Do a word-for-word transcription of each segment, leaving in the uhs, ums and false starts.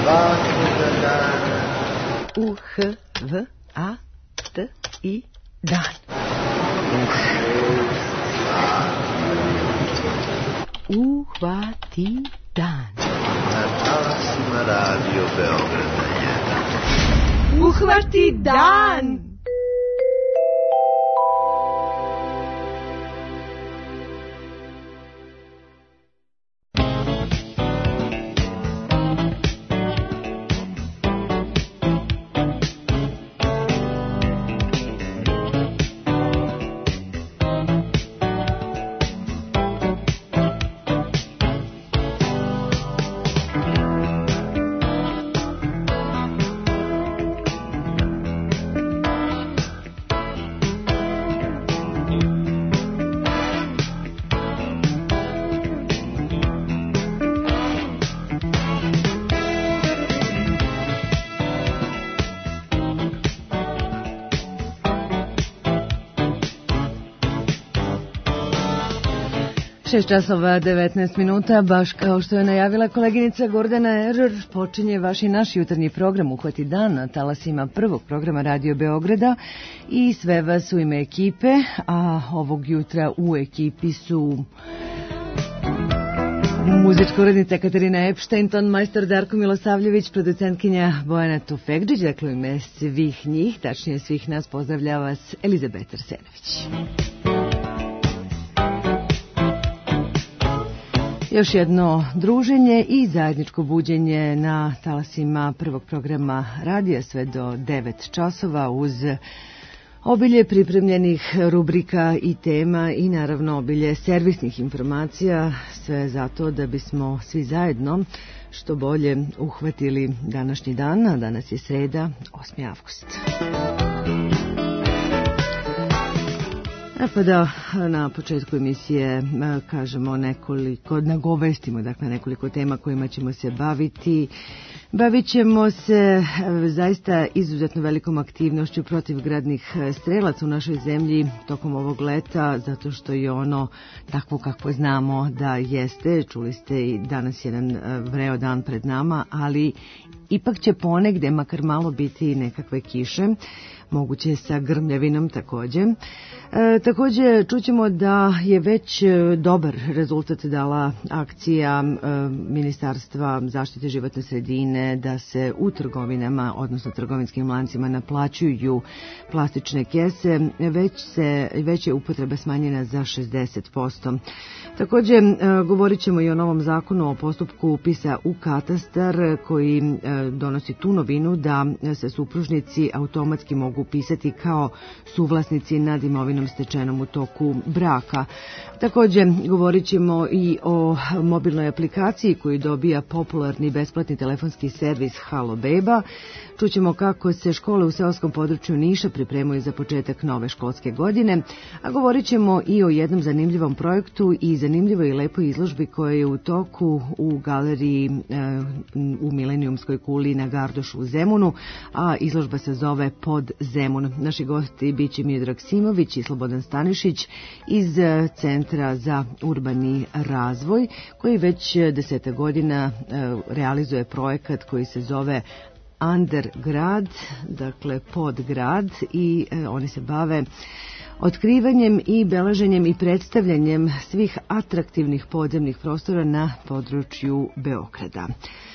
Svakoga dana. U H V A T I dan. Uhvati dan. Na talasima Radio Beograda jedan. Uhvati dan. šest časova devetnaest minuta, baš kao što je najavila koleginica Gordana Error, počinje vaš i naš jutarnji program Uhvati dan na talasima prvog programa Radio Beograda i sve vas u ime ekipe, a ovog jutra u ekipi su muzička urednica Katarina Epstein, ton majstor Darko Milosavljević, producentkinja Bojana Tufekđić, dakle u ime svih njih, tačnije svih nas, pozdravlja vas Elizabeta Arsenović. Još jedno druženje i zajedničko buđenje na talasima prvog programa radija sve do devet časova uz obilje pripremljenih rubrika i tema i naravno obilje servisnih informacija, sve zato da bismo svi zajedno što bolje uhvatili današnji dan, a danas je sreda, osmi avgust. E pa da na početku emisije kažemo nekoliko, nagovestimo dakle nekoliko tema kojima ćemo se baviti. Bavit ćemo se zaista izuzetno velikom aktivnošću protivgradnih strelaca u našoj zemlji tokom ovog leta, zato što je ono takvo kako znamo da jeste. Čuli ste i danas jedan vreo dan pred nama, ali ipak će ponegde makar malo biti nekakve kiše, moguće sa grmljavinom također. E, također čućemo da je već dobar rezultat dala akcija e, Ministarstva zaštite životne sredine da se u trgovinama, odnosno trgovinskim lancima naplaćuju plastične kese, već, se, već je upotreba smanjena za šezdeset posto. Također e, govorit ćemo i o novom zakonu o postupku upisa u katastar koji e, donosi tu novinu da se supružnici automatski mogu upisati kao suvlasnici nad imovinom stečenom u toku braka. Također govorit ćemo i o mobilnoj aplikaciji koju dobija popularni besplatni telefonski servis Halo Beba. Čućemo kako se škole u seoskom području Niša pripremaju za početak nove školske godine, a govorit ćemo i o jednom zanimljivom projektu i zanimljivoj i lepoj izložbi koja je u toku u galeriji e, u Milenijumskoj kuli na Gardošu u Zemunu, a izložba se zove Pod Zemun. Naši gosti bit će Miodrag Simović i Slobodan Stanišić iz Centra za urbani razvoj, koji već deseta godina e, realizuje projekat koji se zove Undergrad, dakle podgrad, i e, oni se bave otkrivanjem i beleženjem i predstavljanjem svih atraktivnih podzemnih prostora na području Beograda.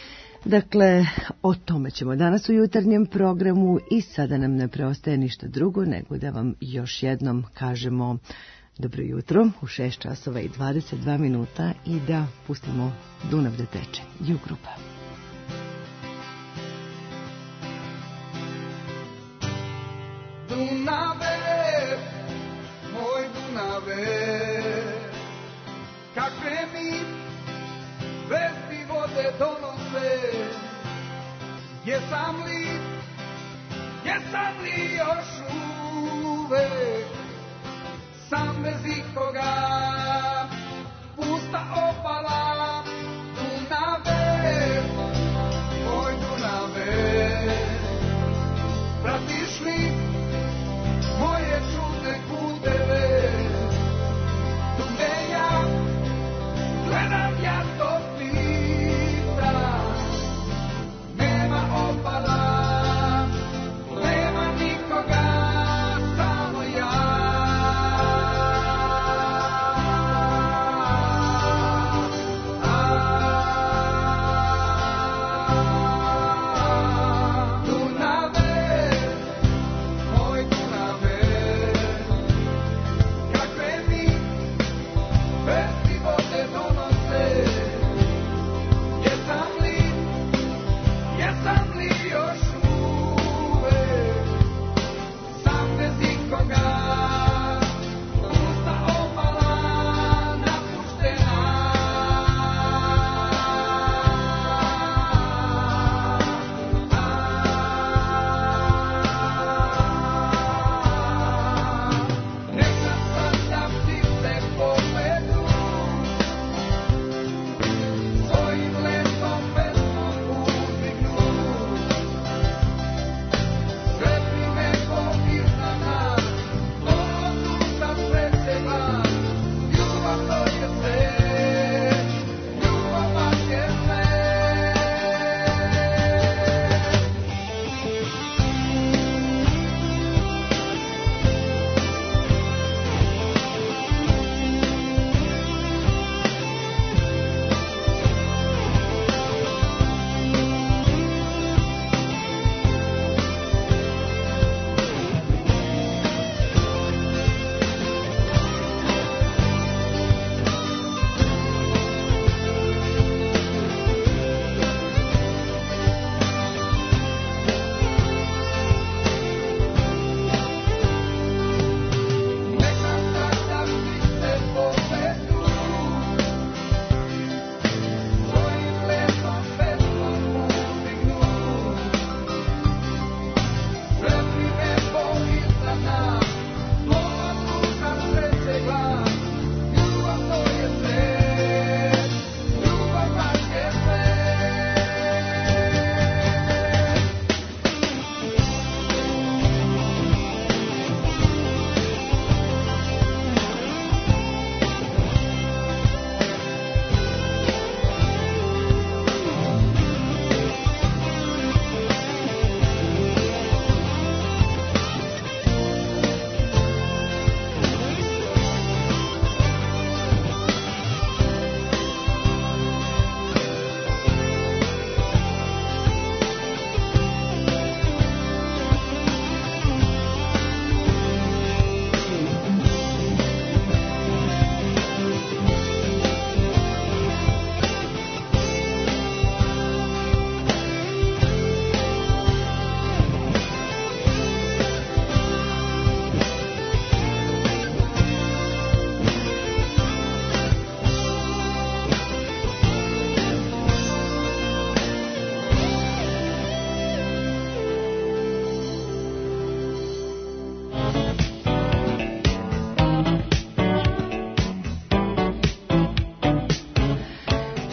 Dakle, o tome ćemo danas u jutarnjem programu i sada nam ne preostaje ništa drugo nego da vam još jednom kažemo dobro jutro u šest časova i dvadeset dva minuta i da pustimo Dunav da teče. Ju grupa. Dunave, moj Dunave, kakve mi vesti vode donose, jesam li, jesam li još uvek, sam bez ikoga, pusta opala, Dunave, moj Dunave, pratiš li moje čudne puteve, gde ja gledam, ja to pitam, ne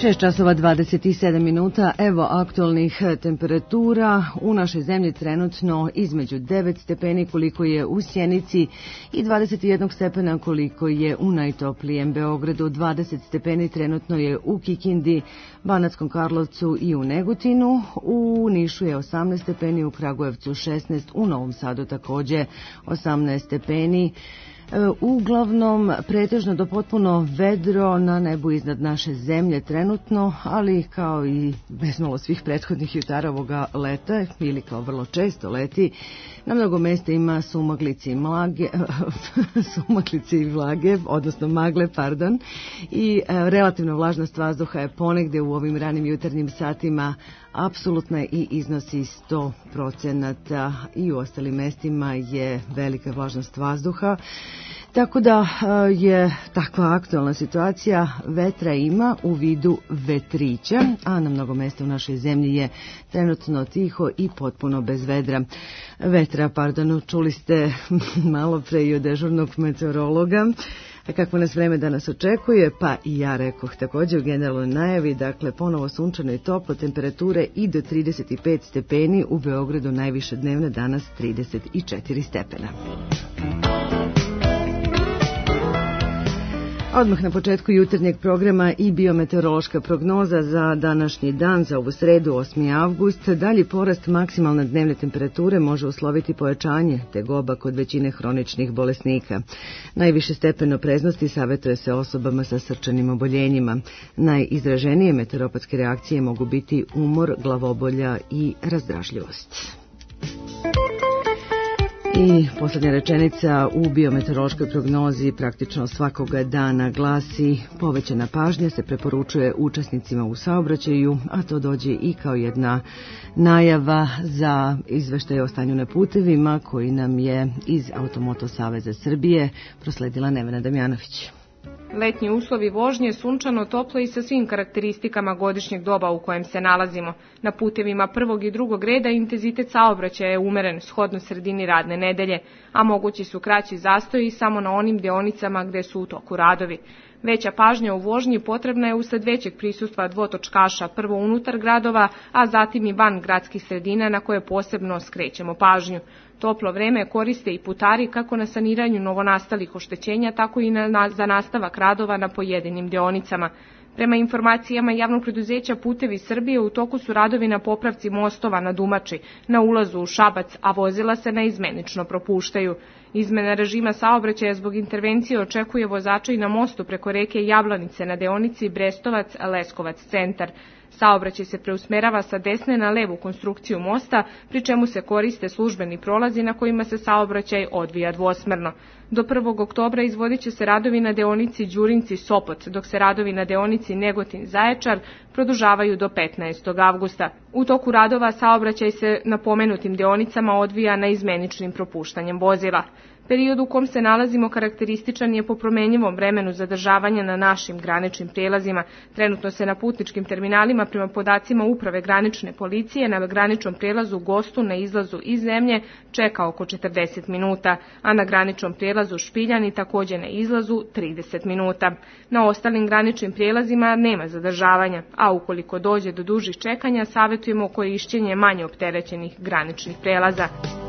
šest časova dvadeset sedam minuta, evo aktualnih temperatura u našoj zemlji trenutno između devet stepeni koliko je u Sjenici i dvadeset jedan stepena koliko je u najtoplijem Beogradu, dvadeset stepeni trenutno je u Kikindi, Banatskom Karlovcu i u Negotinu, u Nišu je osamnaest stepeni, u Kragujevcu šesnaest, u Novom Sadu takođe osamnaest stepeni. Uglavnom, pretežno do potpuno vedro na nebu iznad naše zemlje trenutno, ali kao i bezmalo svih prethodnih jutara ovoga leta, ili kao vrlo često leti, na mnogo mesta ima sumaglice i mlage, sumaglice i vlage, odnosno magle, pardon, i relativna vlažnost vazduha je ponegde u ovim ranim jutarnjim satima apsolutna i iznosi sto procenata, i u ostalim mestima je velika vlažnost vazduha. Tako da je takva aktualna situacija, vetra ima u vidu vetrića, a na mnogo mesta u našoj zemlji je trenutno tiho i potpuno bez vedra. Vetra, pardon, čuli ste malo pre i od dežurnog meteorologa. Kako nas vreme danas očekuje, pa i ja rekoh također u generalnoj najavi, dakle ponovo sunčano i toplo, temperature i do trideset pet stepeni, u Beogradu najviše dnevne danas trideset četiri stepena. Odmah na početku jutarnjeg programa i biometeorološka prognoza za današnji dan, za ovu sredu osmi avgust. Dalji porast maksimalne dnevne temperature može usloviti pojačanje tegoba kod većine hroničnih bolesnika. Najviše stepen opreznosti savjetuje se osobama sa srčanim oboljenjima. Najizraženije meteoropatske reakcije mogu biti umor, glavobolja i razdražljivost. I posljednja rečenica u biometeorološkoj prognozi praktično svakoga dana glasi: povećana pažnja se preporučuje učesnicima u saobraćaju, a to dođe i kao jedna najava za izveštaj o stanju na putevima koji nam je iz Automoto Saveza Srbije prosledila Nevena Damjanović. Letnji uslovi vožnje, sunčano, toplo i sa svim karakteristikama godišnjeg doba u kojem se nalazimo. Na putevima prvog i drugog reda intenzitet saobraćaja je umeren, shodno sredini radne nedelje, a mogući su kraći zastoji samo na onim deonicama gde su u toku radovi. Veća pažnja u vožnji potrebna je usled većeg prisustva dvotočkaša, prvo unutar gradova, a zatim i van gradskih sredina na koje posebno skrećemo pažnju. Toplo vreme koriste i putari kako na saniranju novonastalih oštećenja, tako i na, za nastavak radova na pojedinim deonicama. Prema informacijama javnog preduzeća Putevi Srbije, u toku su radovi na popravci mostova na Dumači, na ulazu u Šabac, a vozila se naizmenično propuštaju. Izmena režima saobraćaja zbog intervencije očekuje vozača i na mostu preko reke Jablanice na deonici Brestovac-Leskovac centar. Saobraćaj se preusmerava sa desne na levu konstrukciju mosta, pri čemu se koriste službeni prolazi na kojima se saobraćaj odvija dvosmerno. Do prvog oktobra izvodit će se radovi na deonici Đurinci-Sopot, dok se radovi na deonici Negotin-Zaječar produžavaju do petnaestog avgusta. U toku radova saobraćaj se na pomenutim deonicama odvija naizmeničnim propuštanjem vozila. Period u kom se nalazimo karakterističan je po promenjivom vremenu zadržavanja na našim graničnim prijelazima. Trenutno se na putničkim terminalima prema podacima Uprave granične policije na graničnom prijelazu Gostu na izlazu iz zemlje čeka oko četrdeset minuta, a na graničnom prijelazu Špiljani također na izlazu trideset minuta. Na ostalim graničnim prijelazima nema zadržavanja, a ukoliko dođe do dužih čekanja, savjetujemo korišćenje manje opterećenih graničnih prijelaza.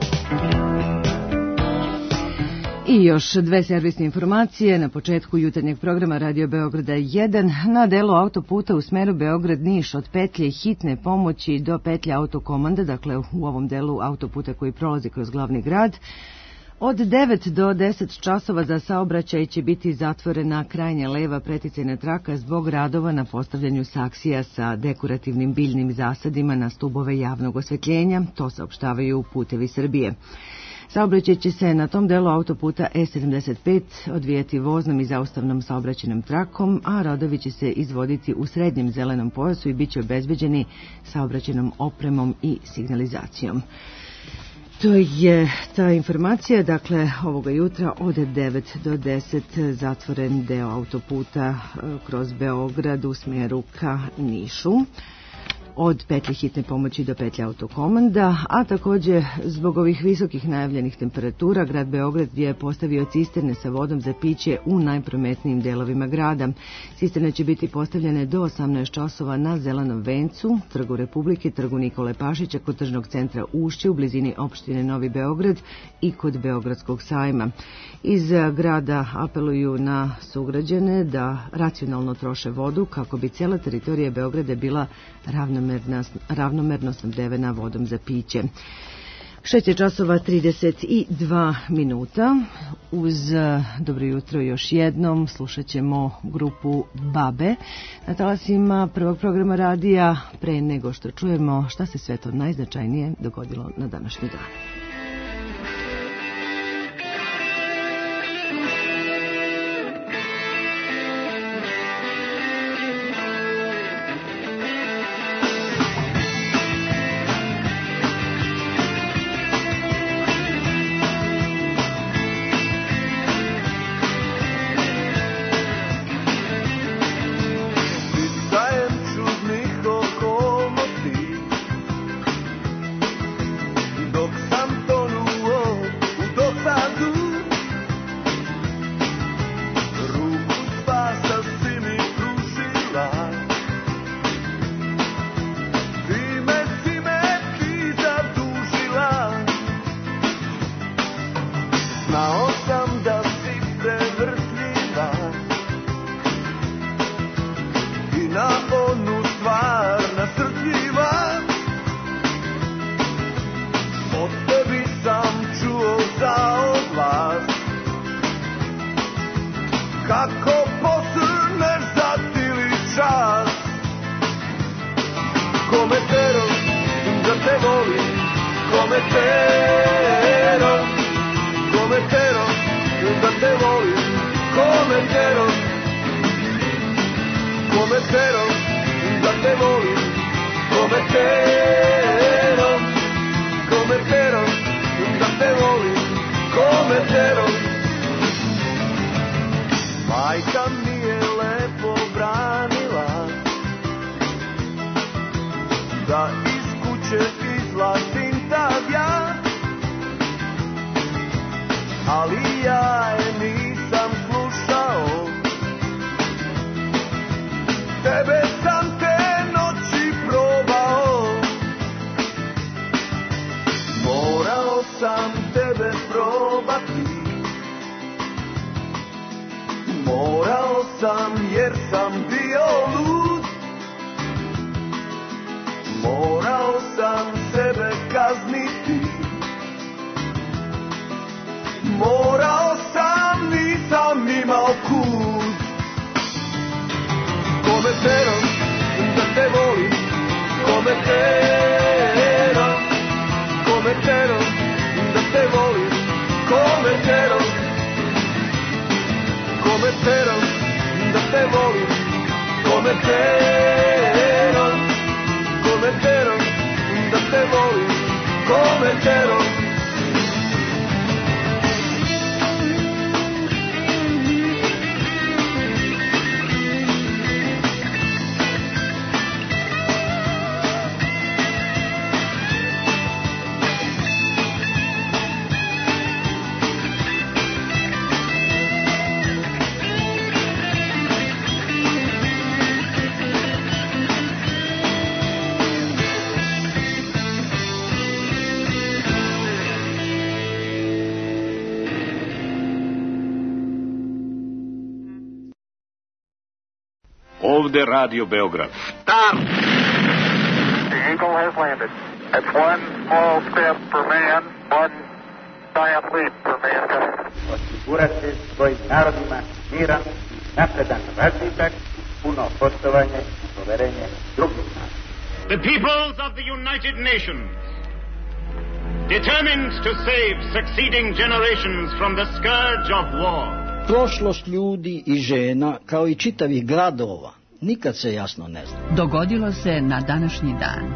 I još dve servisne informacije na početku jutarnjeg programa Radio Beograda jedan. Na delu autoputa u smeru Beograd-Niš od petlje hitne pomoći do petlje autokomande, dakle u ovom delu autoputa koji prolazi kroz glavni grad, od devet do deset časova za saobraćaj će biti zatvorena krajnja leva preticajna traka zbog radova na postavljanju saksija sa dekorativnim biljnim zasadima na stubove javnog osvetljenja, to saopštavaju Putevi Srbije. Saobraćaj će se na tom delu autoputa E sedamdeset pet odvijati voznom i zaustavnom saobraćajnom trakom, a radovi će se izvoditi u srednjem zelenom pojasu i bit će obezbeđeni saobraćajnom opremom i signalizacijom. To je ta informacija, dakle, ovoga jutra od devet do deset zatvoren deo autoputa kroz Beograd u smjeru ka Nišu. od petlje hitne pomoći do petlje autokomanda, a također zbog ovih visokih najavljenih temperatura grad Beograd je postavio cisterne sa vodom za piće u najprometnijim delovima grada. Cisterne će biti postavljene do osamnaest časova na Zelenom vencu, Trgu Republike, Trgu Nikole Pašića, kod tržnog centra Ušće u blizini opštine Novi Beograd i kod Beogradskog sajma. Iz grada apeluju na sugrađane da racionalno troše vodu kako bi cijela teritorija Beograda bila ravnomerna, ravnomerno snabdevena vodom za piće. šest je časova trideset dva minuta. Uz dobro jutro još jednom slušat ćemo grupu Babe na talasima prvog programa radija, pre nego što čujemo šta se sve to najznačajnije dogodilo na današnji dan. Ovde Radio Beograd. Stop! The Eagle has landed. That's one small step for man, one giant leap for mankind. Osigurati svojim narodima miran, napredan razvitak, puno poštovanje i poverenje drugih naroda. The peoples of the United Nations, determined to save succeeding generations from the scourge of war. Prošlost ljudi i žena, kao i čitavih gradova, nikad se jasno ne zna. Dogodilo se na današnji dan.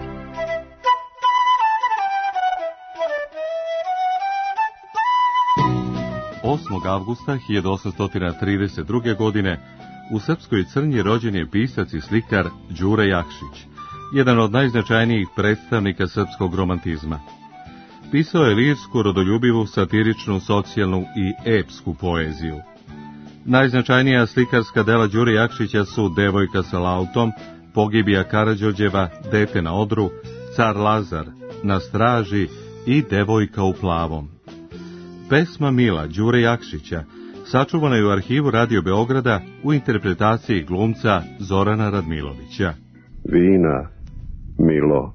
osmog avgusta hiljadu osamsto trideset druge. godine u Srpskoj Crnji rođen je pisac i slikar Đure Jakšić. jedan od najznačajnijih predstavnika srpskog romantizma. Pisao je lirsku, rodoljubivu, satiričnu, socijalnu i epsku poeziju. Najznačajnija slikarska dela Đure Jakšića su Devojka sa lautom, Pogibija Karađorđeva, Dete na odru, Car Lazar, Na straži i Devojka u plavom. Pesma Mila Đure Jakšića sačuvana je u arhivu Radio Beograda u interpretaciji glumca Zorana Radmilovića. Vina, Milo,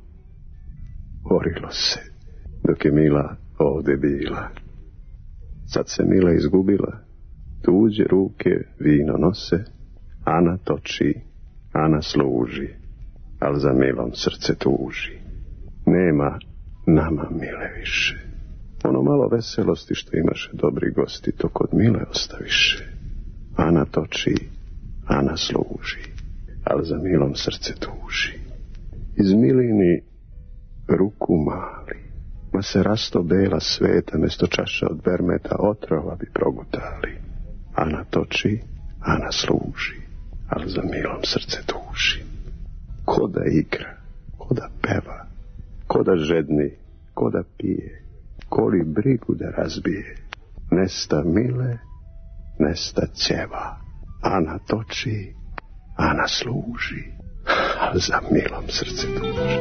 orilo se, dok je Mila ovde bila. Sad se Mila izgubila, tuđe ruke vino nose, Ana toči, Ana služi, al za Milom srce tuži. Nema nama Mile više, ono malo veselosti što imaše dobri gosti, to kod Mile ostaviše. Ana toči, Ana služi, al za Milom srce tuži. Iz Milini ruku mali, ma se rasto bela sveta, mesto čaša od bermeta otrova bi progutali. Ana toči, Ana služi, al za Milom srce tuži. Ko da igra, ko da peva, ko da žedni, ko da pije, ko li brigu da razbije. Nesta Mile, nesta ćeva, Ana toči, Ana služi, al za Milom srce tuži.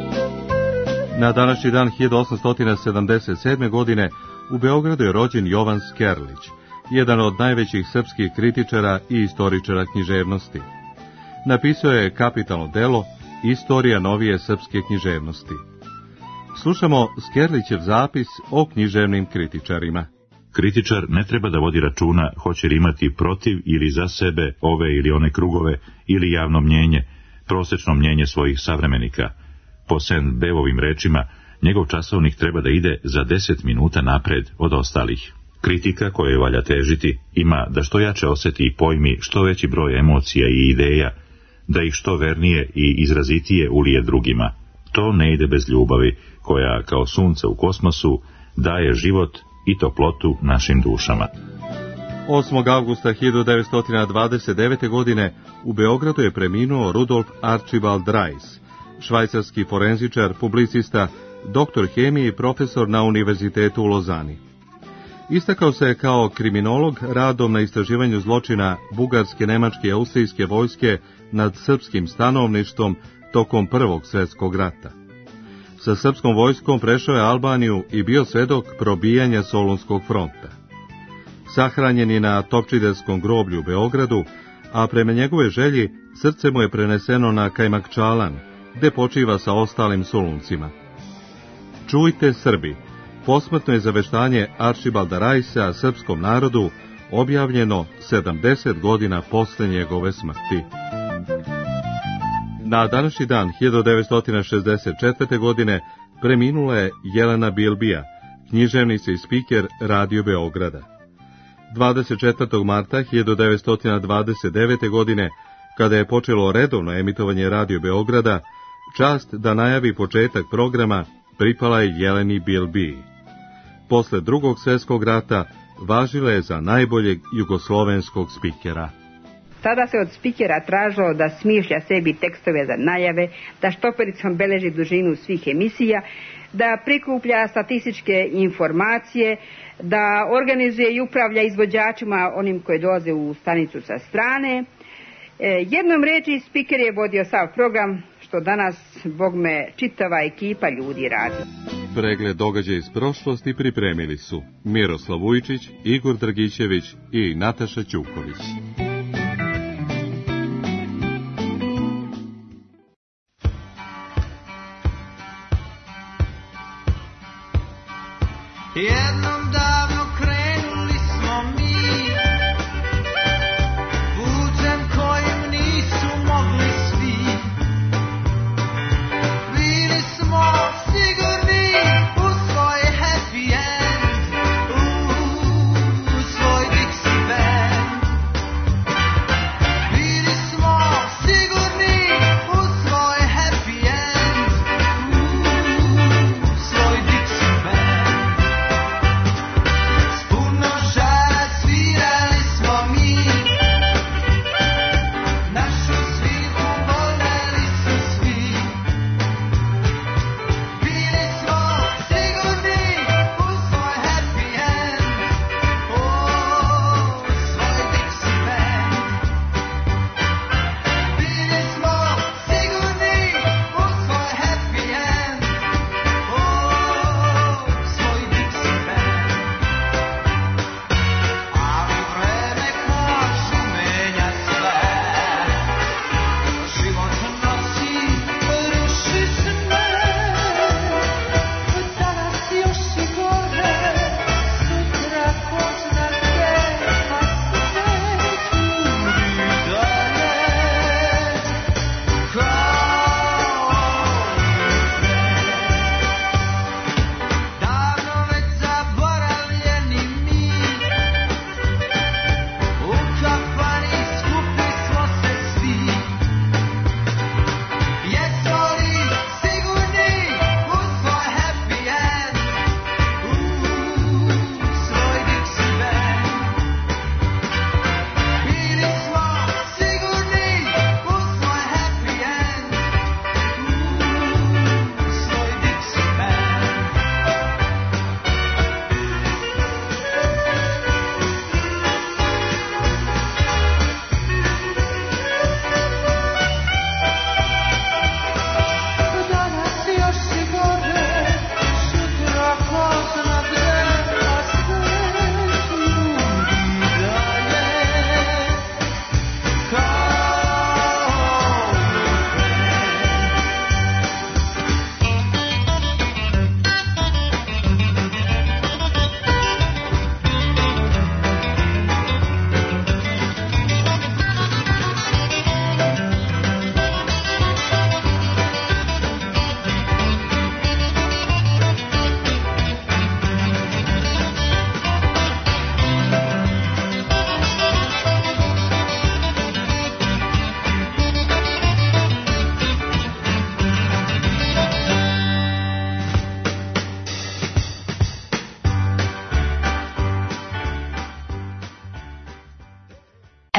Na današnji dan hiljadu osamsto sedamdeset sedme. godine u Beogradu je rođen Jovan Skerlić, jedan od najvećih srpskih kritičara i istoričara književnosti. Napisao je kapitalno delo Istorija novije srpske književnosti. Slušamo Skerlićev zapis o književnim kritičarima. Kritičar ne treba da vodi računa hoće li imati protiv ili za sebe ove ili one krugove ili javno mnjenje, prosečno mnjenje svojih savremenika. Po Sen Bevovim rečima, njegov časovnik treba da ide za deset minuta napred od ostalih. Kritika koje valja težiti ima da što jače osjeti i pojmi što veći broj emocija i ideja, da ih što vernije i izrazitije ulije drugima. To ne ide bez ljubavi, koja kao sunce u kosmosu daje život i toplotu našim dušama. osmog avgusta hiljadu devetsto dvadeset devete. godine u Beogradu je preminuo Rudolf Archibald Reis, švajcarski forenzičar, publicista, doktor hemije i profesor na Univerzitetu u Lozani. Istakao se kao kriminolog radom na istraživanju zločina bugarske, nemačke i austrijske vojske nad srpskim stanovništvom tokom Prvog svjetskog rata. Sa srpskom vojskom prešao je Albaniju i bio svedok probijanja Solunskog fronta. Sahranjen je na Topčiderskom groblju u Beogradu, a prema njegove želji srce mu je preneseno na Kajmakčalan, gde počiva sa ostalim Soluncima. Čujte Srbi, posmrtno je zaveštanje Arčibalda Rajsa srpskom narodu, objavljeno sedamdeset godina posle njegove smrti. Na današnji dan hiljadu devetsto šezdeset četvrte. godine preminula je Jelena Bilbija, književnica i spiker Radio Beograda. dvadeset četvrtog marta hiljadu devetsto dvadeset devete. godine, kada je počelo redovno emitovanje Radio Beograda, čast da najavi početak programa pripala je Jeleni Bilbiji. Posle Drugog svjetskog rata važila je za najboljeg jugoslovenskog spikera. Tada se od spikera tražilo da smišlja sebi tekstove za najave, da štopericom beleži dužinu svih emisija, da prikuplja statističke informacije, da organizuje i upravlja izvođačima, onim koji dolaze u stanicu sa strane. E, jednom reči, spiker je vodio sav program, što danas, bogme, čitava ekipa ljudi radi. Pregled događaja iz prošlosti pripremili su Miroslav Vujčić, Igor Dragićević i Nataša Ćuković. Jednom davno krenuli smo mi putem kojim nisu mogli svi. Bili smo sigurni u svoj happy end, u svoj Dixie band. Bili smo sigurni u svoj happy end, u svoj Dixie band.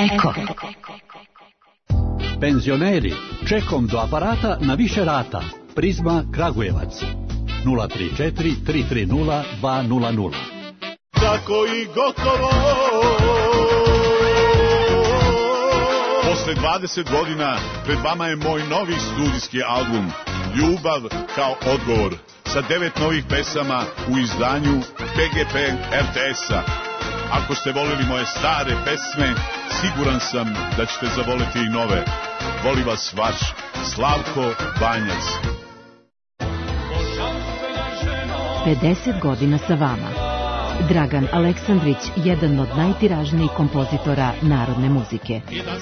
Eko. Penzioneri, čekom do aparata na više rata. Prizma Kragujevac. nula tri četiri tri tri nula dva nula nula. Tako i gotovo. Posle dvadeset godina pred vama je moj novi studijski album Ljubav kao odgovor sa devet novih pesama u izdanju P G P R T S-a. Ako ste volili moje stare pesme, siguran sam da ćete zavoliti i nove. Voli vas vaš Slavko Banjac. pedeset godina sa vama. Dragan Aleksandrić, jedan od najtiražnijih kompozitora narodne muzike.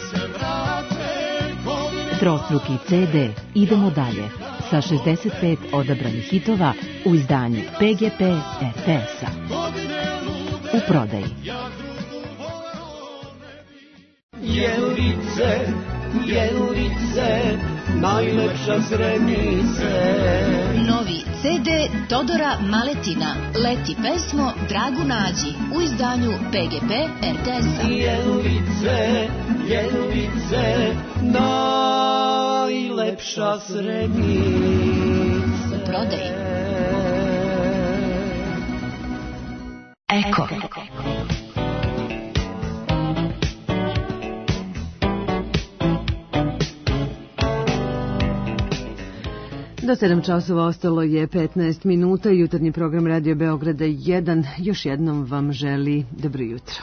Trostruki C D Idemo dalje sa šezdeset pet odabranih hitova u izdanju P G P R T S-a. U prodaji. Jelice, Jelice, najlepša Zrenice. Novi C D Todora Maletina, Leti pesmo Dragu nađi u izdanju P G P R T S-a. Jelice, Jelice, najlepša Zrenice. U prodaji. Eko. Do sedam časova ostalo je petnaest minuta. Jutarnji program Radio Beograda jedan još jednom vam želi dobro jutro.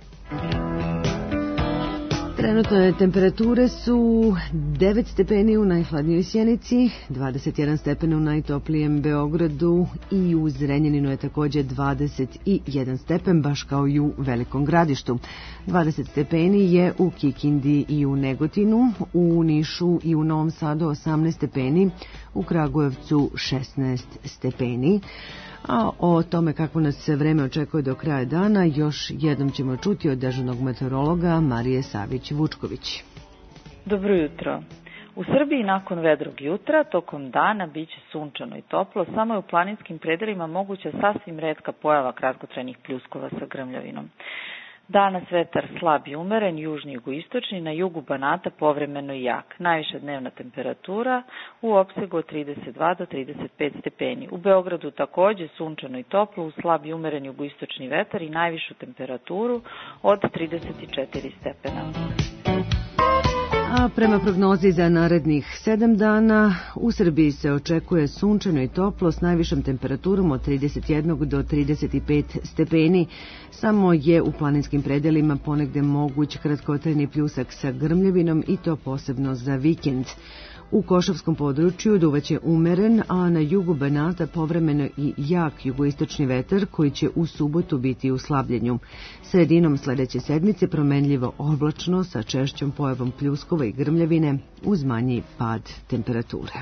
Trenutno temperature su devet stepeni u najhladnijoj Sjenici, dvadeset jedan stepena u najtoplijem Beogradu i u Zrenjaninu je također dvadeset jedan stepen, baš kao i u Velikom Gradištu. dvadeset stepeni je u Kikindi i u Negotinu, u Nišu i u Novom Sadu osamnaest stepeni, u Kragujevcu šesnaest stepeni. A o tome kako nas se vreme očekuje do kraja dana još jednom ćemo čuti od dežurnog meteorologa Marije Savić-Vučković. Dobro jutro. U Srbiji nakon vedrog jutra tokom dana biće sunčano i toplo, samo je u planinskim predelima moguća sasvim retka pojava kratkotrajnih pljuskova sa grmljavinom. Danas vetar slab i umeren, južni jugoistočni, na jugu Banata povremeno i jak. Najviša dnevna temperatura u opsegu od trideset dva do trideset pet stepeni. U Beogradu također sunčano i toplo, uz slab i umeren jugoistočni vetar i najvišu temperaturu od trideset četiri stepena. A prema prognozi za narednih sedam dana u Srbiji se očekuje sunčano i toplo s najvišom temperaturom od trideset jedan do trideset pet stepeni. Samo je u planinskim predelima ponegde moguć kratkotrajni pljusak sa grmljavinom i to posebno za vikend. U Košavskom području duvaće umeren, a na jugu Banata povremeno i jak jugoistočni vetar koji će u subotu biti u slabljenju. Sredinom sledeće sedmice promenljivo oblačno sa češćom pojavom pljuskova i grmljavine uz manji pad temperature.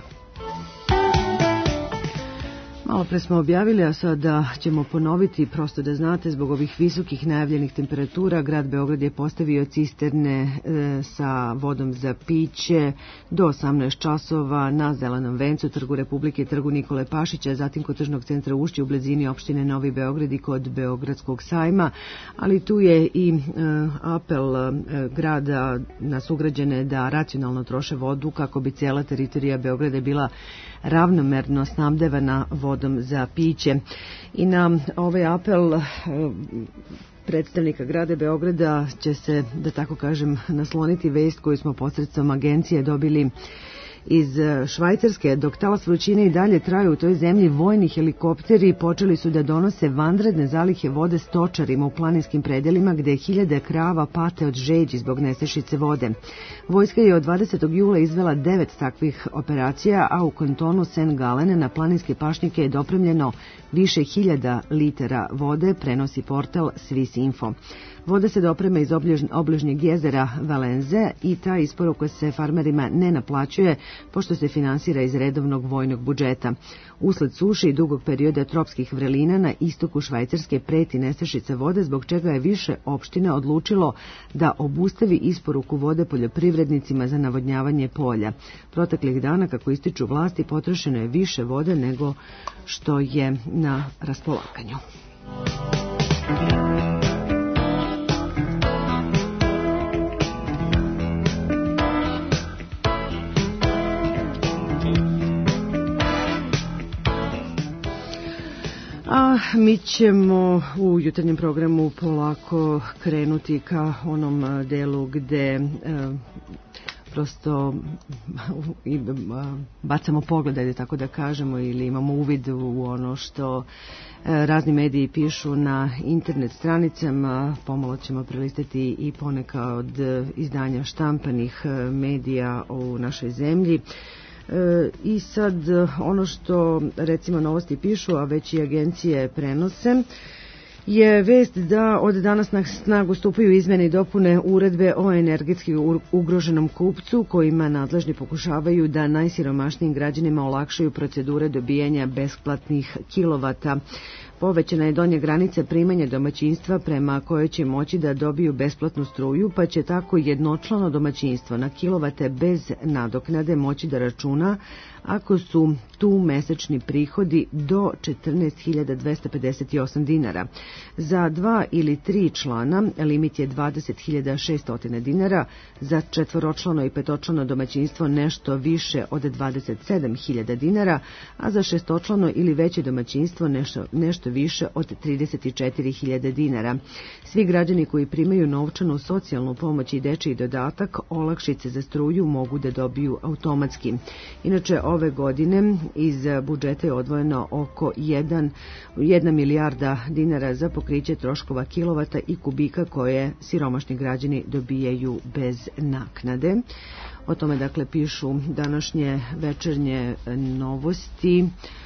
Malo pre smo objavili, a sada ćemo ponoviti, prosto da znate, zbog ovih visokih najavljenih temperatura, grad Beograd je postavio cisterne e, sa vodom za piće do osamnaest časova na Zelenom vencu, Trgu Republike, Trgu Nikole Pašića, zatim kod tržnog centra Ušće u blizini opštine Novi Beograd i kod Beogradskog sajma, ali tu je i e, apel e, grada na sugrađane da racionalno troše vodu kako bi cijela teritorija Beograda bila ravnomerno snabdevana vodom za piće. I na ovaj apel predstavnika grada Beograda će se, da tako kažem, nasloniti vest koju smo posredstvom agencije dobili iz Švajcarske. Dok talas vrućine i dalje traju u toj zemlji, vojni helikopteri počeli su da donose vanredne zalihe vode stočarima u planinskim predelima gde hiljade krava pate od žeđi zbog nestašice vode. Vojska je od dvadesetog jula izvela devet takvih operacija, a u kantonu Saint Gallen na planinske pašnjake je dopremljeno više hiljada litara vode, prenosi portal Swiss Info. Voda se doprema iz obližnjeg jezera Valenze i ta isporuka se farmerima ne naplaćuje pošto se finansira iz redovnog vojnog budžeta. Usled suše i dugog perioda tropskih vrelina na istoku Švajcarske preti nestašica vode, zbog čega je više opština odlučilo da obustavi isporuku vode poljoprivrednicima za navodnjavanje polja. Proteklih dana, kako ističu vlasti, potrošeno je više vode nego što je na raspolaganju. A mi ćemo u jutarnjem programu polako krenuti ka onom delu gde e, prosto i, bacamo pogled, tako da kažemo, ili imamo uvid u ono što e, razni mediji pišu na internet stranicama. Pomalo ćemo prelistati i poneka od izdanja štampanih medija u našoj zemlji. E, I sad ono što recimo Novosti pišu, a već i agencije prenose, je vest da od danas na snagu stupaju izmene i dopune uredbe o energetski ugroženom kupcu, kojima nadležni pokušavaju da najsiromašnijim građanima olakšaju procedure dobijanja besplatnih kilovata. Povećana je donja granica primanja domaćinstva prema kojoj će moći da dobiju besplatnu struju, pa će tako jednočlano domaćinstvo na kilovate bez nadoknade moći da računa ako su tu mesečni prihodi do četrnaest hiljada dvesta pedeset osam dinara. Za dva ili tri člana limit je dvadeset hiljada šeststo dinara, za četvoročlano i petočlano domaćinstvo nešto više od dvadeset sedam hiljada dinara, a za šestočlano ili veće domaćinstvo nešto, nešto više od trideset četiri hiljade dinara. Svi građani koji primaju novčanu socijalnu pomoć i dečiji dodatak, olakšice za struju mogu da dobiju automatski. Inače, ove godine iz budžeta je odvojeno oko jedna milijarda dinara za pokriće troškova kilovata i kubika koje siromašni građani dobijaju bez naknade. O tome dakle pišu današnje večernje Novosti,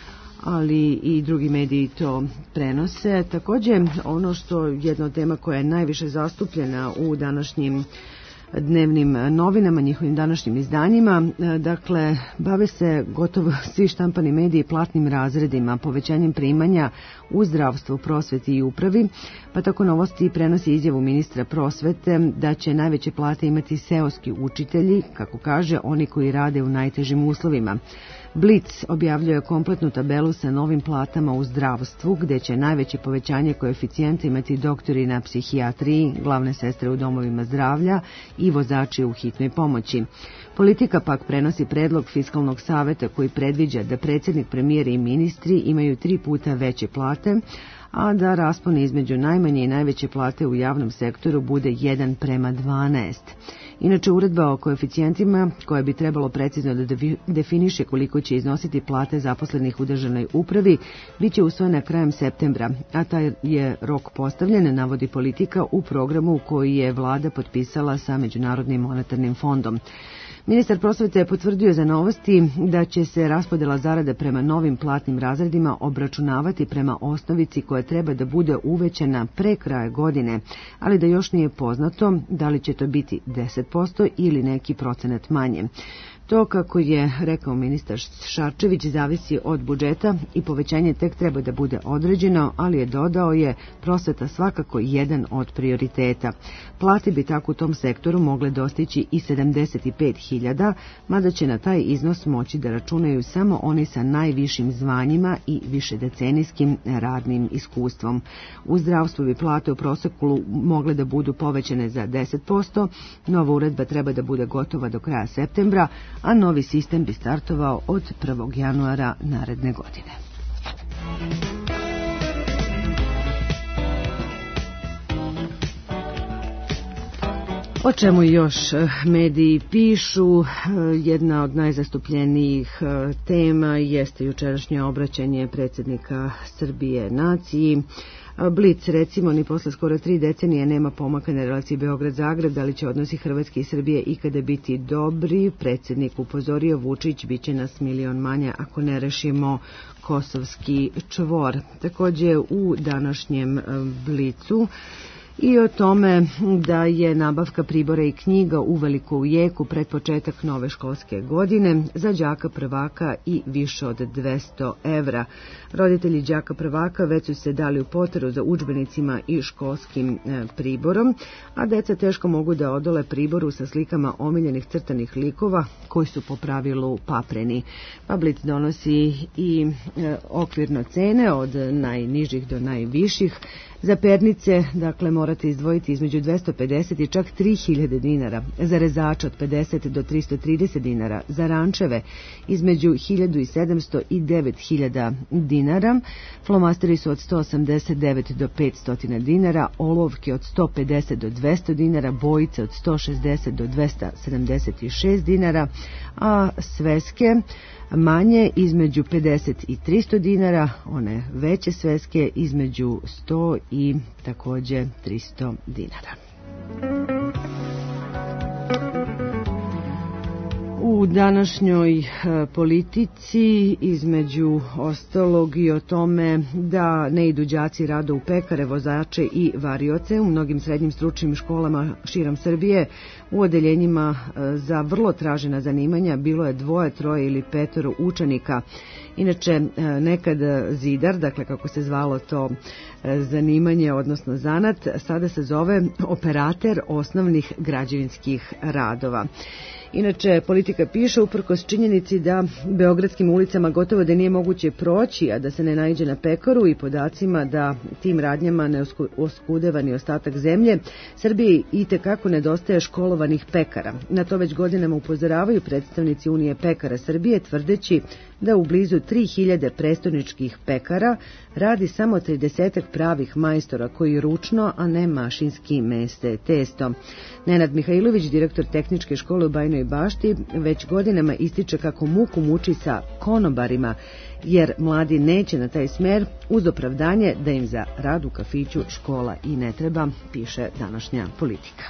ali i drugi mediji to prenose. Također, ono što je jedna od tema koja je najviše zastupljena u današnjim dnevnim novinama, njihovim današnjim izdanjima, dakle, bave se gotovo svi štampani mediji platnim razredima, povećanjem primanja u zdravstvu, prosveti i upravi, pa tako Novosti prenosi izjavu ministra prosvete da će najveće plate imati seoski učitelji, kako kaže, oni koji rade u najtežim uslovima. Blic objavljuje kompletnu tabelu sa novim platama u zdravstvu, gde će najveće povećanje koeficijenta imati doktori na psihijatriji, glavne sestre u domovima zdravlja i vozači u hitnoj pomoći. Politika pak prenosi predlog Fiskalnog saveta koji predviđa da predsjednik, premijer i ministri imaju tri puta veće plate, a da raspon između najmanje i najveće plate u javnom sektoru bude jedan prema dvanaest. Inače, uredba o koeficijentima, koja bi trebalo precizno da definiše koliko će iznositi plate zaposlenih u državnoj upravi, bit će usvojena krajem septembra, a taj je rok postavljen, navodi Politika, u programu koji je vlada potpisala sa Međunarodnim monetarnim fondom. Ministar prosvete je potvrdio za Novosti da će se raspodjela zarada prema novim platnim razredima obračunavati prema osnovici koja treba da bude uvećana pre kraja godine, ali da još nije poznato da li će to biti deset posto ili neki procenat manje. To, kako je rekao ministar Šarčević, zavisi od budžeta i povećanje tek treba da bude određeno, ali je dodao je prosveta svakako jedan od prioriteta. Plate bi tako u tom sektoru mogle dostići i sedamdeset pet hiljada, mada će na taj iznos moći da računaju samo oni sa najvišim zvanjima i višedecenijskim radnim iskustvom. U zdravstvu bi plate u proseku mogle da budu povećane za deset posto, nova uredba treba da bude gotova do kraja septembra, a novi sistem bi startovao od prvog januara naredne godine. O čemu još mediji pišu? Jedna od najzastupljenijih tema jeste jučerašnje obraćanje predsjednika Srbije naciji. Blic, recimo, ni posle skoro tri decenije nema pomaka na relaciji Beograd-Zagreb, da li će odnosi Hrvatske i Srbije ikada biti dobri. Predsjednik upozorio, Vučić, bit će nas milion manje ako ne rešimo kosovski čvor. Također u današnjem Blicu i o tome da je nabavka pribora i knjiga uveliko u jeku pred početak nove školske godine za đaka prvaka i više od dvesta evra. Roditelji đaka prvaka već su se dali u poteru za udžbenicima i školskim priborom, a deca teško mogu da odole priboru sa slikama omiljenih crtanih likova koji su po pravilu papreni. Pa Blic donosi i e, okvirno cene od najnižih do najviših. Za pernice, dakle, morati izdvojiti između dvesta pedeset i čak tri hiljade dinara, za rezača od pedeset do tristo trideset dinara, za rančeve između hiljadu sedamsto i devet hiljada dinara, flomasteri su od sto osamdeset devet do petsto dinara, olovke od sto pedeset do dvesta dinara, bojice od sto šezdeset do dvesta sedamdeset šest dinara, a sveske manje između pedeset i tristo dinara, one veće sveske između sto i takođe tristo dinara. U današnjoj politici, između ostalog i o tome da ne idu đaci rado u pekare, vozače i varioce, u mnogim srednjim stručnim školama širom Srbije, u odeljenjima za vrlo tražena zanimanja bilo je dvoje, troje ili petoro učenika. Inače, nekad zidar, dakle kako se zvalo to zanimanje, odnosno zanat, sada se zove operater osnovnih građevinskih radova. Inače, Politika piše, uprkos činjenici da beogradskim ulicama gotovo da nije moguće proći, a da se ne naiđe na pekaru, i podacima da tim radnjama ne oskudeva ni ostatak zemlje, Srbiji i tekako nedostaje školovanih pekara. Na to već godinama upozoravaju predstavnici Unije pekara Srbije, tvrdeći da u blizu tri hiljade prestoničkih pekara radi samo tridesetak pravih majstora koji ručno, a ne mašinski meste testo. Nenad Mihajlović, direktor tehničke škole u Bajinoj Bašti, već godinama ističe kako muku muči sa konobarima, jer mladi neće na taj smer, uz opravdanje da im za rad u kafiću škola i ne treba, piše današnja Politika.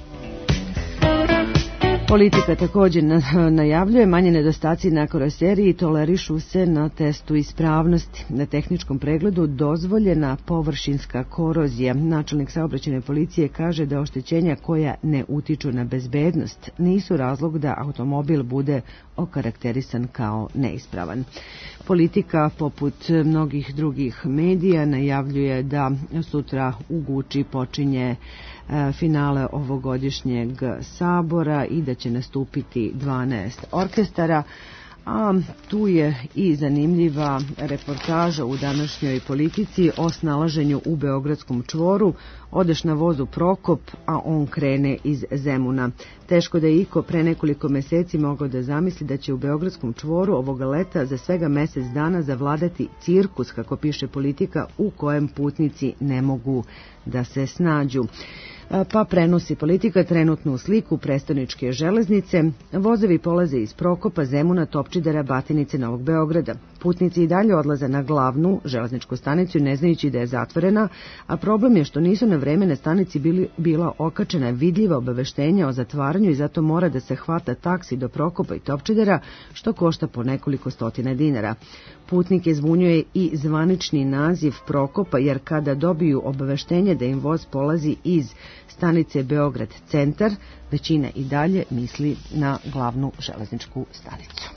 Politika također najavljuje manje nedostaci na karoseriji, tolerišu se na testu ispravnosti. Na tehničkom pregledu dozvoljena površinska korozija. Načelnik saobraćajne policije kaže da oštećenja koja ne utiču na bezbednost nisu razlog da automobil bude okarakterisan kao neispravan. Politika, poput mnogih drugih medija, najavljuje da sutra u Guči počinje finale ovogodišnjeg sabora i da će nastupiti dvanaest orkestara, a tu je i zanimljiva reportaža u današnjoj Politici o snalaženju u Beogradskom čvoru. Odeš na vozu Prokop, a on krene iz Zemuna. Teško da je iko pre nekoliko meseci mogao da zamisli da će u Beogradskom čvoru ovoga leta za svega mesec dana zavladati cirkus, kako piše Politika, u kojem putnici ne mogu da se snađu. Pa prenosi Politika trenutnu sliku prestoničke železnice. Vozovi polaze iz Prokopa, Zemuna, Topčidara, Batinice, Novog Beograda. Putnici i dalje odlaze na glavnu železničku stanicu ne znajući da je zatvorena, a problem je što nisu na vreme na stanici bili, bila okačena vidljiva obaveštenja o zatvaranju i zato mora da se hvata taksi do Prokopa i Topčidara, što košta po nekoliko stotina dinara. Putnike zbunjuje i zvanični naziv Prokopa, jer kada dobiju obaveštenje da im voz polazi iz stanice Beograd centar, većina i dalje misli na glavnu železničku stanicu.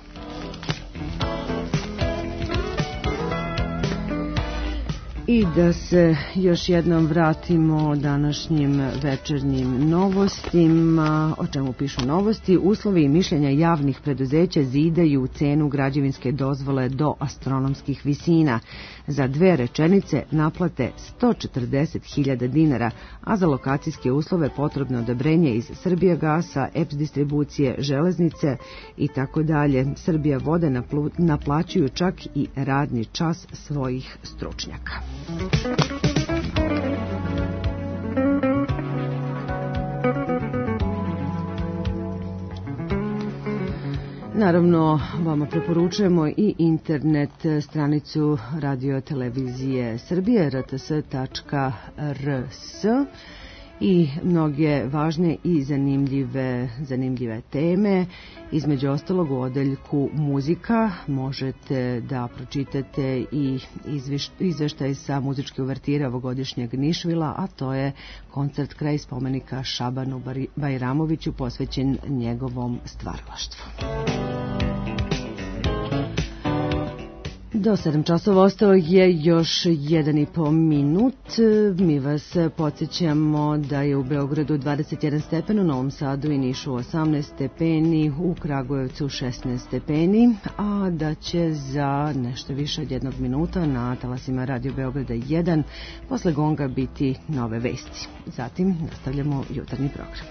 I da se još jednom vratimo današnjim večernjim novostima, o čemu pišu novosti. Uslovi i mišljenja javnih preduzeća zidaju cenu građevinske dozvole do astronomskih visina. Za dve rečenice naplate sto četrdeset hiljada dinara, a za lokacijske uslove potrebno odobrenje iz Srbijagasa, E P S distribucije, železnice i tako dalje. Srbija vode naplaćuju čak i radni čas svojih stručnjaka. Naravno, vama preporučujemo i internet stranicu Radio Televizije Srbije, r t s tačka r s, i mnoge važne i zanimljive, zanimljive teme. Između ostalog, u odeljku muzika možete da pročitate i izveštaj sa muzičke uvertire ovogodišnjeg Nišvila, a to je koncert kraj spomenika Šabanu Bajramoviću posvećen njegovom stvaralaštvu. Do sedam časova ostao je još jedan i po minut. Mi vas podsjećamo da je u Beogradu dvadeset jedan stepen, u Novom Sadu i Nišu osamnaest stepeni, u Kragujevcu šesnaest stepeni, a da će za nešto više od jednog minuta na talasima Radio Beograda jedan posle gonga biti nove vesti. Zatim nastavljamo jutarnji program.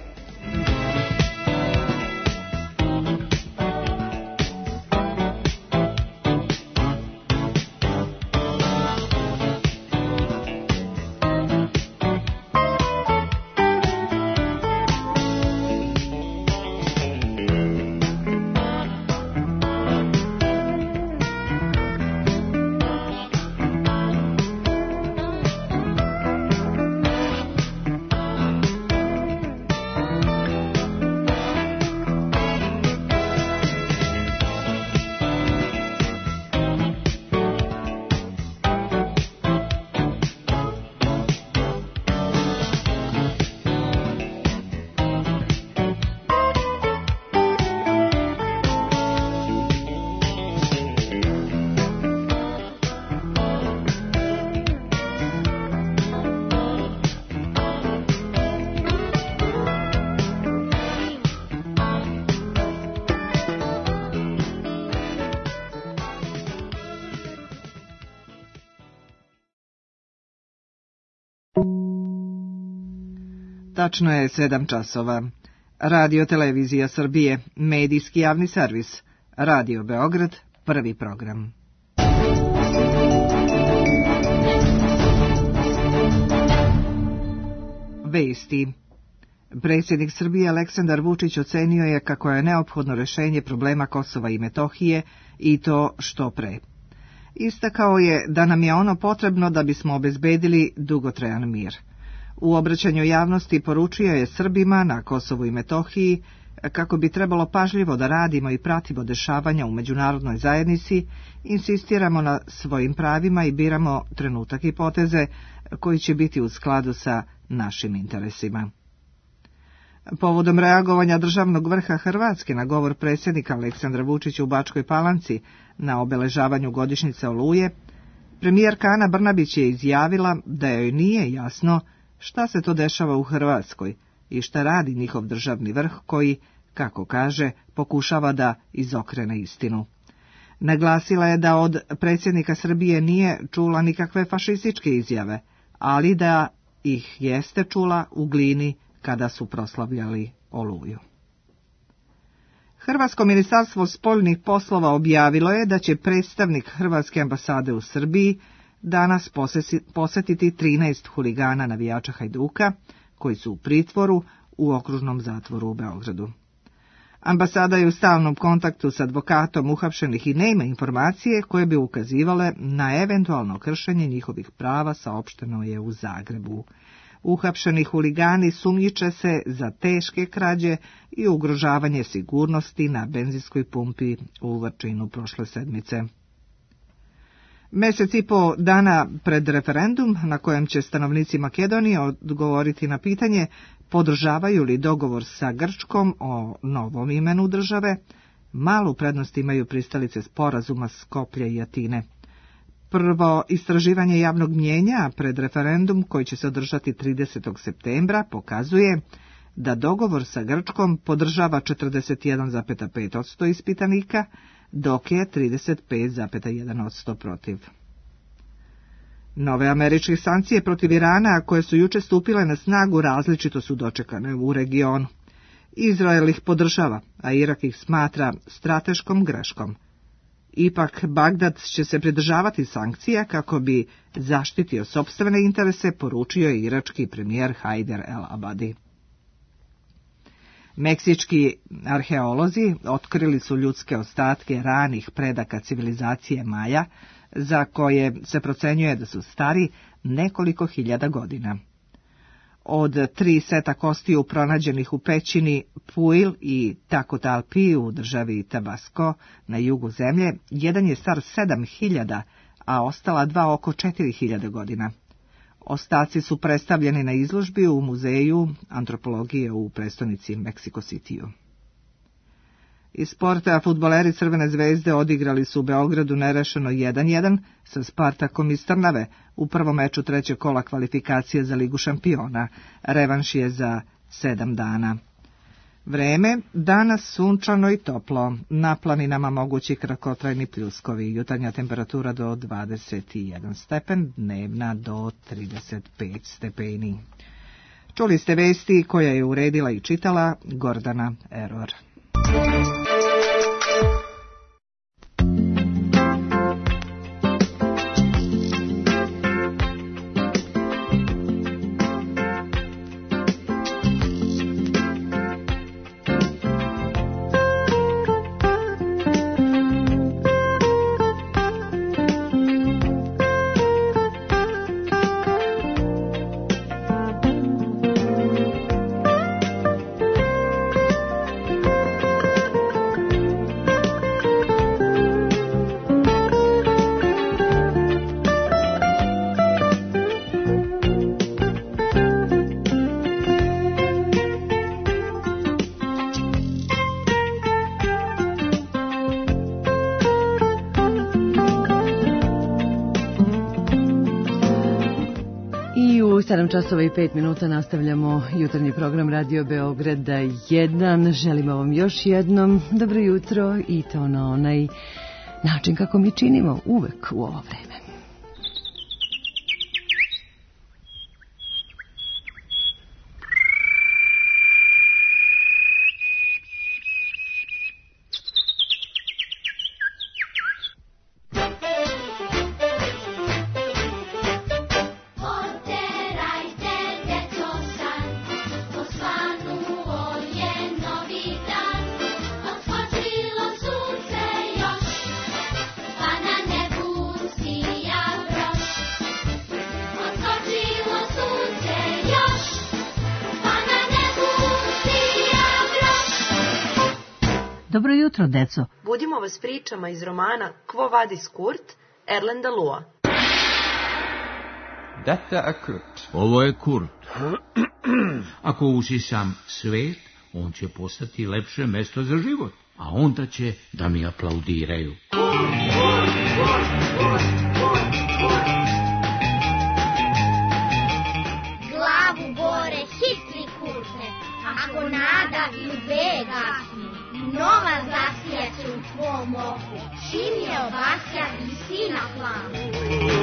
Tačno je sedam časova. Radio Televizija Srbije, medijski javni servis, Radio Beograd, prvi program. Vesti. Predsjednik Srbije Aleksandar Vučić ocenio je kako je neophodno rešenje problema Kosova i Metohije i to što pre. Istakao je da nam je ono potrebno da bismo obezbedili dugotrajan mir. U obraćanju javnosti poručio je Srbima na Kosovu i Metohiji kako bi trebalo pažljivo da radimo i pratimo dešavanja u međunarodnoj zajednici, insistiramo na svojim pravima i biramo trenutak i poteze koji će biti u skladu sa našim interesima. Povodom reagovanja državnog vrha Hrvatske na govor predsjednika Aleksandra Vučića u Bačkoj Palanci na obeležavanju godišnjice Oluje, premijerka Ana Brnabić je izjavila da joj nije jasno šta se to dešava u Hrvatskoj i šta radi njihov državni vrh koji, kako kaže, pokušava da izokrene istinu. Naglasila je da od predsjednika Srbije nije čula nikakve fašističke izjave, ali da ih jeste čula u Glini kada su proslavljali Oluju. Hrvatsko ministarstvo spoljnih poslova objavilo je da će predstavnik Hrvatske ambasade u Srbiji danas posetiti trinaest huligana navijača Hajduka, koji su u pritvoru u okružnom zatvoru u Beogradu. Ambasada je u stalnom kontaktu s advokatom uhapšenih i nema informacije koje bi ukazivale na eventualno kršenje njihovih prava, saopšteno je u Zagrebu. Uhapšeni huligani sumnjiče se za teške krađe i ugrožavanje sigurnosti na benzinskoj pumpi u Vrčinu prošle sedmice. Mesec i po dana pred referendum na kojem će stanovnici Makedonije odgovoriti na pitanje podržavaju li dogovor sa Grčkom o novom imenu države, malu prednost imaju pristalice sporazuma Skoplje i Atine. Prvo istraživanje javnog mnjenja pred referendum koji će se održati tridesetog septembra pokazuje da dogovor sa Grčkom podržava četrdeset jedan zarez pet posto ispitanika, dok je trideset pet zarez jedan posto protiv. Nove američke sankcije protiv Irana, koje su juče stupile na snagu, različito su dočekane u regionu. Izrael ih podržava, a Irak ih smatra strateškom greškom. Ipak, Bagdad će se pridržavati sankcija kako bi zaštitio sopstvene interese, poručio je irački premijer Hajder El Abadi. Meksički arheolozi otkrili su ljudske ostatke ranih predaka civilizacije Maja, za koje se procenjuje da su stari nekoliko hiljada godina. Od tri seta kostiju pronađenih u pećini Puil i Tacotalpi u državi Tabasco na jugu zemlje, jedan je star sedam hiljada, a ostala dva oko četiri hiljade godina. Ostaci su predstavljeni na izložbi u muzeju antropologije u prestonici Meksiko Citiju. Iz sporta, fudbaleri Crvene zvezde odigrali su u Beogradu nerešeno jedan jedan sa Spartakom iz Trnave u prvom meču trećeg kola kvalifikacije za Ligu šampiona. Revanš je za sedam dana. Vreme, danas sunčano i toplo, na planinama mogući kratkotrajni pljuskovi, jutarnja temperatura do dvadeset jedan stepen, dnevna do trideset pet stepeni. Čuli ste vesti koja je uredila i čitala Gordana Eror. sedam časova i pet minuta nastavljamo jutarnji program Radio Beograda jedan. Želimo vam još jednom dobro jutro i to na onaj način kako mi činimo uvek u ovo vreme. Dobro jutro, deco. Budimo vas pričama iz romana Quo vadis Kurt, Erlenda Lua. Detta är Kurt. Ovo je Kurt. Ako usisam svet, on će postati lepše mesto za život. A onda će da mi aplaudiraju. Glavu gore, hitri Kurte. Ako nada iube gasni, nova zasija će u tvom oku. Čim je obasja, visi na planu.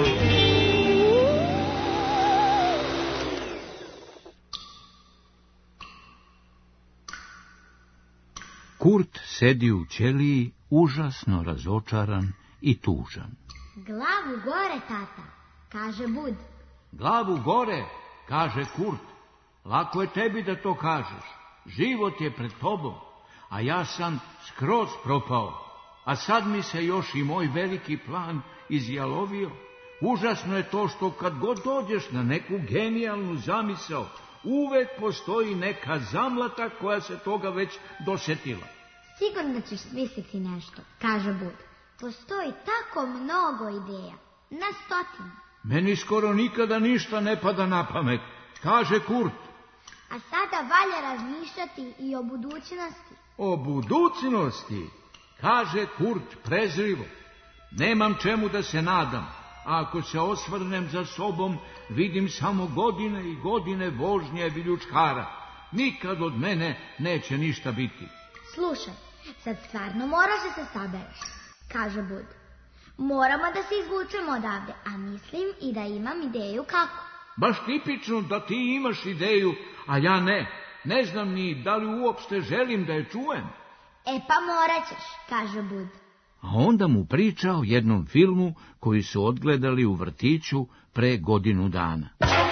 Kurt sedi u ćeliji, užasno razočaran i tužan. Glavu gore, tata, kaže Bud. Glavu gore, kaže Kurt. Lako je tebi da to kažeš. Život je pred tobom, a ja sam skroz propao. A sad mi se još i moj veliki plan izjalovio. Užasno je to što kad god dođeš na neku genijalnu zamisao, uvek postoji neka zamlata koja se toga već dosetila. Sigurno da ćeš smisliti nešto, kaže Bud. Postoji tako mnogo ideja, na stotinu. Meni skoro nikada ništa ne pada na pamet, kaže Kurt. A sada valja razmišljati i o budućnosti. O budućnosti, kaže Kurt prezrivo. Nemam čemu da se nadam, a ako se osvrnem za sobom, vidim samo godine i godine vožnje viljučkara. Nikad od mene neće ništa biti. Slušaj, sad stvarno moraš da se sabereš, kaže Bud. Moramo da se izvučemo odavde, a mislim i da imam ideju kako. Baš tipično da ti imaš ideju, a ja ne. Ne znam ni da li uopšte želim da je čujem. E pa morat ćeš, kaže Bud. A onda mu priča o jednom filmu koji su odgledali u vrtiću pre godinu dana.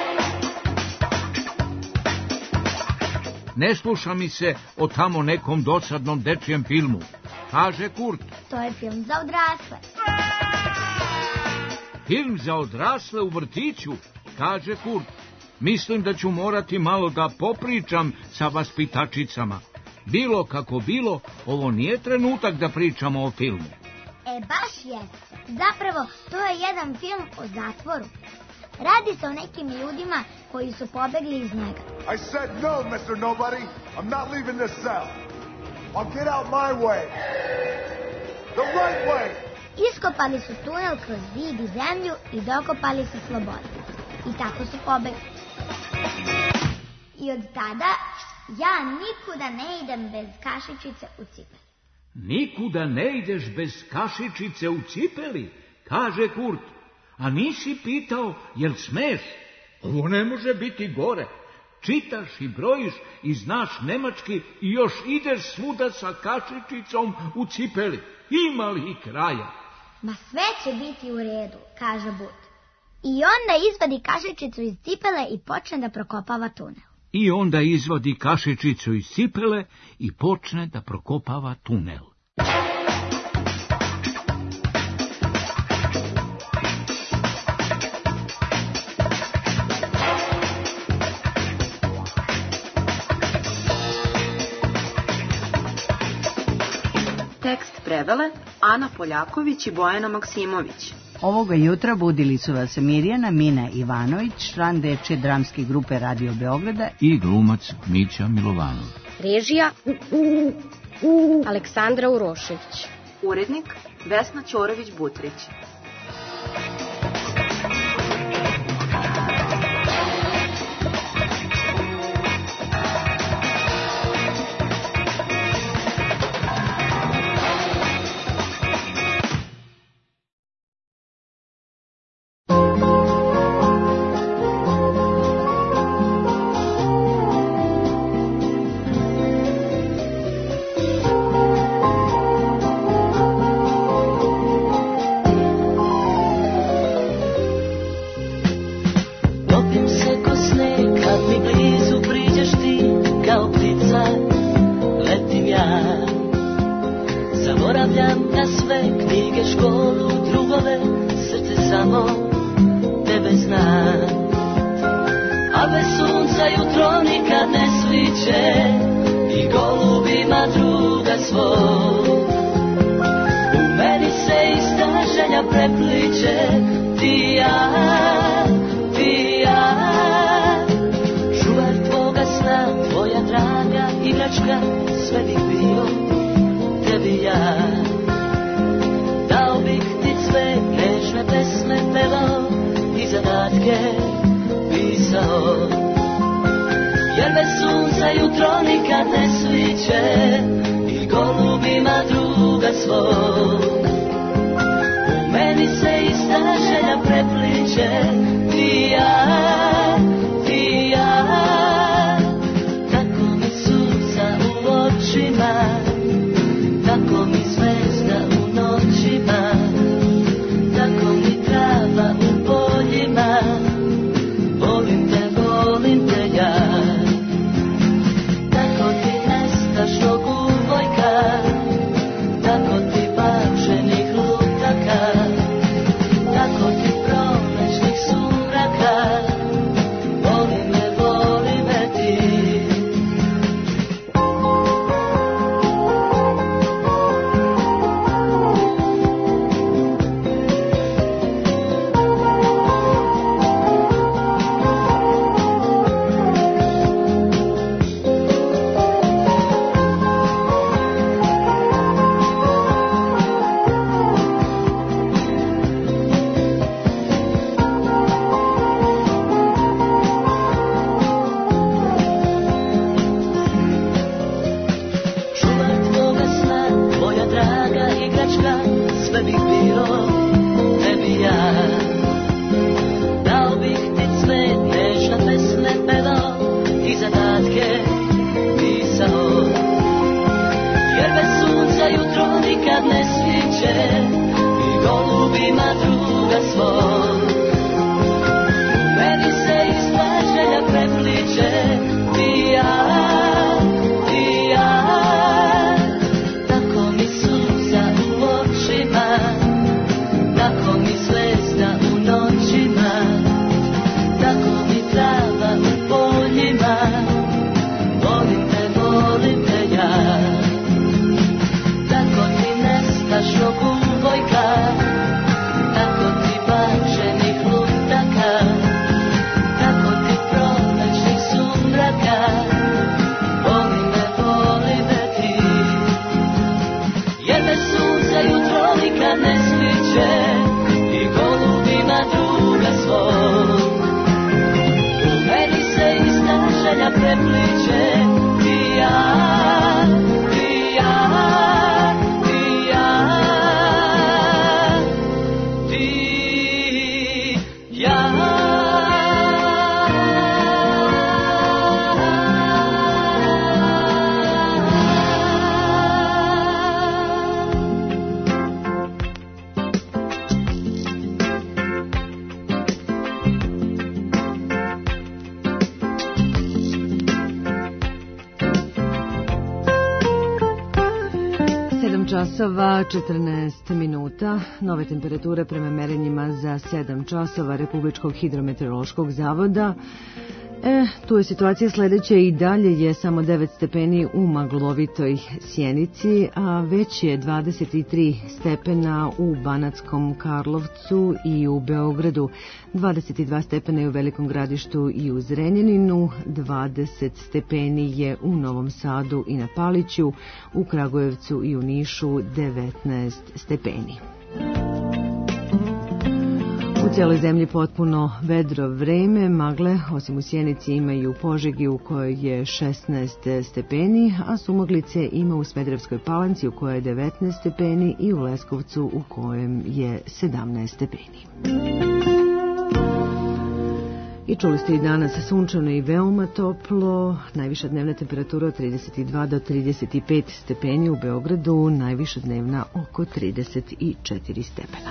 Ne sluša mi se o tamo nekom dosadnom dečijem filmu, kaže Kurt. To je film za odrasle. Film za odrasle u vrtiću, kaže Kurt. Mislim da ću morati malo da popričam sa vaspitačicama. Bilo kako bilo, ovo nije trenutak da pričamo o filmu. E, baš jeste. Zapravo, to je jedan film o zatvoru. Radi se o nekim ljudima koji su pobegli iz njega. I said no, mister Nobody. I'm not leaving this cell. I'll get out my way. The right way. Iskopali su tunel kroz zid i zemlju i dokopali se slobodi. I tako su pobegli. I od tada ja nikuda ne idem bez kašičice u cipeli. Nikuda ne ideš bez kašičice u cipeli, kaže Kurt. A nisi pitao, jel smeš? Ovo ne može biti gore. Čitaš i brojiš i znaš nemački i još ideš svuda sa kašičicom u cipeli. Ima li kraja? Ma sve će biti u redu, kaže But. I onda izvadi kašičicu iz cipele i počne da prokopava tunel. I onda izvadi kašičicu iz cipele i počne da prokopava tunel. Tekst prevele Ana Poljaković i Bojana Maksimović. Ovoga jutra budili su vas Mirjana Mina Ivanović, član dečje dramske grupe Radio Beograda i glumac Mića Milovanov. Režija Aleksandra Urošević. Urednik Vesna Ćorović-Butrić. Tako ti prolećnih sunca časova, četrnaest minuta, nove temperature prema merenjima za sedam časova Republičkog hidrometeorološkog zavoda. E, tu je situacija sledeća, i dalje je samo devet stepeni u maglovitoj Sjenici, a već je dvadeset tri stepena u Banatskom Karlovcu i u Beogradu, dvadeset dva stepena je u Velikom Gradištu i u Zrenjaninu, dvadeset stepeni je u Novom Sadu i na Paliću, u Kragujevcu i u Nišu devetnaest stepeni. U cijeloj zemlji potpuno vedro vreme, magle, osim u Sjenici, ima i u Požegi u kojoj je šesnaest stepeni, a sumaglice ima u Smederevskoj Palanci u kojoj je devetnaest stepeni i u Leskovcu u kojem je sedamnaest stepeni. I čuli ste i danas sunčano i veoma toplo, najviša dnevna temperatura od trideset dva do trideset pet stepeni u Beogradu, najviša dnevna oko trideset četiri stepena.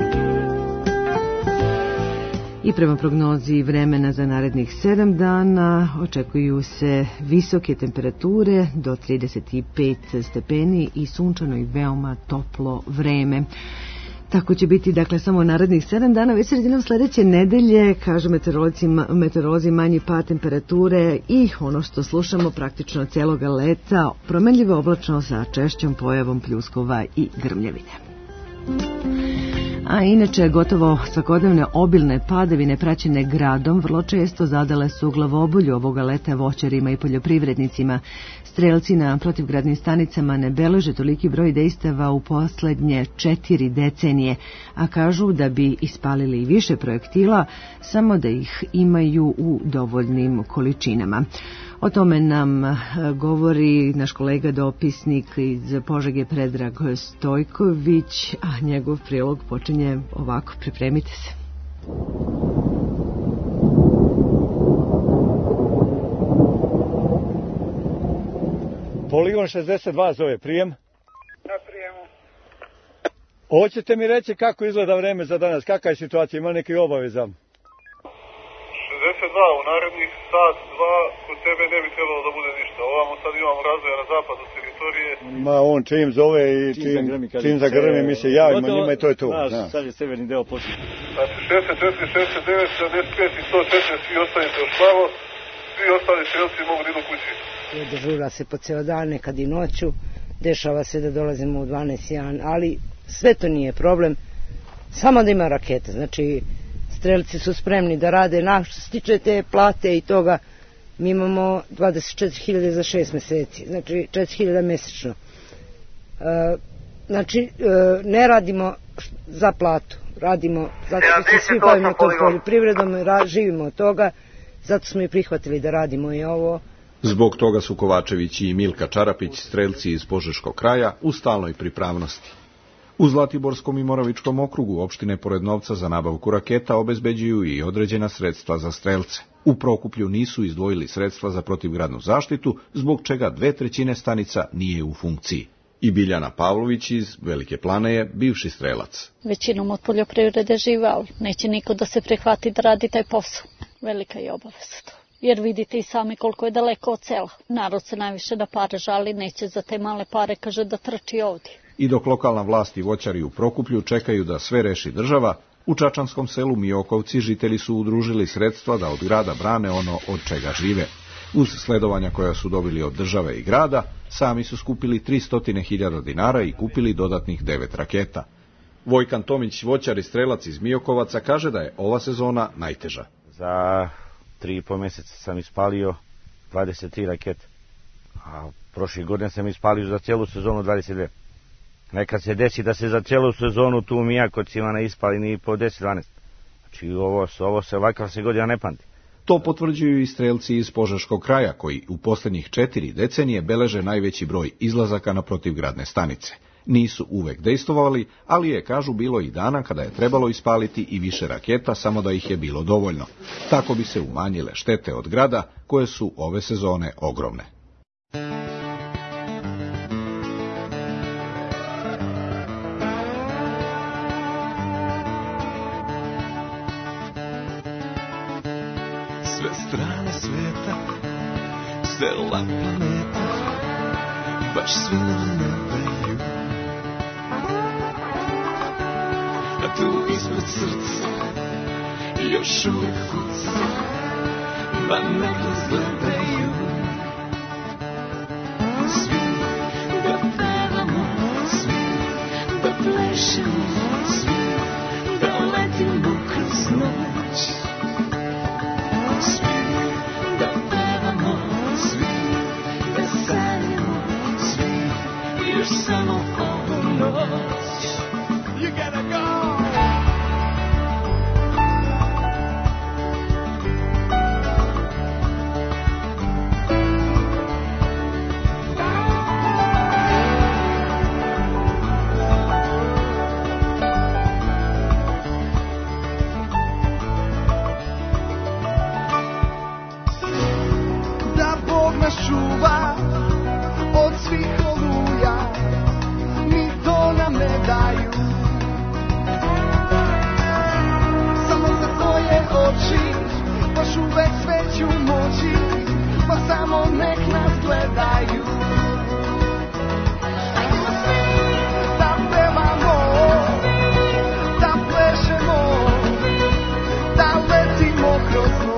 I prema prognozi vremena za narednih sedam dana očekuju se visoke temperature do trideset pet stepeni i sunčano i veoma toplo vreme. Tako će biti, dakle, samo narednih sedam dana. Već sredinom sledeće nedelje, kažu meteorolozi, meteorolozi, manji pad temperature i ono što slušamo praktično cijeloga leta, promenljivo oblačno sa češćom pojavom pljuskova i grmljevine. A inače, gotovo svakodnevne obilne padavine praćene gradom vrlo često zadale su glavobolju ovoga leta voćarima i poljoprivrednicima. Strelci na protivgradnim stanicama ne beleže toliki broj dejstava u poslednje četiri decenije, a kažu da bi ispalili i više projektila, samo da ih imaju u dovoljnim količinama. O tome nam govori naš kolega dopisnik iz Požege Predrag Stojković, a njegov prilog počinje ovako, pripremite se. Poligon šezdeset dva zove, prijem. Na prijemu. Hoćete mi reći kako izgleda vreme za danas, kakva je situacija, ima neki obaveza? šezdeset dva, u narednih sat, dva, kod tebe ne bi trebalo da bude ništa. Ovamo sad imamo razvoja na zapadu teritorije. Ma on čim zove i čim, čim zagrmi mi se javimo, njima i to je to. Znaš, sad je severni deo poslije. Znači šezdeset četiri, šezdeset devet, sedamdeset pet i sto četiri, svi ostanite još malo, svi ostali strelci mogu da idu kući. Dežura se po ceo dan, nekad i noću, dešava se da dolazimo u dvanaest jedan, ali sve to nije problem, samo da ima rakete, znači strelci su spremni da rade, naš što se tiče te plate i toga, mi imamo dvadeset četiri hiljade za šest meseci, znači četiri hiljade mesečno. E, znači, e, ne radimo za platu, radimo zato što se svi bavimo tom poljoprivredom, živimo od toga, zato smo i prihvatili da radimo i ovo. Zbog toga su Kovačević i Milka Čarapić, strelci iz Požeškog kraja, u stalnoj pripravnosti. U Zlatiborskom i Moravičkom okrugu opštine pored novca za nabavku raketa obezbeđuju i određena sredstva za strelce. U Prokuplju nisu izdvojili sredstva za protivgradnu zaštitu, zbog čega dve trećine stanica nije u funkciji. I Biljana Pavlović iz Velike Plane je bivši strelac. Većinom od poljoprivrede žive, ali neće niko da se prihvati da radi taj posao. Velika je obaveza to. Jer vidite i sami koliko je daleko od sela. Narod se najviše na pare žali, neće za te male pare, kaže, da trči ovdje. I dok lokalna vlast i voćari u Prokuplju čekaju da sve reši država, u Čačanskom selu Miokovci žitelji su udružili sredstva da od grada brane ono od čega žive. Uz sledovanja koja su dobili od države i grada, sami su skupili tristo hiljada dinara i kupili dodatnih devet raketa. Vojkan Tomić, voćar i strelac iz Miokovaca, kaže da je ova sezona najteža. Za tri i po mjeseca sam ispalio dvadeset tri rakete, a prošle godine sam ispalio za cijelu sezonu dvadeset dve. Nekad se desi da se za cijelu sezonu tu u Mijakovcima ne ispali ni po deset dvanaest. Znači ovo, ovo se ovakav se godina ne pamti. To potvrđuju i strelci iz Požeškog kraja, koji u posljednjih četiri decenije beleže najveći broj izlazaka na protivgradne stanice. Nisu uvek dejstvovali, ali je, kažu, bilo i dana kada je trebalo ispaliti i više raketa, samo da ih je bilo dovoljno. Tako bi se umanjile štete od grada, koje su ove sezone ogromne. Sve strane svijeta, cela planeta, baš svi nam ne daju tu ispod srca još uvijek kuca, pa nek izgledaju svi, da pevamo svi, da plešemo svi, da letimo kroz noć. Svi, da pevamo svi, da sanjamo svi, još samo ovu noć. You gotta go! Čuva od svih oluja, ni to nam ne daju. Samo za tvoje oči, baš uvek sveću moći, pa samo nek nas gledaju. Hajdemo svi da pevamo, da plešemo, da letimo kroz noć.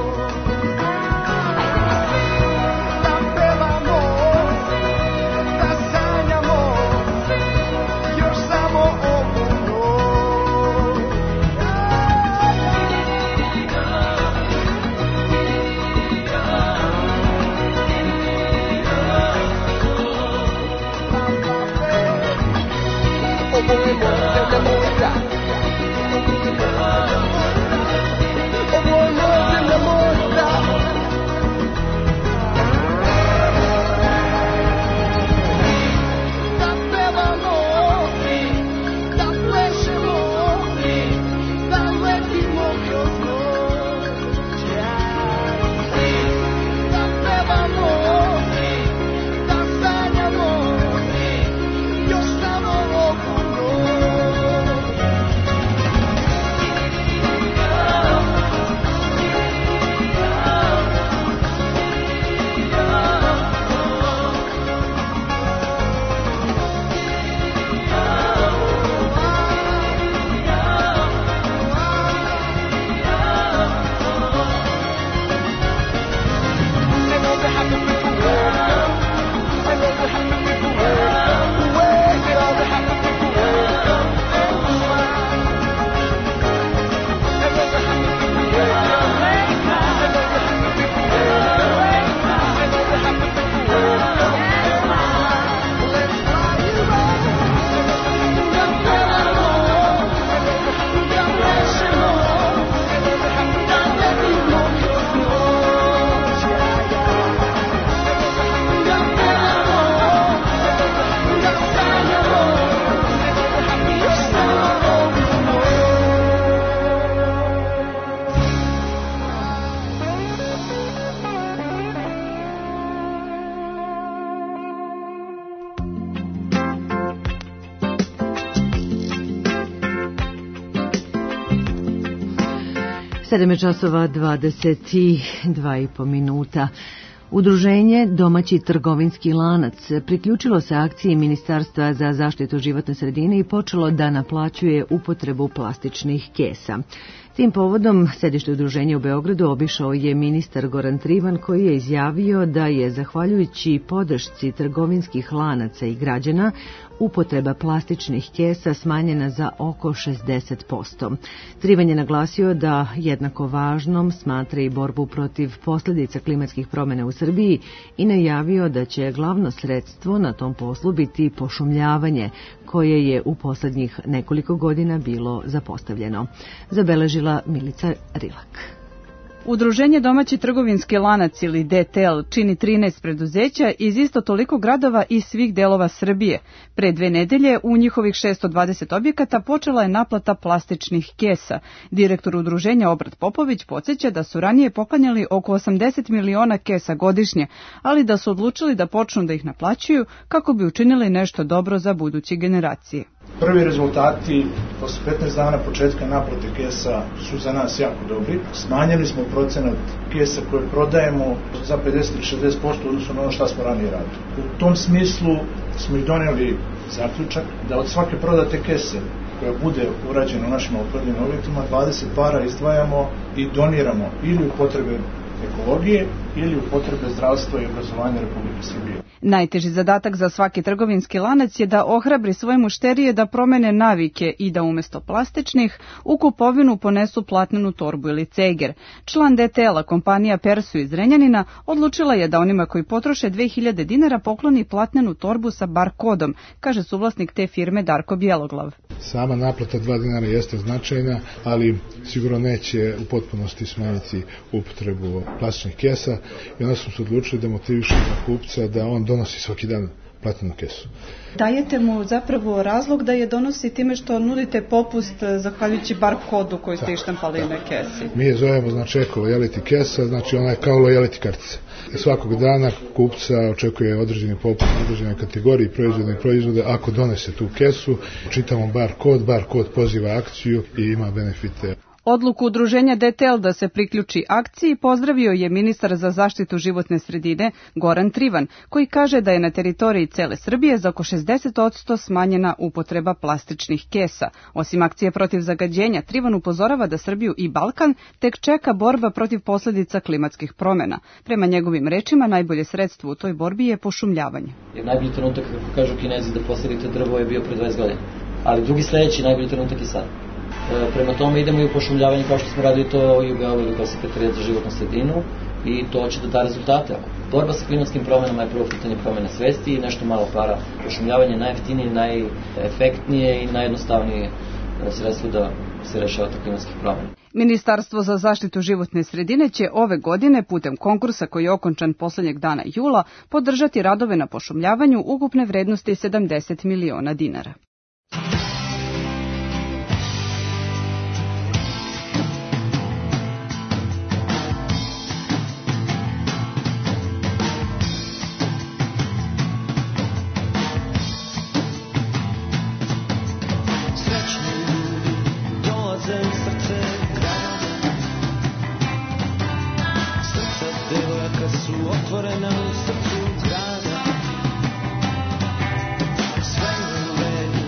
sedam časova dvadeset dva i po minuta. Udruženje Domaći trgovinski lanac priključilo se akciji Ministarstva za zaštitu životne sredine i počelo da naplaćuje upotrebu plastičnih kesa. Tim povodom sedište udruženja u Beogradu obišao je ministar Goran Trivan, koji je izjavio da je, zahvaljujući podršci trgovinskih lanaca i građana, upotreba plastičnih kesa smanjena za oko šezdeset posto. Trivan je naglasio da jednako važnom smatra i borbu protiv posljedica klimatskih promjena u Srbiji i najavio da će glavno sredstvo na tom poslu biti pošumljavanje, koje je u posljednjih nekoliko godina bilo zapostavljeno. Zabeležila Milica Rilak. Udruženje Domaći trgovinski lanac ili D T L čini trinaest preduzeća iz isto toliko gradova iz svih delova Srbije. Pre dve nedelje u njihovih šesto dvadeset objekata počela je naplata plastičnih kesa. Direktor udruženja Obrat Popović podsjeća da su ranije poklanjali oko osamdeset miliona kesa godišnje, ali da su odlučili da počnu da ih naplaćuju kako bi učinili nešto dobro za buduće generacije. Prvi rezultati posle petnaest dana početka naplate kesa su za nas jako dobri. Smanjili smo procenat kesa koje prodajemo za pedeset do šezdeset posto odnosno na ono što smo ranije radili. U tom smislu smo i doneli zaključak da od svake prodate kese koja bude urađena u našim maloprodajnim objektima, dvadeset para izdvajamo i doniramo ili u potrebe ekologije ili u potrebe zdravstva i obrazovanja Republike Srbije. Najteži zadatak za svaki trgovinski lanac je da ohrabri svoje mušterije da promene navike i da umesto plastičnih u kupovinu ponesu platnenu torbu ili ceger. Član D T L-a kompanija Persu iz Zrenjanina odlučila je da onima koji potroše dve hiljade dinara pokloni platnenu torbu sa bar kodom, kaže suvlasnik te firme Darko Bjeloglav. Sama naplata dva dinara jeste značajna, ali sigurno neće u potpunosti smanjiti upotrebu plastičnih kesa i onda smo se odlučili da motivišemo kupca da on donosi svaki dan platnenu kesu. Dajete mu zapravo razlog da je donosi time što nudite popust zahvaljujući bar kodu koji ste ištampali na kesi. Mi je zovemo znači eko lojality kesa, znači ona je kao lojality kartica. Svakog dana kupca očekuje određeni popust na određenoj kategoriji proizvoda i proizvode ako donese tu kesu, čitamo bar kod, bar kod poziva akciju i ima benefite. Odluku udruženja D T L da se priključi akciji pozdravio je ministar za zaštitu životne sredine Goran Trivan, koji kaže da je na teritoriji cele Srbije za oko šezdeset posto smanjena upotreba plastičnih kesa. Osim akcije protiv zagađenja, Trivan upozorava da Srbiju i Balkan tek čeka borba protiv posljedica klimatskih promjena. Prema njegovim rečima, najbolje sredstvo u toj borbi je pošumljavanje. Jer najbolji trenutak, kako kažu Kinezi, da posadite drvo je bio pre dvadeset godina. Ali drugi sledeći najbolji trenutak je sad. Prema tome idemo i u pošumljavanje kao što smo radili to i u Beogradu kao Sekretarijat za životnu sredinu i to će da da rezultate. Borba sa klimatskim promjenama je prvo pitanje promjena svesti i nešto malo para. Pošumljavanje je najjeftinije, najefektnije i najjednostavnije sredstvo da se rešava ta klimatskih promjena. Ministarstvo za zaštitu životne sredine će ove godine putem konkursa koji je okončan poslednjeg dana jula podržati radove na pošumljavanju ukupne vrednosti sedamdeset miliona dinara. Otvorena u srcu grada, sve u redu,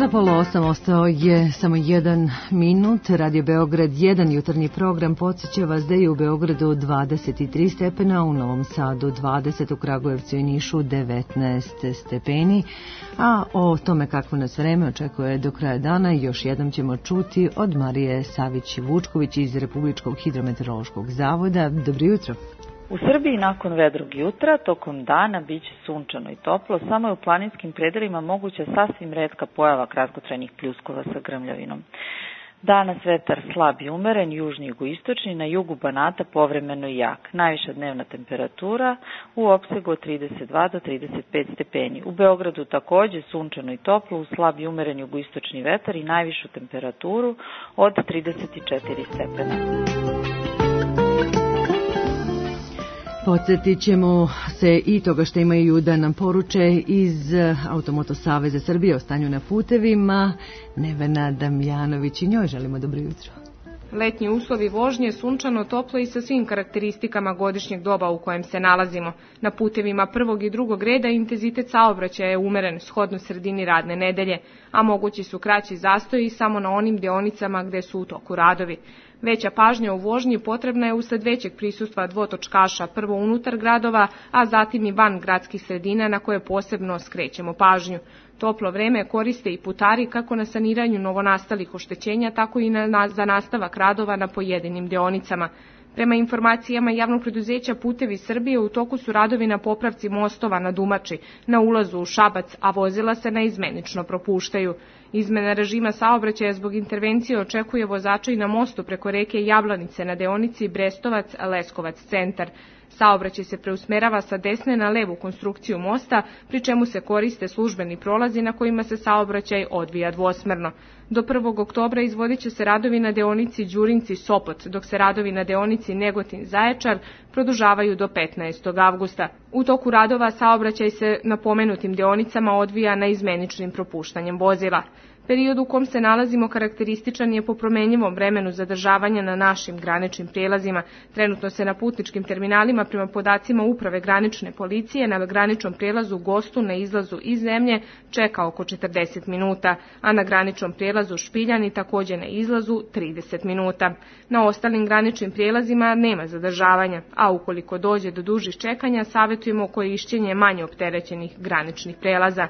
Za pola osam ostao je samo jedan minut. Radio Beograd jedan jutarnji program podsjeća vas da je u Beogradu dvadeset tri stepena, u Novom Sadu dvadeset, u Kragujevcu i Nišu devetnaest stepeni. A o tome kakvo nas vreme očekuje do kraja dana još jednom ćemo čuti od Marije Savić-Vučković iz Republičkog hidrometeorološkog zavoda. Dobro jutro. U Srbiji nakon vedrog jutra tokom dana biće sunčano i toplo, samo je u planinskim predelima moguća sasvim retka pojava kratkotrajnih pljuskova sa grmljavinom. Danas vetar slab i umeren, južni jugoistočni, na jugu Banata povremeno i jak. Najviša dnevna temperatura u opsegu od trideset dva do trideset pet stepeni. U Beogradu takođe sunčano i toplo, uz slab i umeren jugoistočni vetar i najvišu temperaturu od trideset četiri stepena. Podsjetit ćemo se i toga što imaju da nam poruče iz Automoto Saveza Srbije o stanju na putevima. Nevena Damjanović i njoj želimo dobro jutro. Letnji uslovi vožnje, sunčano, toplo i sa svim karakteristikama godišnjeg doba u kojem se nalazimo. Na putevima prvog i drugog reda intenzitet saobraćaja je umeren, shodno sredini radne nedelje, a mogući su kraći zastoji samo na onim deonicama gde su u toku radovi. Veća pažnja u vožnji potrebna je usled većeg prisustva dvotočkaša, prvo unutar gradova, a zatim i van gradskih sredina na koje posebno skrećemo pažnju. Toplo vreme koriste i putari kako na saniranju novonastalih oštećenja, tako i na, za nastavak radova na pojedinim deonicama. Prema informacijama javnog preduzeća Putevi Srbije, u toku su radovi na popravci mostova na Dumači, na ulazu u Šabac, a vozila se naizmenično propuštaju. Izmena režima saobraćaja zbog intervencije očekuje vozača i na mostu preko reke Jablanice na deonici Brestovac-Leskovac centar. Saobraćaj se preusmerava sa desne na levu konstrukciju mosta, pri čemu se koriste službeni prolazi na kojima se saobraćaj odvija dvosmerno. Do prvog oktobra izvodit će se radovi na deonici Đurinci-Sopot, dok se radovi na deonici Negotin-Zaječar produžavaju do petnaestog avgusta. U toku radova saobraćaj se na pomenutim deonicama odvija naizmeničnim propuštanjem vozila. Period u kom se nalazimo karakterističan je po promenjivom vremenu zadržavanja na našim graničnim prijelazima. Trenutno se na putničkim terminalima prema podacima Uprave granične policije na graničnom prijelazu Gostu na izlazu iz zemlje čeka oko četrdeset minuta, a na graničnom prijelazu Špiljani također na izlazu trideset minuta. Na ostalim graničnim prijelazima nema zadržavanja, a ukoliko dođe do dužih čekanja, savjetujemo korišćenje manje opterećenih graničnih prijelaza.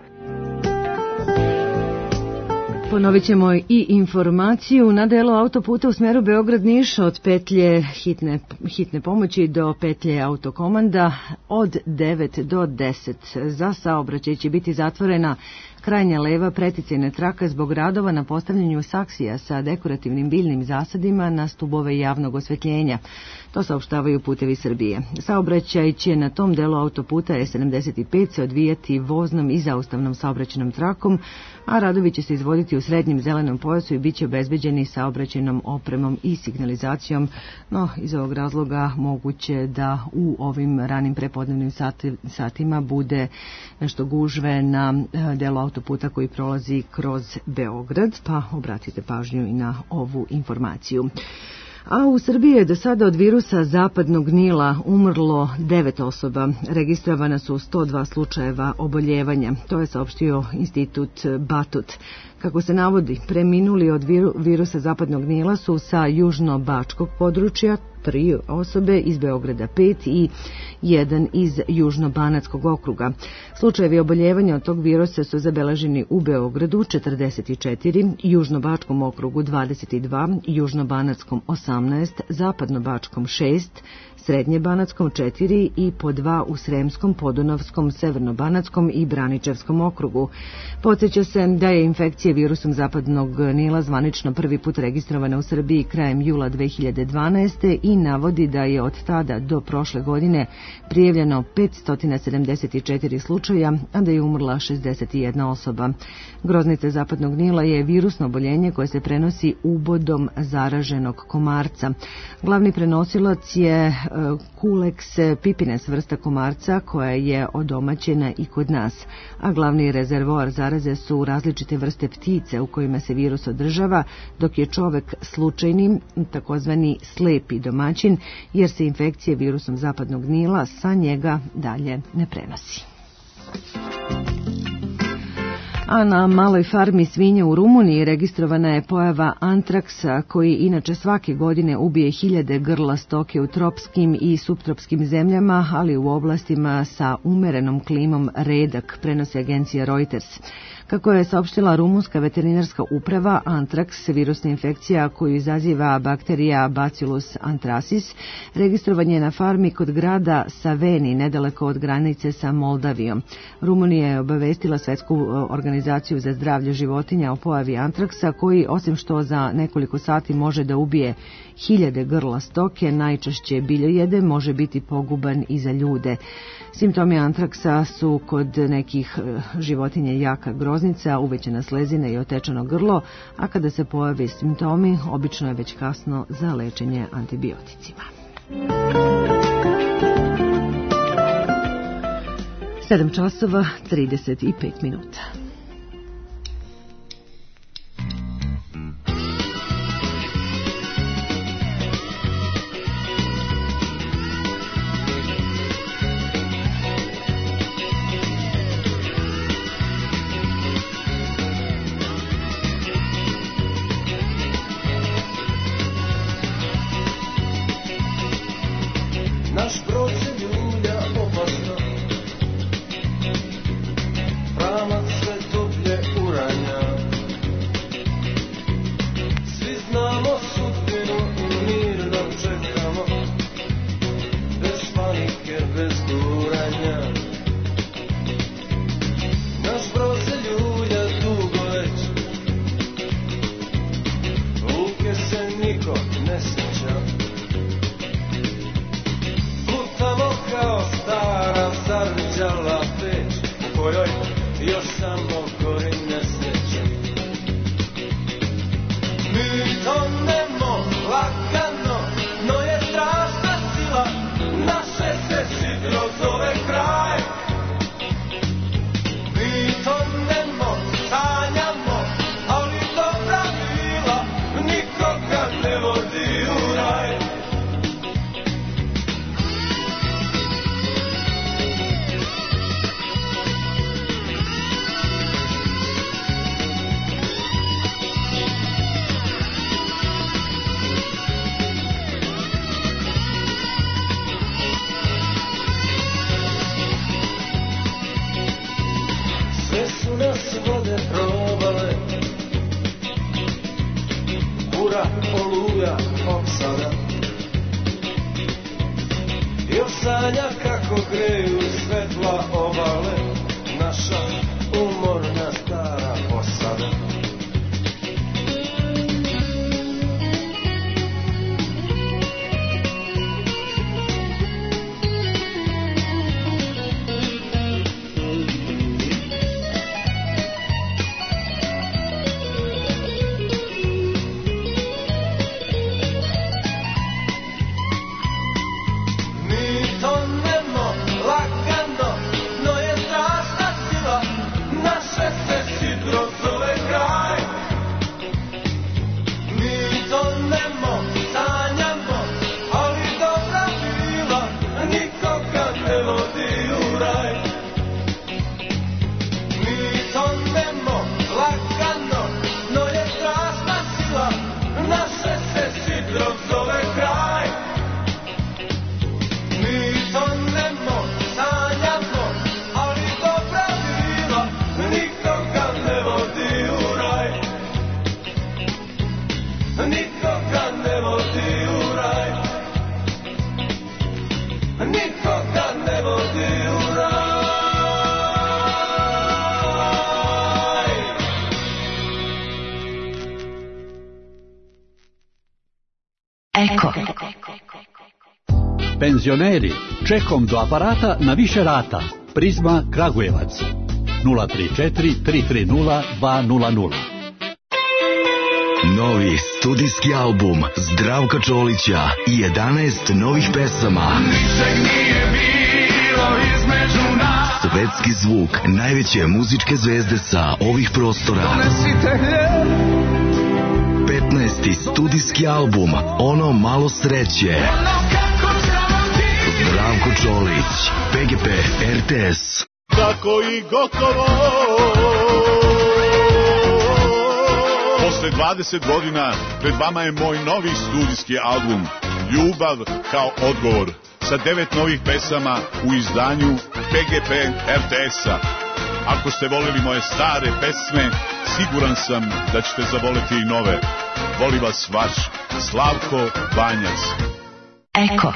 Ponovit ćemo i informaciju na delu autoputa u smeru Beograd-Niš od petlje hitne, hitne pomoći do petlje autokomanda od devet do deset. Za saobraćaj će biti zatvorena krajnja leva preticajna traka zbog radova na postavljanju saksija sa dekorativnim biljnim zasadima na stubove javnog osvetljenja. To saopštavaju Putevi Srbije. Saobraćaj će na tom delu autoputa E sedamdeset pet se odvijati voznom i zaustavnom saobraćajnom trakom, a radovi će se izvoditi u srednjem zelenom pojasu i bit će obezbeđeni saobraćajnom opremom i signalizacijom, no iz ovog razloga moguće da u ovim ranim prepodnevnim sati, satima bude nešto gužve na delu autoputa koji prolazi kroz Beograd, pa obratite pažnju i na ovu informaciju. A u Srbiji je do sada od virusa zapadnog Nila umrlo devet osoba. Registrovana su sto dva slučajeva oboljevanja. To je saopštio institut Batut. Kako se navodi, preminuli od virusa zapadnog Nila su sa južno-bačkog područja tri osobe, iz Beograda pet i jedan iz južno-banatskog okruga. Slučajevi oboljevanja od tog virusa su zabeleženi u Beogradu četrdeset četiri, južno-bačkom okrugu dvadeset dva, južno-banatskom osamnaest, zapadno-bačkom šest, srednje-banatskom četiri i po dva u Sremskom, Podunavskom, Severno-banatskom i Braničevskom okrugu. Podsjeća se da je infekcija virusom zapadnog Nila zvanično prvi put registrovana u Srbiji krajem jula dve hiljade dvanaeste. i navodi da je od tada do prošle godine prijavljeno petsto sedamdeset četiri slučaja, a da je umrla šezdeset jedna osoba. Groznica zapadnog Nila je virusno oboljenje koje se prenosi ubodom zaraženog komarca. Glavni prenosilac je Culex pipines, vrsta komarca koja je odomaćena i kod nas, a glavni rezervoar zaraze su različite vrste ptice u kojima se virus održava, dok je čovek slučajni, takozvani slepi domaćin, jer se infekcija virusom zapadnog Nila sa njega dalje ne prenosi. A na maloj farmi svinja u Rumuniji registrovana je pojava antraksa, koji inače svake godine ubije hiljade grla stoke u tropskim i suptropskim zemljama, ali u oblastima sa umerenom klimom redak, prenosi agencija Reuters. Kako je saopštila rumunska veterinarska uprava, antraks, virusna infekcija koju izaziva bakterija Bacillus anthracis, registrovan je na farmi kod grada Saveni, nedaleko od granice sa Moldavijom. Rumunija je obavestila Svetsku organizaciju za zdravlje životinja o pojavi antraksa, koji, osim što za nekoliko sati može da ubije hiljade grla stoke, najčešće biljojede, može biti poguban i za ljude. Simptomi antraksa su kod nekih životinja jaka groznica, uvećana slezina i otečeno grlo, a kada se pojave simptomi, obično je već kasno za lečenje antibioticima. sedam časova trideset pet minuta. Eko. Penzioneri, čekom do aparata na više rata. Prizma Kragujevac. nula tri četiri tri tri nula dva nula nula. Novi studijski album Zdravka Čolića i jedanaest novih pesama. Ničeg nije bilo između nas. Svetski zvuk najveće muzičke zvezde sa ovih prostora. Donesite hljeb. petnaesti studijski album Ono malo sreće. Zdravko Čolić, P G P R T S. Tako i gotovo. Posle dvadeset godina pred vama je moj novi studijski album Ljubav kao odgovor sa devet novih pesama u izdanju P G P R T S-a. Ako ste voleli moje stare pesme, siguran sam da ćete zavoleti i nove. Voli vas vaš Slavko Banjac. Eko.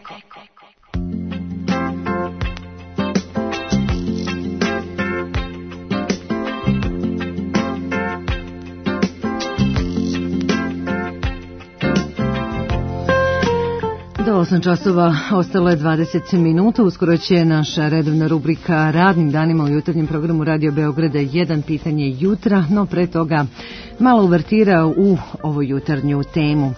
Do osam časova ostalo je dvadeset minuta, uskoro će naša redovna rubrika Radnim danima u jutarnjem programu Radio Beograda jedan pitanje jutra, no pre toga malo uvertira u ovu jutarnju temu.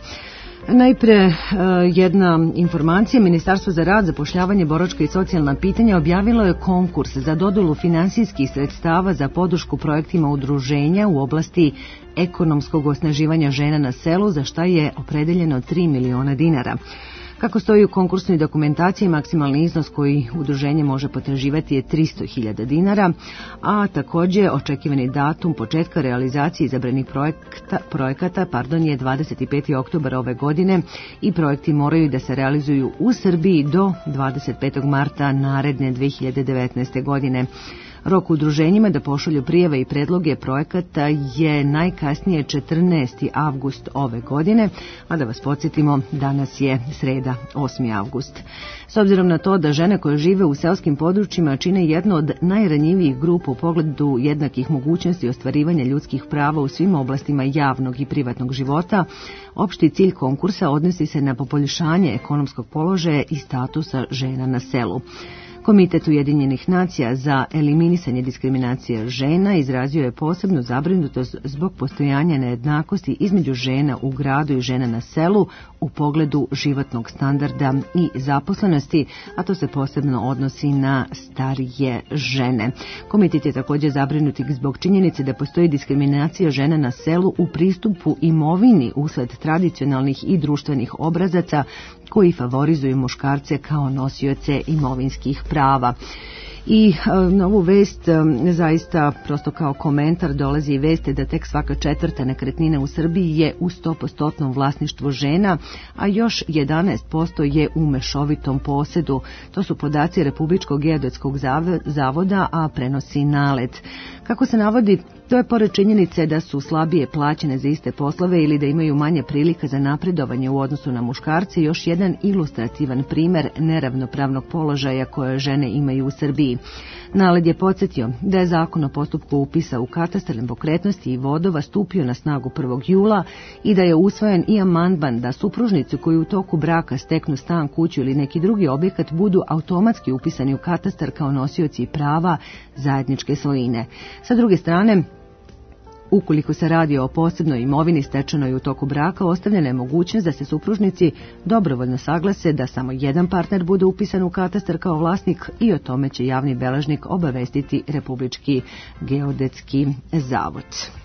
Najpre jedna informacija. Ministarstvo za rad, zapošljavanje, boračka i socijalna pitanja objavilo je konkurs za dodelu finansijskih sredstava za podršku projektima udruženja u oblasti ekonomskog osnaživanja žena na selu, za šta je opredeljeno tri miliona dinara. Kako stoji u konkursnoj dokumentaciji, maksimalni iznos koji udruženje može potraživati je tristo hiljada dinara, a također očekivani datum početka realizacije izabranih projekta, projekata pardon, je dvadeset peti oktobar ove godine i projekti moraju da se realizuju u Srbiji do dvadeset petog marta naredne dve hiljade devetnaeste. godine. Rok udruženjima da pošalju prijave i predloge projekata je najkasnije četrnaesti avgust ove godine, a da vas podsjetimo, danas je sreda, osmi avgust. S obzirom na to da žene koje žive u seoskim područjima čine jedno od najranjivijih grupa u pogledu jednakih mogućnosti ostvarivanja ljudskih prava u svim oblastima javnog i privatnog života, opšti cilj konkursa odnosi se na poboljšanje ekonomskog položaja i statusa žena na selu. Komitet Ujedinjenih nacija za eliminisanje diskriminacije žena izrazio je posebnu zabrinutost zbog postojanja nejednakosti između žena u gradu i žena na selu u pogledu životnog standarda i zaposlenosti, a to se posebno odnosi na starije žene. Komitet je također zabrinut zbog činjenice da postoji diskriminacija žena na selu u pristupu imovini usled tradicionalnih i društvenih obrazaca koji favorizuju muškarce kao nosioce imovinskih prava. I na ovu vest zaista prosto kao komentar dolazi i veste da tek svaka četvrta nekretnina u Srbiji je u sto posto vlasništvu žena, a još jedanaest posto je u mešovitom posedu. To su podaci Republičkog geodetskog zavoda, a prenosi Nalet. Kako se navodi, to je pored činjenice da su slabije plaćene za iste poslove ili da imaju manje prilika za napredovanje u odnosu na muškarce, još jedan ilustrativan primjer neravnopravnog položaja koje žene imaju u Srbiji. Naled je podsjetio da je zakon o postupku upisa u katastar nepokretnosti i vodova stupio na snagu prvog jula i da je usvojen i amandman da supružnici koji u toku braka steknu stan, kuću ili neki drugi objekat budu automatski upisani u katastar kao nosioci prava zajedničke svojine. Sa druge strane, ukoliko se radi o posebnoj imovini stečenoj u toku braka, ostavljena je mogućnost da se supružnici dobrovoljno saglase da samo jedan partner bude upisan u katastar kao vlasnik i o tome će javni beležnik obavestiti Republički geodetski zavod.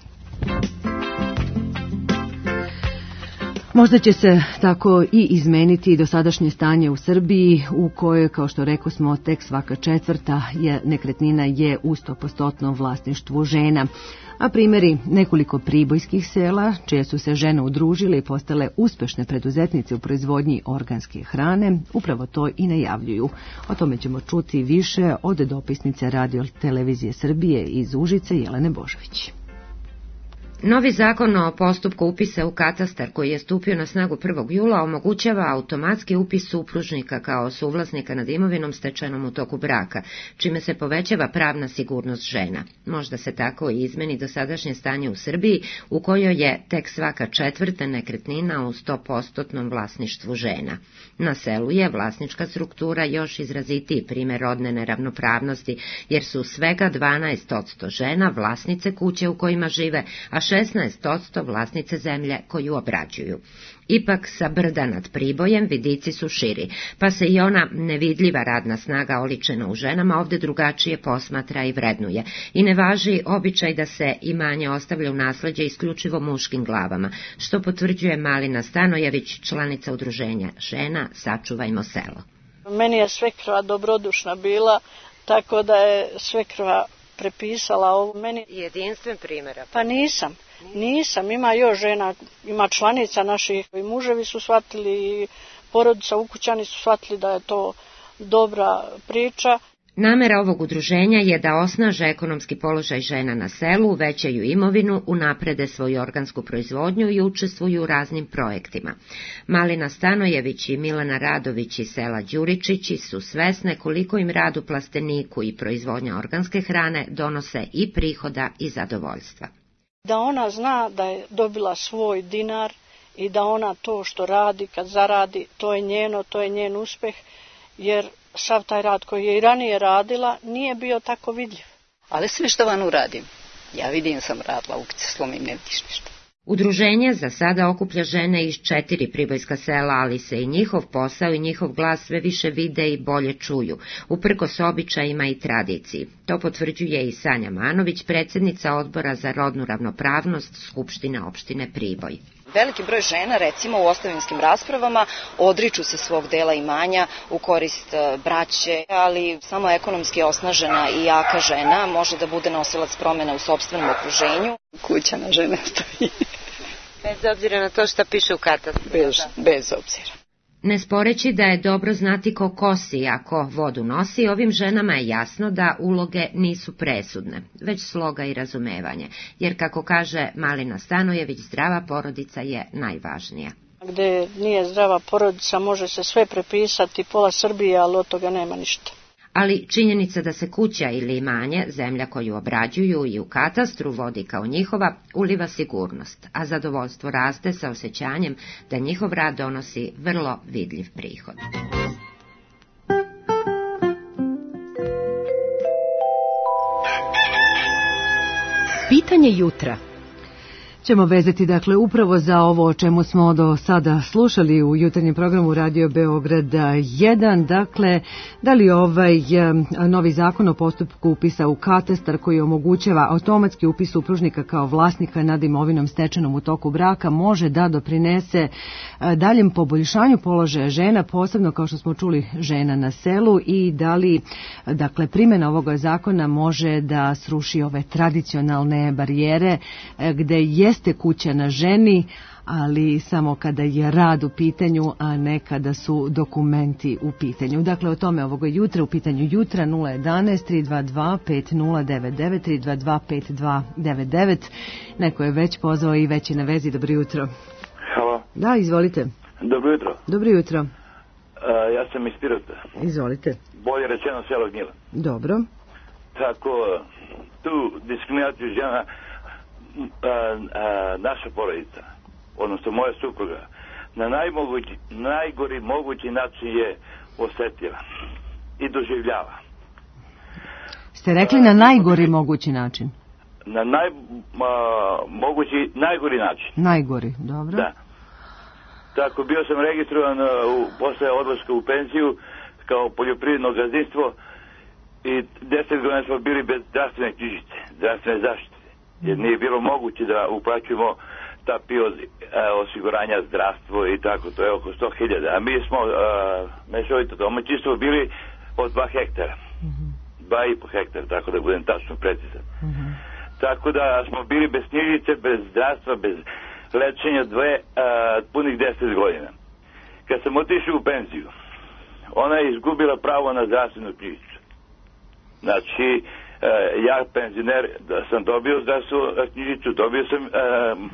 Možda će se tako i izmeniti dosadašnje stanje u Srbiji u kojoj, kao što rekao smo, tek svaka četvrta je, nekretnina je u sto posto vlasništvu žena. A primjeri nekoliko pribojskih sela, čije su se žene udružile i postale uspešne preduzetnice u proizvodnji organske hrane, upravo to i najavljuju. O tome ćemo čuti više od dopisnice Radio Televizije Srbije iz Užice, Jelene Božović. Novi zakon o postupku upisa u katastar koji je stupio na snagu prvog jula omogućava automatski upis supružnika kao suvlasnika nad imovinom stečenom u toku braka, čime se povećava pravna sigurnost žena. Možda se tako i izmeni dosadašnje stanje u Srbiji u kojoj je tek svaka četvrta nekretnina u sto posto vlasništvu žena. Na selu je vlasnička struktura još izrazitiji primjer rodne neravnopravnosti, jer su svega dvanaest posto žena vlasnice kuće u kojima žive, a šesnaest posto vlasnice zemlje koju obrađuju. Ipak sa brda nad Pribojem vidici su širi, pa se i ona nevidljiva radna snaga oličena u ženama ovdje drugačije posmatra i vrednuje. I ne važi običaj da se imanje ostavlja u nasleđe isključivo muškim glavama, što potvrđuje Malina Stanojević, članica udruženja žena Sačuvajmo selo. Meni je svekrva dobrodušna bila, tako da je svekrva prepisala ovo meni. Jedinstven primjer? Pa nisam, nisam, ima još žena, ima članica naših, i muževi su shvatili i porodica, ukućani su shvatili da je to dobra priča. Namera ovog udruženja je da osnaže ekonomski položaj žena na selu, uvećaju imovinu, unaprede svoju organsku proizvodnju i učestvuju u raznim projektima. Malina Stanojević i Milana Radović iz sela Đuričići su svesne koliko im rad u plasteniku i proizvodnja organske hrane donose i prihoda i zadovoljstva. Da ona zna da je dobila svoj dinar i da ona to što radi, kad zaradi, to je njeno, to je njen uspeh, jer sav taj rad koji je i ranije radila nije bio tako vidljiv. Ali sve što vam uradim, ja vidim sam radila, ukice slomim, ne vidiš ništa. Udruženje za sada okuplja žene iz četiri pribojska sela, ali se i njihov posao i njihov glas sve više vide i bolje čuju, uprkos običajima i tradiciji. To potvrđuje i Sanja Manović, predsjednica odbora za rodnu ravnopravnost Skupštine opštine Priboj. Veliki broj žena, recimo u ostavinskim raspravama, odriču se svog dela imanja u korist braće, ali samo ekonomski osnažena i jaka žena može da bude nosilac promjena u sopstvenom okruženju. Kućana žena stoji. Bez obzira na to šta piše u katastru. Bez, bez obzira. Ne sporeći da je dobro znati ko kosi, a ko vodu nosi, ovim ženama je jasno da uloge nisu presudne, već sloga i razumevanje, jer kako kaže Malina Stanojević, zdrava porodica je najvažnija. Gde nije zdrava porodica može se sve prepisati, pola Srbije, ali od toga nema ništa. Ali činjenica da se kuća ili imanje, zemlja koju obrađuju i u katastru vodi kao njihova, uliva sigurnost, a zadovoljstvo raste sa osjećanjem da njihov rad donosi vrlo vidljiv prihod. Pitanje jutra ćemo vezati, dakle, upravo za ovo o čemu smo do sada slušali u jutarnjem programu Radio Beograd jedan, dakle, da li ovaj novi zakon o postupku upisa u katastar koji omogućava automatski upis supružnika kao vlasnika nad imovinom stečenom u toku braka može da doprinese daljem poboljšanju položaja žena, posebno kao što smo čuli žena na selu, i da li, dakle, primjena ovoga zakona može da sruši ove tradicionalne barijere gde je jeste kuća na ženi, ali samo kada je rad u pitanju, a ne kada su dokumenti u pitanju. Dakle, o tome ovoga jutra, u pitanju jutra nula jedanaest tri dva dva pet nula devet devet tri dva dva pet dva devet devet. Neko je već pozvao i već je na vezi. Dobro jutro. Halo. Da, izvolite. Dobro jutro. Dobro jutro. Uh, ja sam iz Pirota. Izvolite. Bolje rečeno selo Gnjila. Dobro. Tako, tu diskriminaciju žena A, a, naša porodica, odnosno moja supruga, na najmogući, najgori mogući način je osjetila i doživljava. Ste rekli na najgori mogući način? Na naj, a, mogući, najgori način. Najgori, dobro. Da. Tako, bio sam registrovan u, posle odlaska u penziju kao poljoprivredno gazdinstvo i deset godina smo bili bez zdravstvene knjižice, zdravstvene zaštite. Jer nije bilo moguće da uplaćujemo ta pio osiguranja, zdravstvo i tako, to je oko sto hiljada. A mi smo uh, mešovito domaćinstvo bili od dva hektara. Mm-hmm. Dva i po hektara, tako da budem tačno precizan. Mm-hmm. Tako da smo bili bez knjižice, bez zdravstva, bez lečenja dve, uh, punih deset godina. Kad sam otišao u penziju, ona je izgubila pravo na zdravstvenu knjižicu. Znači, ja penzioner da sam dobio zdravstvenu knjižicu, dobio sam a,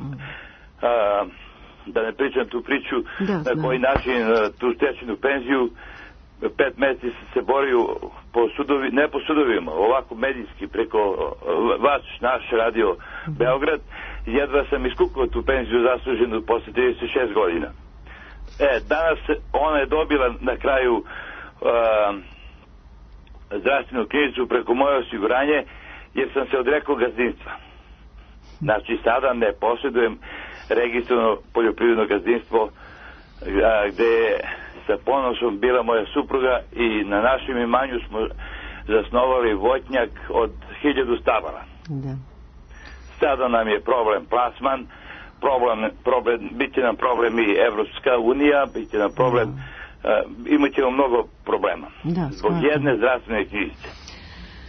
a, da ne pričam tu priču da, na koji način tu stečenu penziju pet meseci se borio po sudovi, ne po sudovima, ovako medijski preko vas, naš radio Beograd, jedva sam iskukao tu penziju zasluženu posle trideset šest godina. E, danas ona je dobila na kraju a, zdravstvenu knjižicu preko moje osiguranje, jer sam se odrekao gazdinstva. Znači, sada ne posjedujem registrovano poljoprivredno gazdinstvo gde je sa ponosom bila moja supruga i na našem imanju smo zasnovali voćnjak od hiljadu stabala. Da. Sada nam je problem plasman, problem, problem, bit će nam problem i Evropska unija, bit će nam problem, uh, imat ćemo mnogo problema. Da, zbog jedne zdravstvene knjižice. Znači.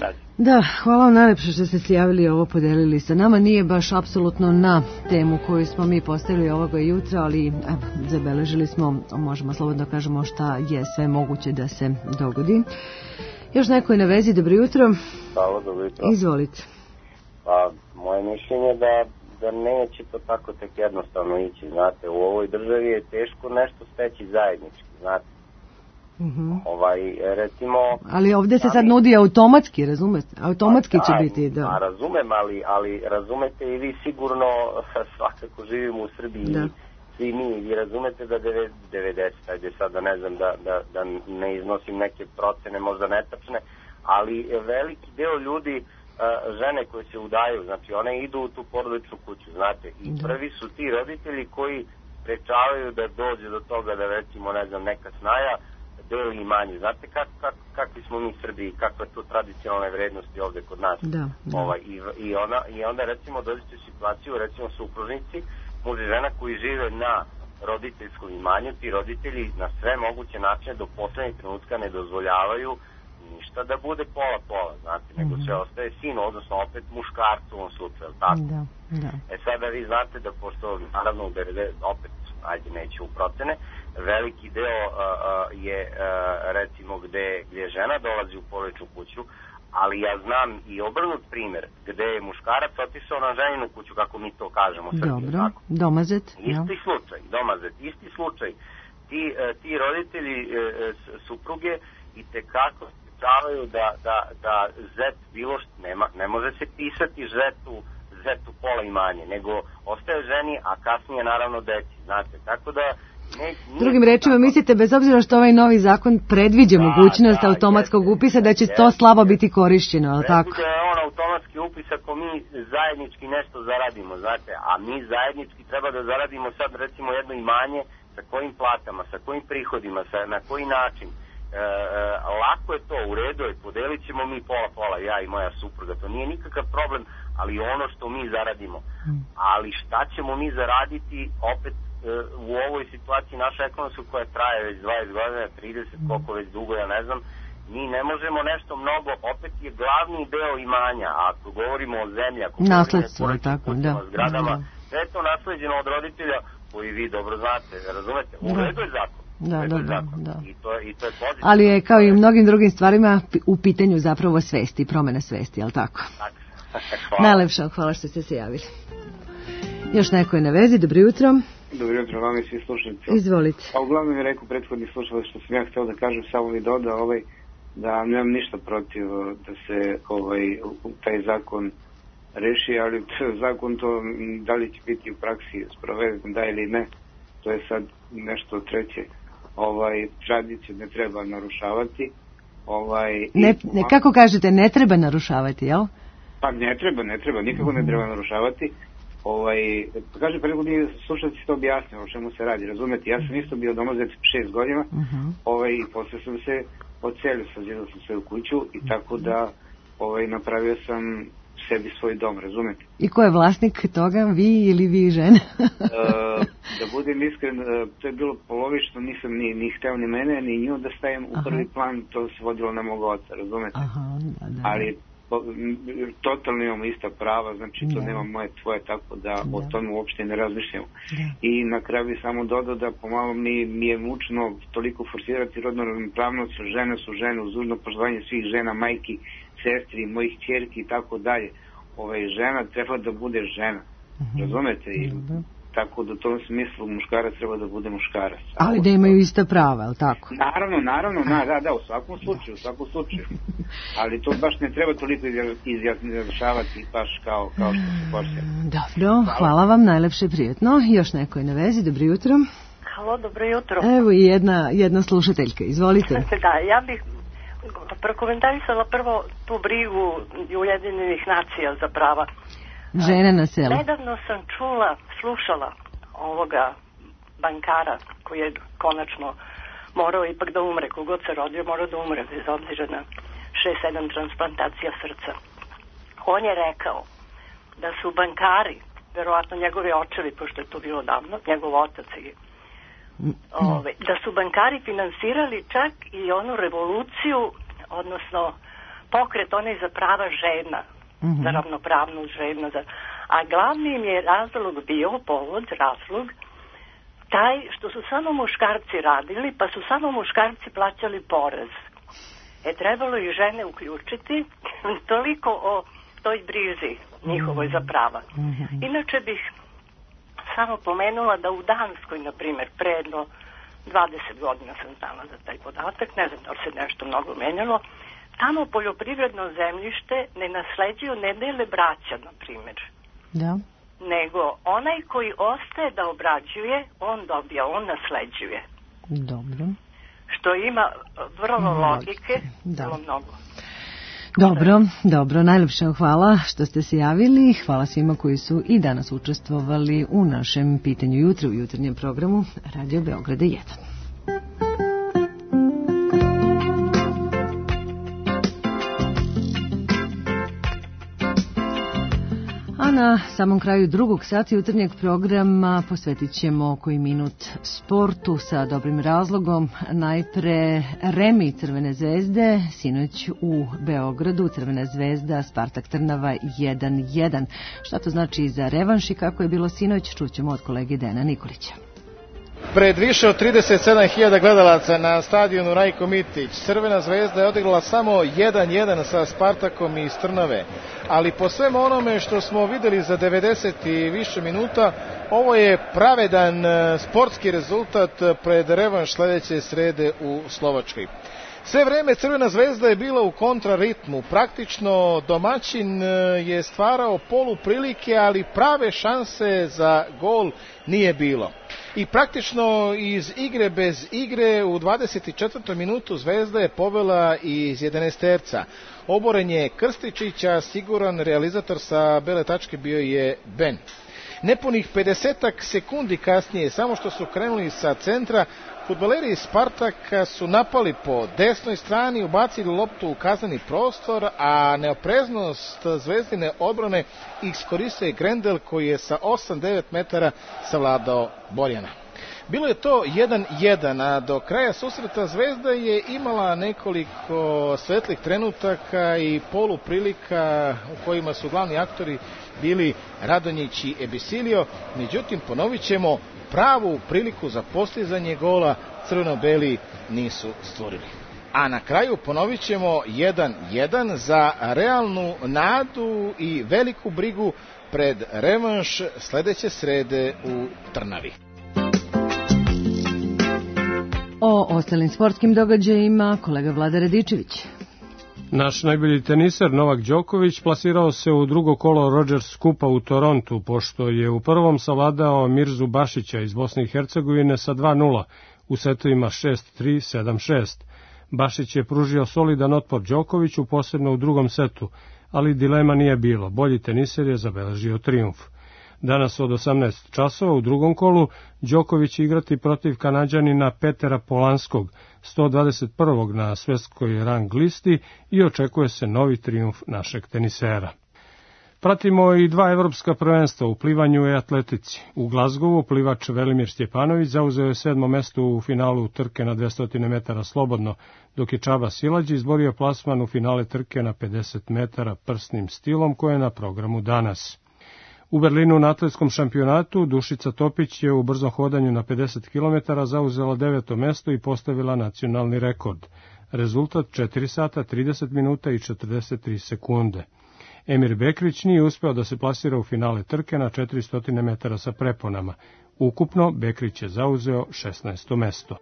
Da, hvala vam najlepše što ste se javili i ovo podelili sa nama. Nije baš apsolutno na temu koju smo mi postavili ovoga jutra, ali eh, zabeležili smo, možemo slobodno kažemo šta je sve moguće da se dogodi. Još neko je na vezi, dobro jutro. Hvala, dobro jutro. Izvolite. Pa, moje mišljenje da, da neće to tako tek jednostavno ići, znate, u ovoj državi je teško nešto steći zajednički, znate. Uh-huh. Ovaj, recimo... Ali ovdje se sad nudi automatski, razumete? Automatski pa, će da, biti, da. A razumem, ali, ali razumete i vi sigurno, svakako živimo u Srbiji, da. Svi mi, vi razumete da devedeset, ajde sad da ne znam, da, da, da ne iznosim neke procene, možda netačne, ali veliki deo ljudi, žene koje se udaju, znači one idu u tu porodičnu kuću, znate, i da. Prvi su ti roditelji koji sprečavaju da dođe do toga da recimo, ne znam, neka snaja deli imanje. Znate kak, kak, kakvi smo mi Srbiji, kakve tu tradicionalne vrednosti ovde kod nas. Da, da. Ovaj, i, i, ona, I onda recimo dođete u situaciju, recimo supružnici, muž i žena koji žive na roditeljskom imanju, ti roditelji na sve moguće načine do poslednjeg trenutka ne dozvoljavaju ništa da bude pola-pola, znate, nego mm-hmm. sve ostaje sin, odnosno opet muškarcu u ovom slučaju, tako? Da, da. E sada vi znate da pošto, naravno, opet, ajde neće u procene, veliki deo uh, uh, je uh, recimo gde, gde žena dolazi u porodičnu kuću, ali ja znam i obrnut primer gde je muškarac otišao na ženinu kuću, kako mi to kažemo. Dobro, tako. Domazet. Isti ja. slučaj, domazet, isti slučaj. Ti, uh, ti roditelji uh, supruge i tekako sprečavaju da, da, da zet bilo što nema, ne može se pisati zetu, zetu pola imanje, nego ostaje ženi, a kasnije naravno deci, znate, tako da Ne, drugim rečima, mislite, bez obzira što ovaj novi zakon predviđa da, mogućnost da, automatskog jeste, upisa, da će jeste, to slabo biti korišćeno, ali tako? Predviđa je on automatski upis ako mi zajednički nešto zaradimo, znate, a mi zajednički treba da zaradimo sad recimo jedno imanje sa kojim platama, sa kojim prihodima, sa, na koji način. E, e, lako je to, u redu je, podelit ćemo mi pola-pola, ja i moja supruga, to nije nikakav problem, ali ono što mi zaradimo. Ali šta ćemo mi zaraditi opet u ovoj situaciji naša ekonomska koja traje već dvadeset godina, trideset, koliko već dugo, ja ne znam, mi ne možemo nešto mnogo, opet je glavni deo imanja, a ako govorimo o zemlji, ako nasledstvo, tako, da. O zgradama, sve je to nasleđeno od roditelja koji vi dobro znate, razumete, u redu je zakon. Da, da, da, da. I to, i to je pozitivno. Ali je kao i u mnogim drugim stvarima u pitanju zapravo svesti, promena svesti, je li tako? Tako. Najlepša, hvala što ste se javili. Još neko je na vezi, dobro jutro. Dobro jutro, vam i svi slušalci. Izvolite. A uglavnom je rekao prethodni slušalac što sam ja htio da kažem, samo mi doda ovaj, da nemam ništa protiv da se ovaj, taj zakon reši, ali zakon to da li će biti u praksi sproveden, da ili ne, to je sad nešto treće. Ovaj, tradiciju ne treba narušavati. Ovaj, ne, ne, kako kažete, ne treba narušavati, jel? Pa ne treba, ne treba, nikako ne treba narušavati. Ovaj, kaže, prethodni slušalci to objasnio o čemu se radi, razumete, ja sam isto bio domazet šest godina, uh-huh. ovaj, i posle sam se odselio, sazidao sam se u kuću i tako da ovaj, napravio sam sebi svoj dom, razumete. I ko je vlasnik toga, vi ili vi žena? e, da budem iskren, to je bilo polovično, nisam ni, ni hteo ni mene, ni nju da stavim u prvi Aha. plan, to se vodilo na mog oca, razumete. Aha, da, da. Ali totalno imamo ista prava, znači to da. nema moje tvoje, tako da, da. o tome uopšte ne razmišljamo. Da. I na kraju bi samo dodao da pomalo mi, mi je mučno toliko forsirati rodnu ravnopravnost, žene su žene, uz dužno poštovanje svih žena, majki, sestri, mojih ćerki i tako dalje. Ove, žena treba da bude žena, uh-huh. razumete? I da. Tako da u tom smislu muškarac treba da bude muškarac. Ali da imaju ista prava, je li tako? Naravno, naravno, na, da, da, u svakom slučaju, u svakom slučaju. Ali to baš ne treba toliko izjašnjavati baš kao, kao što se poslije. Dobro, hvala. hvala vam, najlepše prijetno. Još neko je na vezi, dobro jutro. Halo, dobro jutro. Evo i jedna, jedna slušateljka, izvolite. Da, ja bih prokomentarisala prvo tu brigu Ujedinjenih nacija za prava žene na selu. Nedavno sam čula, slušala ovoga bankara koji je konačno morao ipak da umre, kogod se rodio morao da umre bez obzira na šest sedam transplantacija srca. On je rekao da su bankari, verovatno njegovi očevi, pošto je to bilo davno, njegov otac i ove, da su bankari finansirali čak i onu revoluciju, odnosno pokret onaj za prava žena, mm-hmm. za ravnopravnost žena, za... a glavni im je razlog bio, povod, razlog, taj što su samo muškarci radili, pa su samo muškarci plaćali porez. E, trebalo i žene uključiti, toliko o toj brizi njihovoj za prava. Mm-hmm. Inače bih samo pomenula da u Danskoj, na primjer, predno dvadeset godina sam znala za taj podatak, ne znam da li se nešto mnogo menjalo, tamo poljoprivredno zemljište ne nasleđuju, ne dele braća, na primjer. Da. Nego onaj koji ostaje da obrađuje, on dobija, on nasleđuje. Dobro. Što ima vrlo logike, da. vrlo mnogo. Dobro, dobro, najljepše hvala što ste se javili. Hvala svima koji su i danas učestvovali u našem pitanju jutra u jutarnjem programu Radio Beograda jedan. A na samom kraju drugog sata jutarnjeg programa posvetit ćemo koji minut sportu sa dobrim razlogom. Najpre remi Crvene zvezde, sinoć u Beogradu, Crvena zvezda, Spartak Trnava jedan jedan. Šta to znači za revanš i kako je bilo sinoć, čućemo od kolege Dejana Nikolića. Pred više od trideset sedam hiljada gledalaca na stadionu Rajko Mitić, Crvena zvezda je odigrala samo jedan jedan sa Spartakom iz Trnave. Ali po svemu onome što smo videli za devedeset i više minuta, ovo je pravedan sportski rezultat pred revanš sledeće srede u Slovačkoj. Sve vreme Crvena zvezda je bila u kontraritmu, praktično domaćin je stvarao poluprilike, ali prave šanse za gol nije bilo. I praktično iz igre bez igre u dvadeset četvrtoj minutu Zvezda je povela iz jedanaesterca. Oborenje Krstičića, siguran realizator sa bele tačke bio je Ben. Nepunih pedesetak sekundi kasnije, samo što su krenuli sa centra, fudbaleri iz Spartaka su napali po desnoj strani, ubacili loptu u kazneni prostor, a neopreznost Zvezdine odbrane iskoristio je Grendel koji je sa osam devet metara savladao Borjana. Bilo je to jedan jedan, a do kraja susreta Zvezda je imala nekoliko svetlih trenutaka i poluprilika u kojima su glavni aktori bili Radonjić i Ebisilio, međutim ponovit ćemo, pravu priliku za postizanje gola crveno-beli nisu stvorili. A na kraju ponovit ćemo jedan jedan za realnu nadu i veliku brigu pred revanš sledeće srede u Trnavi. O ostalim sportskim događajima kolega Vlada Radičević. Naš najbolji teniser Novak Đoković plasirao se u drugo kolo Rogers Kupa u Torontu, pošto je u prvom savladao Mirzu Bašića iz Bosne i Hercegovine sa dva nula u setovima šest tri sedam šest. Bašić je pružio solidan otpor Đokoviću, posebno u drugom setu, ali dilema nije bilo, bolji teniser je zabeležio trijumf. Danas od osamnaest časova u drugom kolu Đoković će igrati protiv Kanađanina Petera Polanskog, sto dvadeset prvog na svetskoj rang listi, i očekuje se novi trijumf našeg tenisera. Pratimo i dva evropska prvenstva u plivanju i atletici. U Glazgovu plivač Velimir Stjepanović zauzeo je sedmo mesto u finalu trke na dvesta metara slobodno, dok je Čaba Silađi izborio plasman u finale trke na pedeset metara prsnim stilom koje je na programu danas. U Berlinu na atletskom šampionatu Dušica Topić je u brzom hodanju na pedeset kilometara zauzela deveto mesto i postavila nacionalni rekord. Rezultat četiri sata, trideset minuta i četrdeset tri sekunde. Emir Bekrić nije uspeo da se plasira u finale trke na četiristo metara sa preponama. Ukupno Bekrić je zauzeo šesnaesto mesto.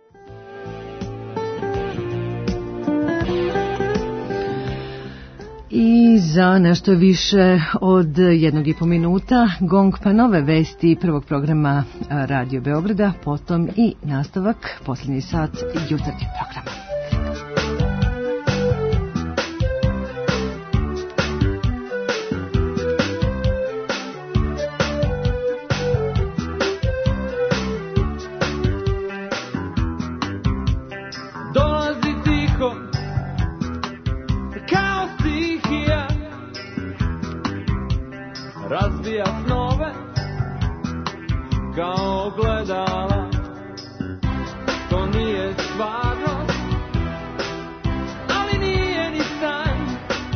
I za nešto više od jednog i po minuta gong pa nove vesti prvog programa Radio Beograda, potom i nastavak, posljednji sat jutarnjeg programa. Razbija snove kao gledala, to nije stvarno, ali nije ni san,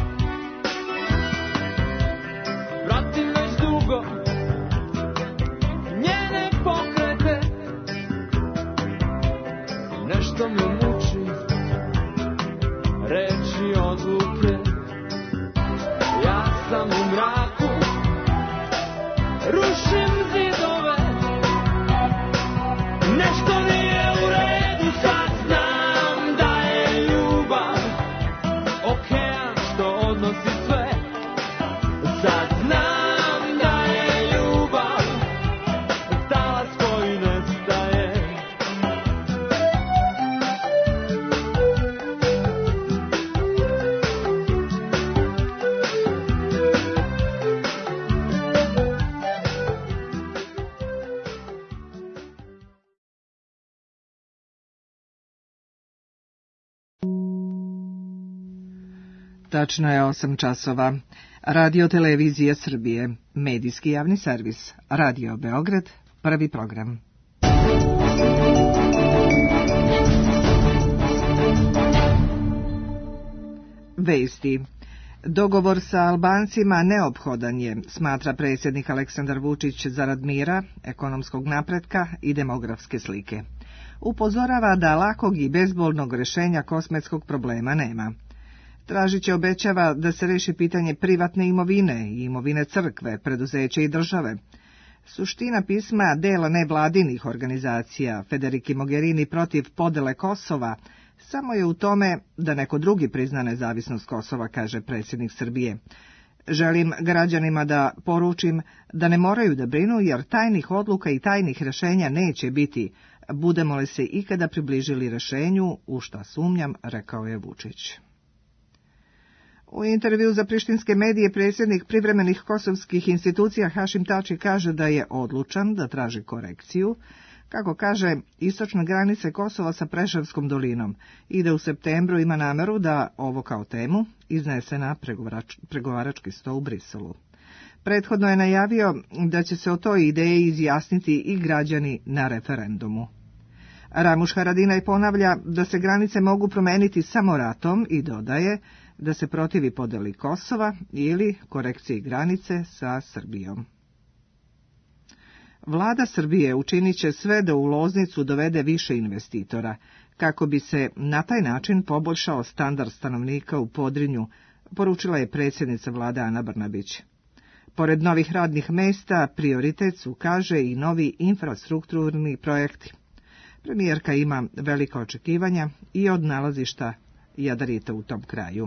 me muči reči odluke. Ja sam u mraku, rušim zidove, nešto nije u redu, sad znam da je ljubav okean što odnosi sve. Sad znam da je ljubav talas koji nestaje. Tačno je osam časova. Radio Televizija Srbije, medijski javni servis, Radio Beograd, prvi program. Vesti. Dogovor sa Albancima neophodan je, smatra predsjednik Aleksandar Vučić, zarad mira, ekonomskog napretka i demografske slike. Upozorava da lakog i bezbolnog rješenja kosmetskog problema nema. Tražiće obećava da se reši pitanje privatne imovine i imovine crkve, preduzeća i države. Suština pisma dela nevladinih organizacija Federiki Mogherini protiv podele Kosova samo je u tome da neko drugi prizna nezavisnost Kosova, kaže predsjednik Srbije. Želim građanima da poručim da ne moraju da brinu jer tajnih odluka i tajnih rješenja neće biti, budemo li se ikada približili rješenju, u šta sumnjam, rekao je Vučić. U intervju za prištinske medije predsjednik privremenih kosovskih institucija Hašim Tači kaže da je odlučan da traži korekciju, kako kaže, istočne granice Kosova sa Preševskom dolinom i da u septembru ima nameru da ovo kao temu iznese na pregovarač, pregovarački sto u Briselu. Prethodno je najavio da će se o toj ideji izjasniti i građani na referendumu. Ramuš Haradinaj ponavlja da se granice mogu promeniti samo ratom i dodaje da se protivi podeli Kosova ili korekciji granice sa Srbijom. Vlada Srbije učinit će sve da u Loznicu dovede više investitora, kako bi se na taj način poboljšao standard stanovnika u Podrinju, poručila je predsjednica vlade Ana Brnabić. Pored novih radnih mesta, prioritet su, kaže, i novi infrastrukturni projekti. Premijerka ima velika očekivanja i od nalazišta jadarita u tom kraju.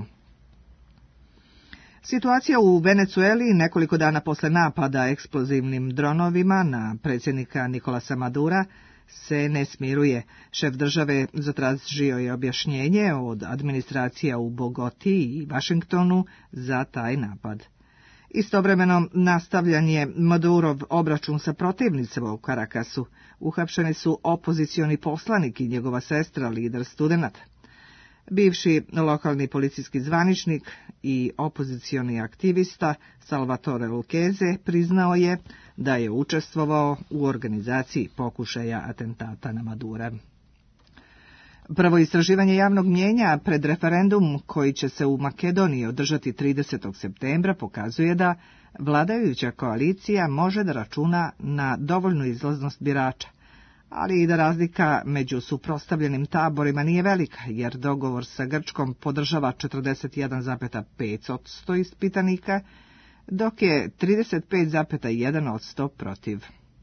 Situacija u Venecueli nekoliko dana posle napada eksplozivnim dronovima na predsjednika Nikolasa Madura se ne smiruje. Šef države zatražio je objašnjenje od administracija u Bogoti i Vašingtonu za taj napad. Istovremeno nastavljan je Madurov obračun sa protivnicama u Karakasu. Uhapšeni su opozicioni poslanik i njegova sestra, lider studenata. Bivši lokalni policijski zvaničnik i opozicioni aktivista Salvatore Lucchese priznao je da je učestvovao u organizaciji pokušaja atentata na Madura. Prvo istraživanje javnog mnjenja pred referendum koji će se u Makedoniji održati tridesetog septembra pokazuje da vladajuća koalicija može da računa na dovoljnu izlaznost birača, ali i da razlika među suprotstavljenim taborima nije velika, jer dogovor sa Grčkom podržava četrdeset jedan zarez pet posto ispitanika, dok je trideset pet zarez jedan posto protiv.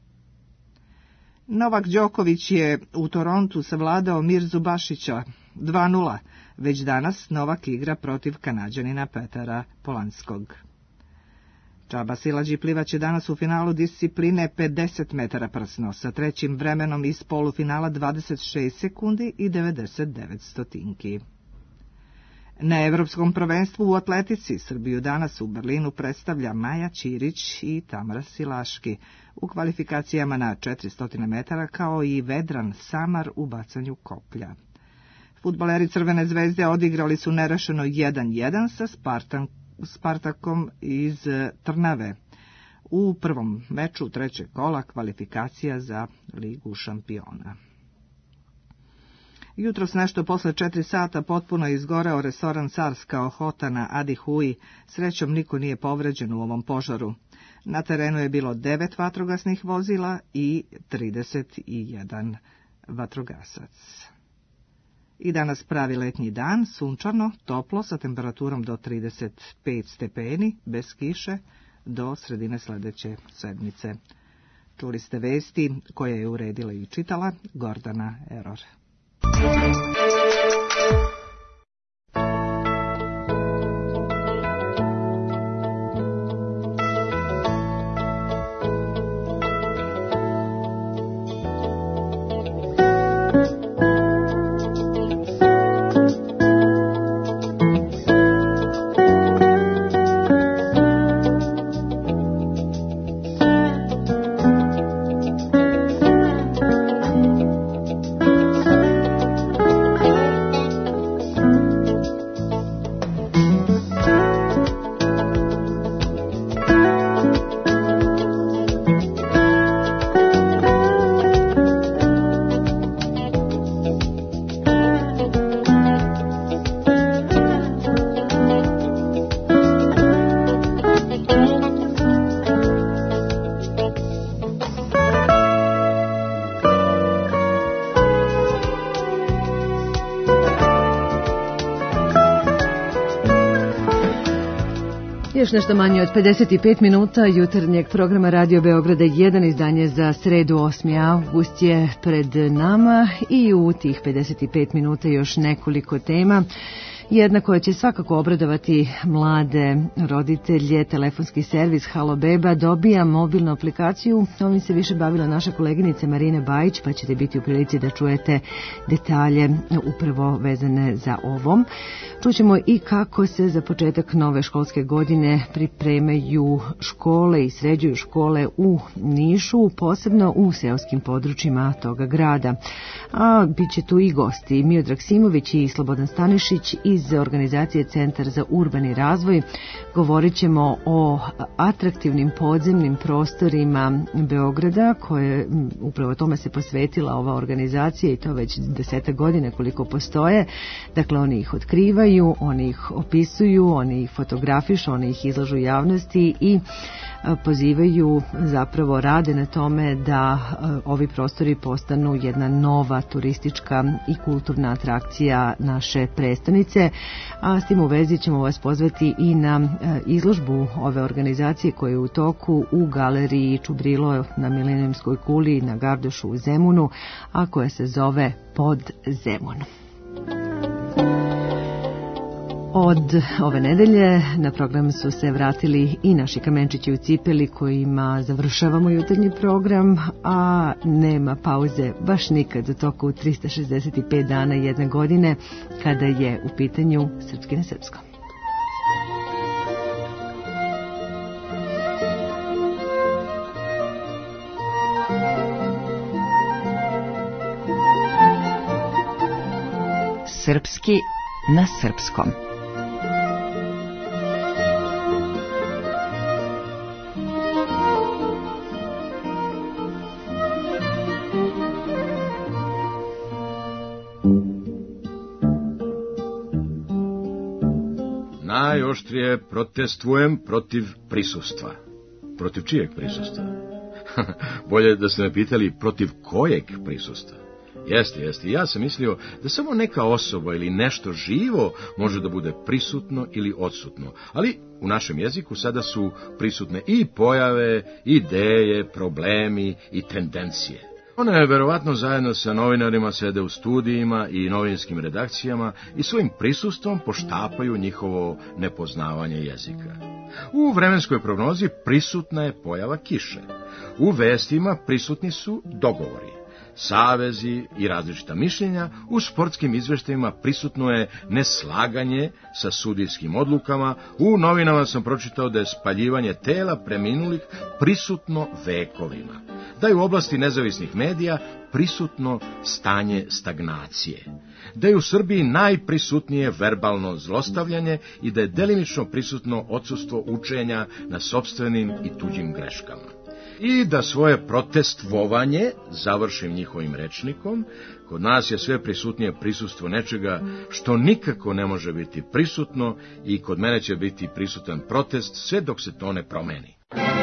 Novak Đoković je u Torontu savladao Mirzu Bašića dva nula, već danas Novak igra protiv Kanađanina Petera Polanskog. Čaba Silađi plivaće danas u finalu discipline pedeset metara prsno sa trećim vremenom iz polufinala dvadeset šest sekundi i devedeset devet stotinki. Na Evropskom prvenstvu u atletici Srbiju danas u Berlinu predstavlja Maja Ćirić i Tamara Silaški u kvalifikacijama na četiristo metara, kao i Vedran Samar u bacanju koplja. Fudbaleri Crvene zvezde odigrali su nerešeno jedan jedan sa Spartan, Spartakom iz Trnave u prvom meču trećeg kola kvalifikacija za Ligu šampiona. Jutros nešto posle četiri sata potpuno izgoreo restoran Carska Ohota na Adi Hui. Srećom niko nije povređen u ovom požaru. Na terenu je bilo devet vatrogasnih vozila i trideset jedan vatrogasac. I danas pravi letnji dan, sunčano, toplo, sa temperaturom do trideset pet stepeni, bez kiše, do sredine sledeće sedmice. Čuli ste vesti koje je uredila i čitala Gordana Eror. Još nešto manje od pedeset pet minuta jutarnjeg programa Radio Beograda jedan, izdanje za sredu osmi avgust je pred nama i u tih pedeset pet minuta još nekoliko tema. Jedna koja će svakako obradovati mlade roditelje, telefonski servis Halo Beba dobija mobilnu aplikaciju. Ovim se više bavila naša koleginica Marina Bajić, pa ćete biti u prilici da čujete detalje upravo vezane za ovom. Čućemo i kako se za početak nove školske godine pripremaju škole i sređuju škole u Nišu, posebno u seoskim područjima toga grada. A bit će tu i gosti Miodrag Simović i Slobodan Stanišić iz organizacije Centar za urbani razvoj. Govorit ćemo o atraktivnim podzemnim prostorima Beograda, koje upravo tome se posvetila ova organizacija i to već desetak godina koliko postoje. Dakle, oni ih otkrivaju, oni ih opisuju, oni ih fotografišu, oni ih izlažu javnosti i pozivaju, zapravo rade na tome da ovi prostori postanu jedna nova turistička i kulturna atrakcija naše prestonice. A s tim u vezi ćemo vas pozvati i na izložbu ove organizacije koja je u toku u galeriji Čubrilo na Milenijumskoj kuli na Gardošu u Zemunu, a koja se zove Pod Zemunom. Od ove nedelje na program su se vratili i naši kamenčići u cipeli kojima završavamo jutarnji program, a nema pauze baš nikad u toku trista šezdeset pet dana jedne godine kada je u pitanju Srpski na srpskom. Srpski na srpskom. Najoštrije protestvujem protiv prisustva. Protiv čijeg prisustva? Bolje da ste me pitali protiv kojeg prisustva. Jeste, jeste. Ja sam mislio da samo neka osoba ili nešto živo može da bude prisutno ili odsutno. Ali u našem jeziku sada su prisutne i pojave, ideje, problemi i tendencije. One verovatno zajedno sa novinarima sede u studijima i novinskim redakcijama i svojim prisustvom poštapaju njihovo nepoznavanje jezika. U vremenskoj prognozi prisutna je pojava kiše. U vestima prisutni su dogovori, savezi i različita mišljenja. U sportskim izveštajima prisutno je neslaganje sa sudijskim odlukama. U novinama sam pročitao da je spaljivanje tela preminulih prisutno vekovima. Da je u oblasti nezavisnih medija prisutno stanje stagnacije. Da je u Srbiji najprisutnije verbalno zlostavljanje i da je delimično prisutno odsustvo učenja na sopstvenim i tuđim greškama. I da svoje protestvovanje završim njihovim rečnikom, kod nas je sve prisutnije prisustvo nečega što nikako ne može biti prisutno i kod mene će biti prisutan protest sve dok se to ne promeni.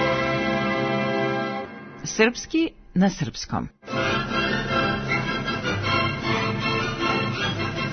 Srpski na srpskom.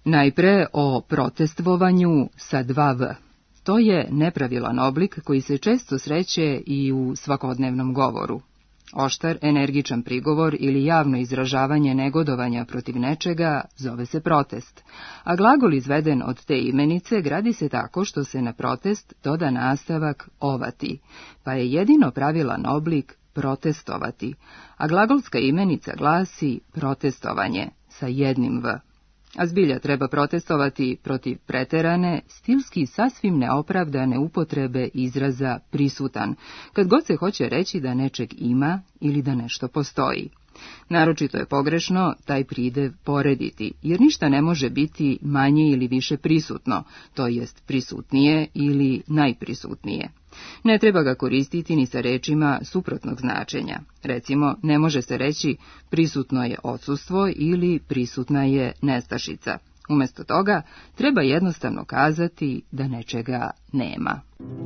Najpre o protestvovanju sa dva v. To je nepravilan oblik koji se često sreće i u svakodnevnom govoru. Oštar, energičan prigovor ili javno izražavanje negodovanja protiv nečega zove se protest, a glagol izveden od te imenice gradi se tako što se na protest doda nastavak ovati, pa je jedino pravilan oblik protestovati, a glagolska imenica glasi protestovanje sa jednim v. A zbilja treba protestovati protiv preterane, stilski sasvim neopravdane upotrebe izraza prisutan, kad god se hoće reći da nečeg ima ili da nešto postoji. Naročito je pogrešno taj pridev porediti, jer ništa ne može biti manje ili više prisutno, to jest prisutnije ili najprisutnije. Ne treba ga koristiti ni sa rečima suprotnog značenja. Recimo, ne može se reći prisutno je odsustvo ili prisutna je nestašica. Umjesto toga, treba jednostavno kazati da nečega nema.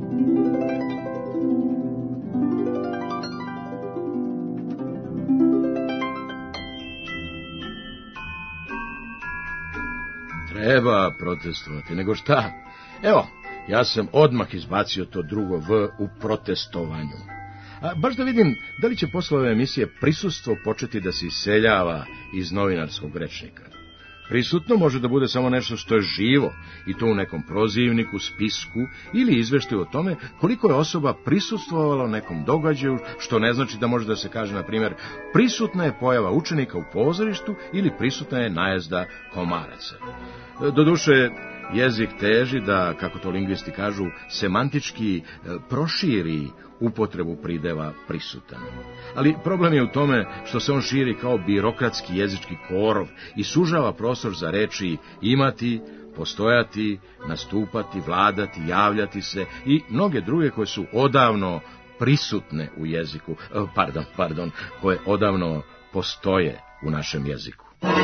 Treba protestovati, nego šta? Evo, ja sam odmah izbacio to drugo v u protestovanju. A baš da vidim da li će posle ove emisije prisustvo početi da se iseljava iz novinarskog rečnika. Prisutno može da bude samo nešto što je živo, i to u nekom prozivniku, spisku ili izveštaju o tome koliko je osoba prisustvovala nekom događaju, što ne znači da može da se kaže, na primjer, prisutna je pojava učenika u pozorištu ili prisutna je najezda komaraca. Doduše, jezik teži da, kako to lingvisti kažu, semantički proširi upotrebu prideva prisutan. Ali problem je u tome što se on širi kao birokratski jezički korov i sužava prostor za reči imati, postojati, nastupati, vladati, javljati se i mnoge druge koje su odavno prisutne u jeziku, pardon, pardon, koje odavno postoje u našem jeziku.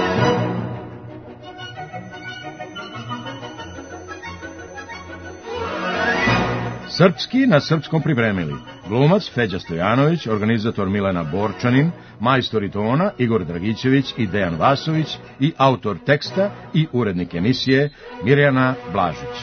Srpski na srpskom pripremili glumac Feđa Stojanović, organizator Milena Borčanin, majstori tona Igor Dragićević i Dejan Vasović i autor teksta i urednik emisije Mirjana Blažić.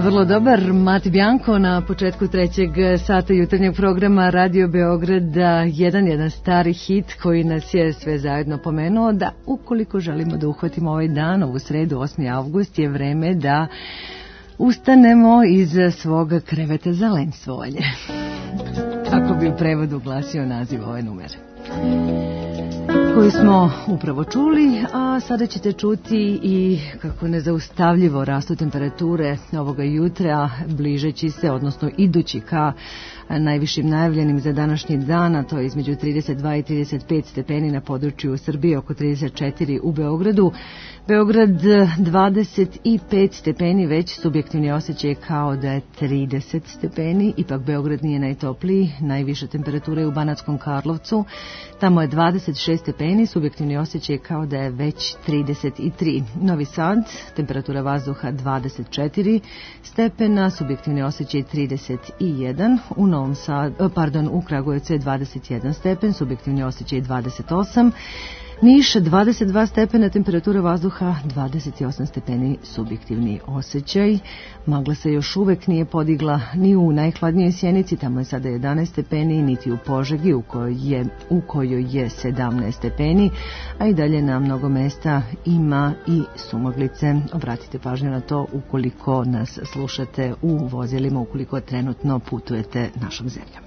vrlo dobar. Mati Bjanko na početku trećeg sata jutarnjeg programa Radio Beograda, jedan jedan stari hit koji nas je sve zajedno pomenuo da ukoliko želimo da uhvatimo ovaj dan, ovu sredu osmi avgust, je vreme da ustanemo iz svog kreveta za lenjstvovanje. Kako bi u prevodu glasio naziv ove numere koju smo upravo čuli, a sada ćete čuti i kako nezaustavljivo rastu temperature ovoga jutra, bližeći se, odnosno idući ka najvišim najavljenim za današnji dan, a to je između trideset dva i trideset pet stepeni na području Srbije, oko trideset četiri u Beogradu. Beograd dvadeset pet stepeni, već subjektivni osjećaj kao da je trideset stepeni, ipak Beograd nije najtopliji, najviša temperatura je u Banatskom Karlovcu, tamo je dvadeset šest stepeni, subjektivni osjećaj kao da je već trideset tri. Novi Sad, temperatura vazduha dvadeset četiri stepena, subjektivni osjećaj trideset jedan, u Novom Sadu, pardon, u Kragujevcu je dvadeset jedan stepen, subjektivni osjećaj dvadeset osam, Niš dvadeset dva stepena, temperatura vazduha dvadeset osam stepeni, subjektivni osjećaj. Magla se još uvek nije podigla ni u najhladnijoj Sjenici, tamo je sada jedanaest stepeni, niti u Požegi u kojoj je, u kojoj je sedamnaest stepeni, a i dalje na mnogo mesta ima i sumaglice. Obratite pažnju na to ukoliko nas slušate u vozilima, ukoliko trenutno putujete našom zemljom.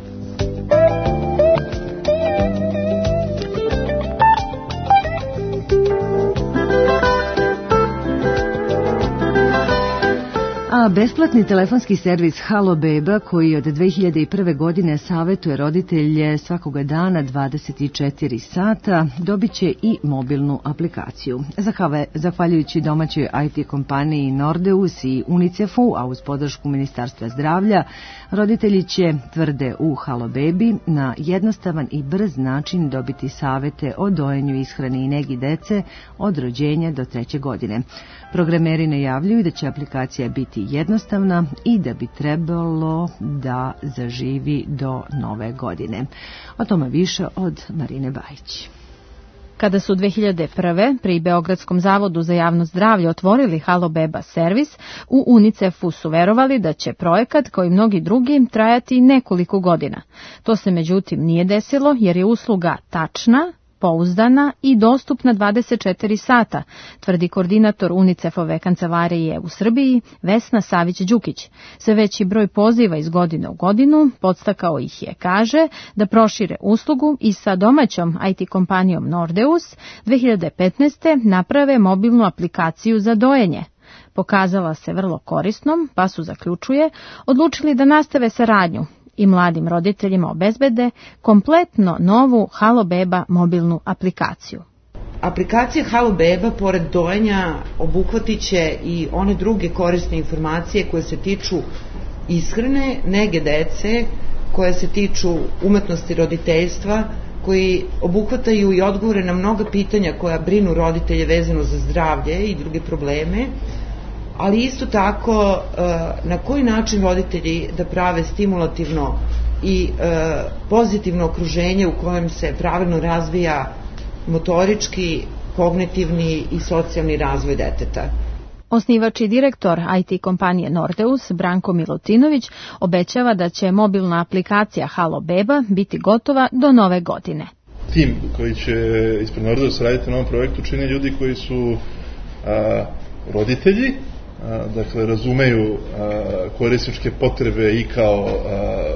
A besplatni telefonski servis Halo Beba, koji od dve hiljade prve. godine savjetuje roditelje svakoga dana dvadeset četiri sata, dobit će i mobilnu aplikaciju. Zahvaljujući domaćoj I T kompaniji Nordeus i UNICEF-u, a uz podršku Ministarstva zdravlja, roditelji će, tvrde u Halo Bebi, na jednostavan i brz način dobiti savete o dojenju, ishrani i negi dece od rođenja do treće godine. Programeri najavljuju da će aplikacija biti jednostavna i da bi trebalo da zaživi do nove godine. O tome više od Marine Bajić. Kada su dve hiljade prve. pri Beogradskom zavodu za javno zdravlje otvorili Halo Beba servis, u UNICEF-u su verovali da će projekat, kao i mnogi drugi, trajati nekoliko godina. To se međutim nije desilo jer je usluga tačna, pouzdana i dostupna dvadeset četiri sata, tvrdi koordinator UNICEF-ove kancelarije u Srbiji Vesna Savić-Đukić. Sve veći broj poziva iz godine u godinu podstakao ih je, kaže, da prošire uslugu i sa domaćom I T kompanijom Nordeus dve hiljade petnaeste. naprave mobilnu aplikaciju za dojenje. Pokazala se vrlo korisnom, pa su, zaključuje, odlučili da nastave saradnju i mladim roditeljima obezbede kompletno novu Halo Beba mobilnu aplikaciju. Aplikacija Halo Beba, pored dojenja, obuhvatit će i one druge korisne informacije koje se tiču ishrane, nege dece, koje se tiču umetnosti roditeljstva, koji obuhvataju i odgovore na mnoga pitanja koja brinu roditelje vezano za zdravlje i druge probleme, ali isto tako na koji način roditelji da prave stimulativno i pozitivno okruženje u kojem se pravilno razvija motorički, kognitivni i socijalni razvoj deteta. Osnivač i direktor I T kompanije Nordeus, Branko Milutinović, obećava da će mobilna aplikacija Halo Beba biti gotova do nove godine. Tim koji će ispred Nordeus raditi na ovom projektu čine ljudi koji su a, roditelji, a, dakle razumeju a, korisničke potrebe i kao a,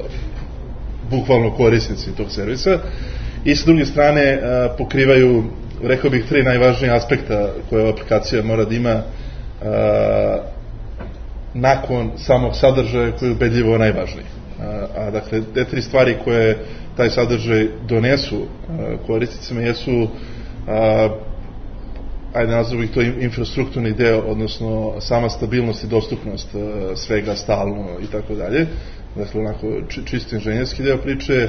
bukvalno korisnici tog servisa i s druge strane a, pokrivaju, rekao bih, tri najvažnije aspekta koje ova aplikacija mora da ima a, nakon samog sadržaja koji je ubedljivo najvažniji. A, a dakle, te tri stvari koje taj sadržaj donesu a, korisnicima jesu a, ajde nazovimo ih to infrastrukturni deo, odnosno sama stabilnost i dostupnost a, svega stalno i tako dalje, dakle onako čisto inženjerski deo priče,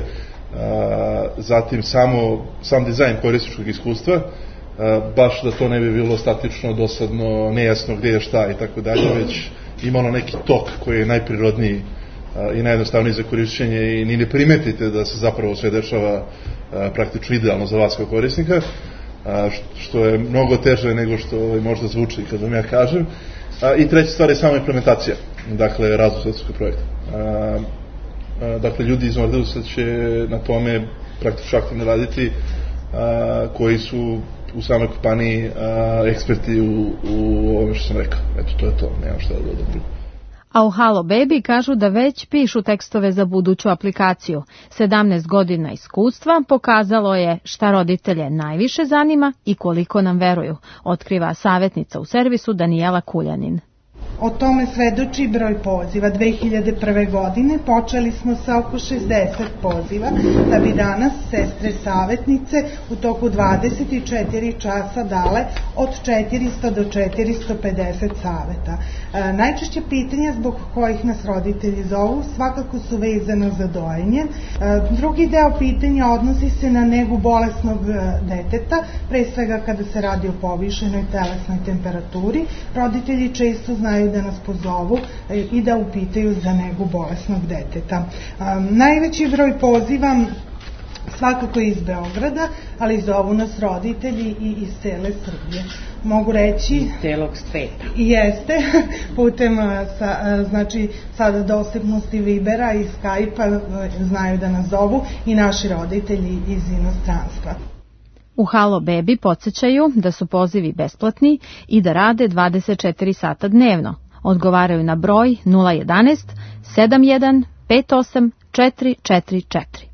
a, zatim samo, sam dizajn korisničkog iskustva, a, baš da to ne bi bilo statično, dosadno, nejasno gdje je šta i tako dalje, već imalo neki tok koji je najprirodniji a, i najjednostavniji za korišćenje i ni ne primetite da se zapravo sve dešava a, praktično idealno za vas kao korisnika, a, što je mnogo teže nego što možda zvuči kad vam ja kažem. A, I treća stvar je sama implementacija, dakle razvoj socijskog projekta. A, a, dakle, ljudi iz Nordelusa će na tome praktično aktivno raditi, a, koji su u samoj kompaniji a, eksperti u, u ovome što sam rekao. Eto, to je to, nemam šta da dodam drugo. A u Halo Baby kažu da već pišu tekstove za buduću aplikaciju. sedamnaest godina iskustva pokazalo je šta roditelje najviše zanima i koliko nam veruju, otkriva savjetnica u servisu Danijela Kuljanin. O tome svedoči broj poziva. dve hiljade prve. godine počeli smo sa oko šezdeset poziva, da bi danas sestre savjetnice u toku dvadeset četiri časa dale od četiristo do četiristo pedeset saveta. E, najčešće pitanja zbog kojih nas roditelji zovu svakako su vezano za dojenje. E, drugi deo pitanja odnosi se na negu bolesnog deteta, pre svega kada se radi o povišenoj telesnoj temperaturi. Roditelji često znaju da nas pozovu i da upitaju za negu bolesnog deteta. Um, najveći broj poziva svakako iz Beograda, ali zovu nas roditelji i iz cele Srbije. Mogu reći... Iz celog sveta. Jeste, putem sa, znači, sada dostupnosti Vibera i Skype-a znaju da nas zovu i naši roditelji iz inostranstva. U Halo Baby podsjećaju da su pozivi besplatni i da rade dvadeset četiri sata dnevno. Odgovaraju na broj nula jedanaest sedam jedan pet osam četiri četiri četiri.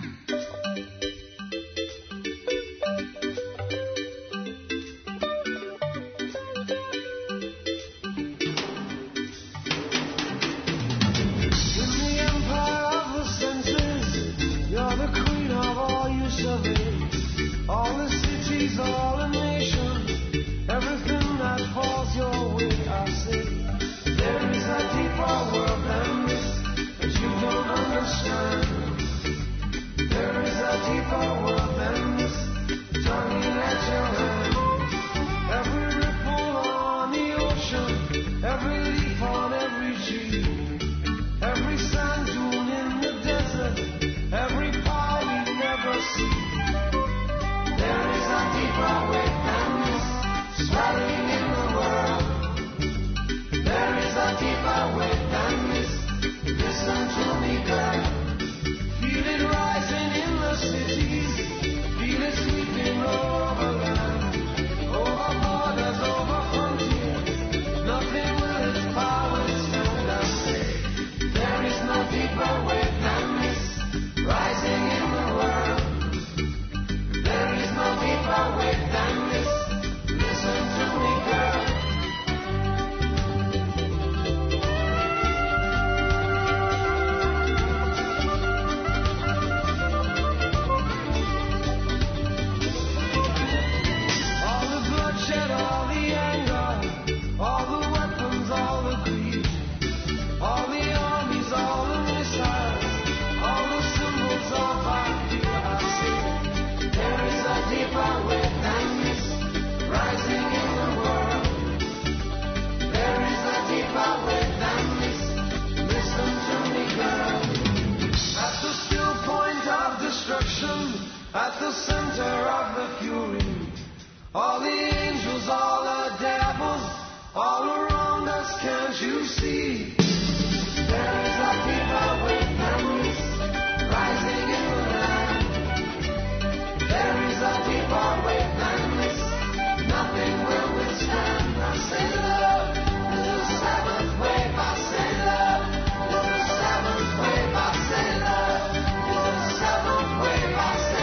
At the center of the fury, all the angels, all the devils, all around us, can't you see? There is a deeper witness rising in the land. There is a deeper witness, nothing will withstand. I say love is the seventh wave. I say love is the seventh wave. I say love is the seventh wave. I say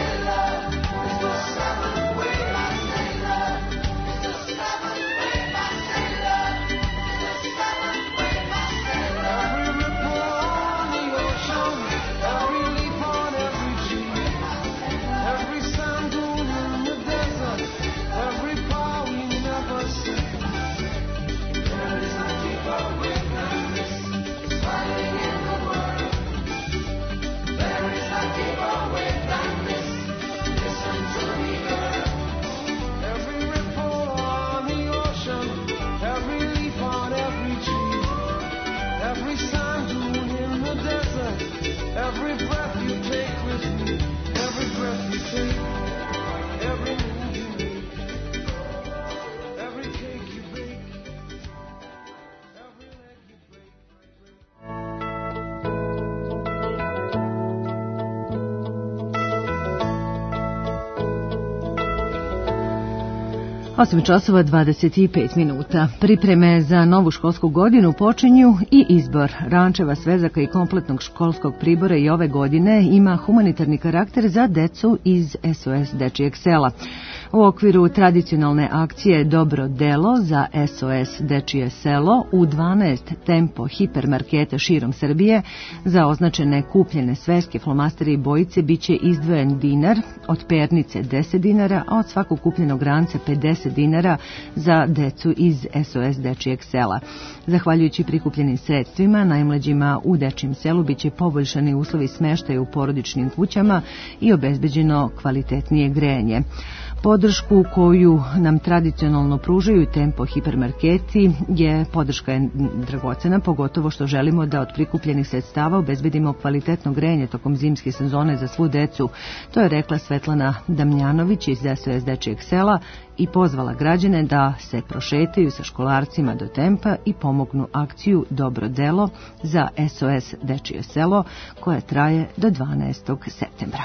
osam časova dvadeset pet minuta. Pripreme za novu školsku godinu počinju i izbor rančeva, svezaka i kompletnog školskog pribora i ove godine ima humanitarni karakter za decu iz S O S dečijeg sela. U okviru tradicionalne akcije Dobro delo za S O S dečije selo u dvanaest tempo hipermarketa širom Srbije za označene kupljene sveske, flomasteri i bojice biće izdvojen dinar, od pernice deset dinara, a od svakog kupljenog ranca pedeset dinara za decu iz S O S dečijeg sela. Zahvaljujući prikupljenim sredstvima, najmlađima u dečijem selu biće poboljšani uslovi smeštaja u porodičnim kućama i obezbeđeno kvalitetnije grejanje. Podršku koju nam tradicionalno pružaju tempo hipermarketi je podrška je dragocena, pogotovo što želimo da od prikupljenih sredstava obezbedimo kvalitetno grejanje tokom zimske sezone za svu decu. To je rekla Svetlana Damljanović iz S O S dečijeg sela i pozvala građane da se prošetaju sa školarcima do tempa i pomognu akciju Dobro delo za S O S dečije selo koja traje do dvanaestog septembra.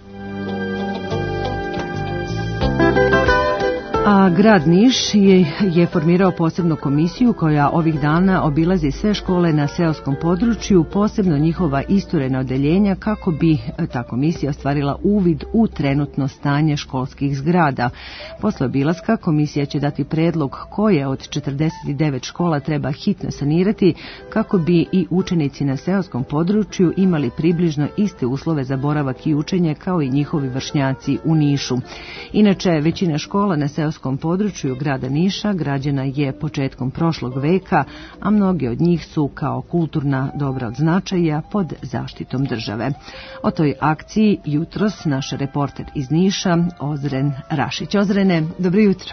A grad Niš je, je formirao posebnu komisiju koja ovih dana obilazi sve škole na seoskom području, posebno njihova isturena odeljenja, kako bi ta komisija ostvarila uvid u trenutno stanje školskih zgrada. Posle obilaska komisija će dati predlog koje od četrdeset devet škola treba hitno sanirati kako bi i učenici na seoskom području imali približno iste uslove za boravak i učenje kao i njihovi vršnjaci u Nišu. Inače, većina škola na seoskom području grada Niša građena je početkom prošlog veka, a mnogi od njih su kao kulturna dobra od značaja pod zaštitom države. O toj akciji jutros naš reporter iz Niša, Ozren Rašić. Ozrene, dobro jutro.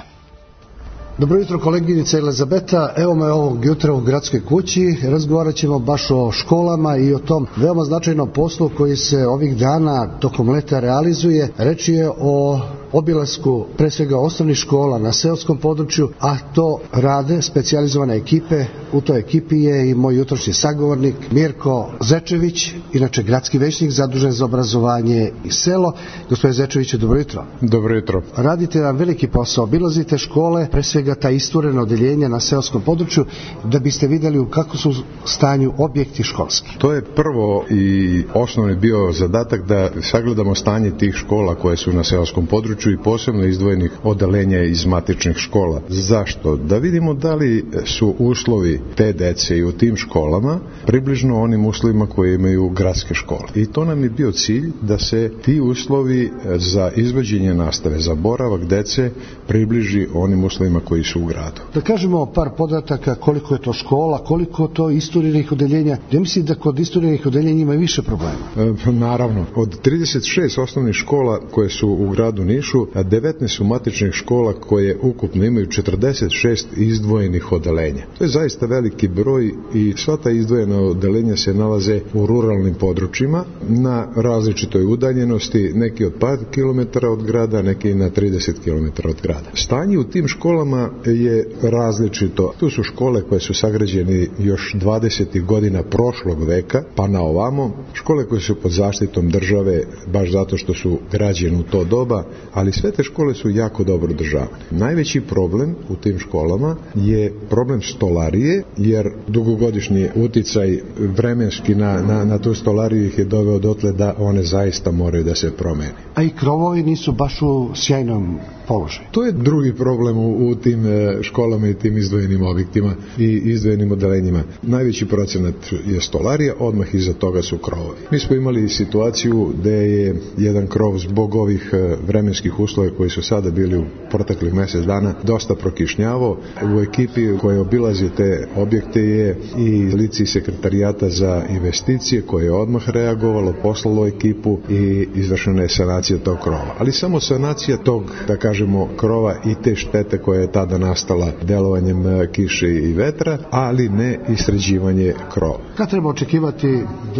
Dobro jutro, koleginica Elizabeta. Evo me ovog jutra u gradskoj kući. Razgovarat ćemo baš o školama i o tom veoma značajnom poslu koji se ovih dana tokom leta realizuje. Reč je o obilasku pre svega osnovnih škola na seoskom području, a to rade specijalizovane ekipe. U toj ekipi je i moj jutrošnji sagovornik Mirko Zečević, inače gradski većnik zadužen za obrazovanje i selo. Gospodin Zečević, dobro jutro. Dobro jutro. Radite jedan veliki posao, obilazite škole, pre svega ta isturena odeljenja na seoskom području, da biste vidjeli u kako su stanju objekti školski. To je prvo i osnovni bio zadatak da sagledamo stanje tih škola koje su na seoskom području i posebno izdvojenih odeljenja iz matičnih škola. Zašto? Da vidimo da li su uslovi te dece i u tim školama približno onim uslovima koje imaju gradske škole. I to nam je bio cilj da se ti uslovi za izvođenje nastave, za boravak dece približi onim uslovima koji su u gradu. Da kažemo par podataka koliko je to škola, koliko to isturiranih odeljenja. Ja mislim da kod isturiranih odeljenja ima više problema. E, naravno. Od trideset šest osnovnih škola koje su u gradu Nišu, a devetnaest su matičnih škola koje ukupno imaju četrdeset šest izdvojenih odeljenja. To je zaista veliki broj i sva ta izdvojena odeljenja se nalaze u ruralnim područjima na različitoj udaljenosti, neki od par kilometara od grada, neki na trideset kilometara od grada. Stanje u tim školama je različito. Tu su škole koje su sagrađene još dvadesetih godina prošlog veka, pa na ovamo, škole koje su pod zaštitom države, baš zato što su građene u to doba, ali sve te škole su jako dobro održavane. Najveći problem u tim školama je problem stolarije, jer dugogodišnji uticaj vremenski na, na, na tu stolariju ih je doveo dotle da one zaista moraju da se promene. A i krovovi nisu baš u sjajnom položaju. To je drugi problem u, u tim školama i tim izdvojenim objektima i izdvojenim odelenjima. Najveći procenat je stolarija, odmah iza toga su krovovi. Mi smo imali situaciju gde je jedan krov zbog ovih vremenskih uslova koji su sada bili u proteklih mjesec dana dosta prokišnjavao. U ekipi koja obilazi te objekte je i lice sekretarijata za investicije koje je odmah reagovalo, poslalo ekipu i izvršena je sanacija tog krova. Ali samo sanacija tog, da kažemo, krova i te štete koja je tada nastala delovanjem kiše i vetra, ali ne i sređivanje krova. Kad treba očekivati da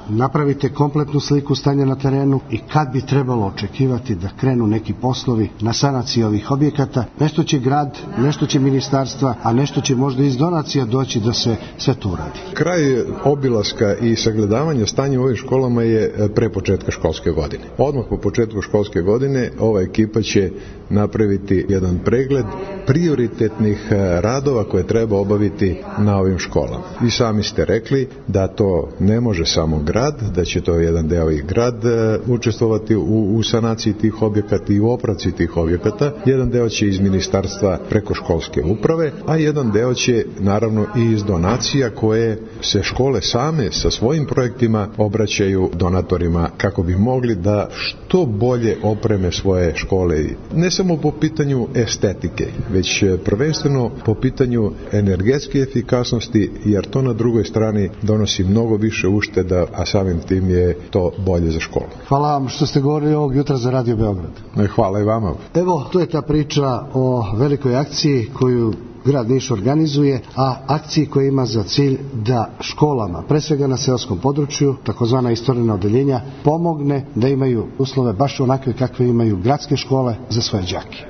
napravite kompletnu sliku stanja na terenu i kad bi trebalo očekivati da krenu neki poslovi na sanaciji ovih objekata. Nešto će grad, nešto će ministarstva, a nešto će možda iz donacija doći da se sve to uradi. Kraj obilaska i sagledavanja stanja u ovim školama je pre početka školske godine. Odmah po početku školske godine ova ekipa će napraviti jedan pregled prioritetnih radova koje treba obaviti na ovim školama. I sami ste rekli da to ne može samo grad, da će to jedan deo i grad učestvovati u, u sanaciji tih objekata i u opravci tih objekata. Jedan deo će iz ministarstva preko školske uprave, a jedan deo će naravno i iz donacija koje se škole same sa svojim projektima obraćaju donatorima kako bi mogli da što bolje opreme svoje škole. Ne samo po pitanju estetike, već prvenstveno po pitanju energetske efikasnosti, jer to na drugoj strani donosi mnogo više ušteda, a samim tim je to bolje za školu. Hvala vam što ste govorili ovog jutra za Radio Beograd. Hvala i vama. Evo, to je ta priča o velikoj akciji koju grad Niš organizuje, a akciji koja ima za cilj da školama, pre svega na seoskom području, takozvana istorena odeljenja, pomogne da imaju uslove baš onakve kakve imaju gradske škole za svoje đake.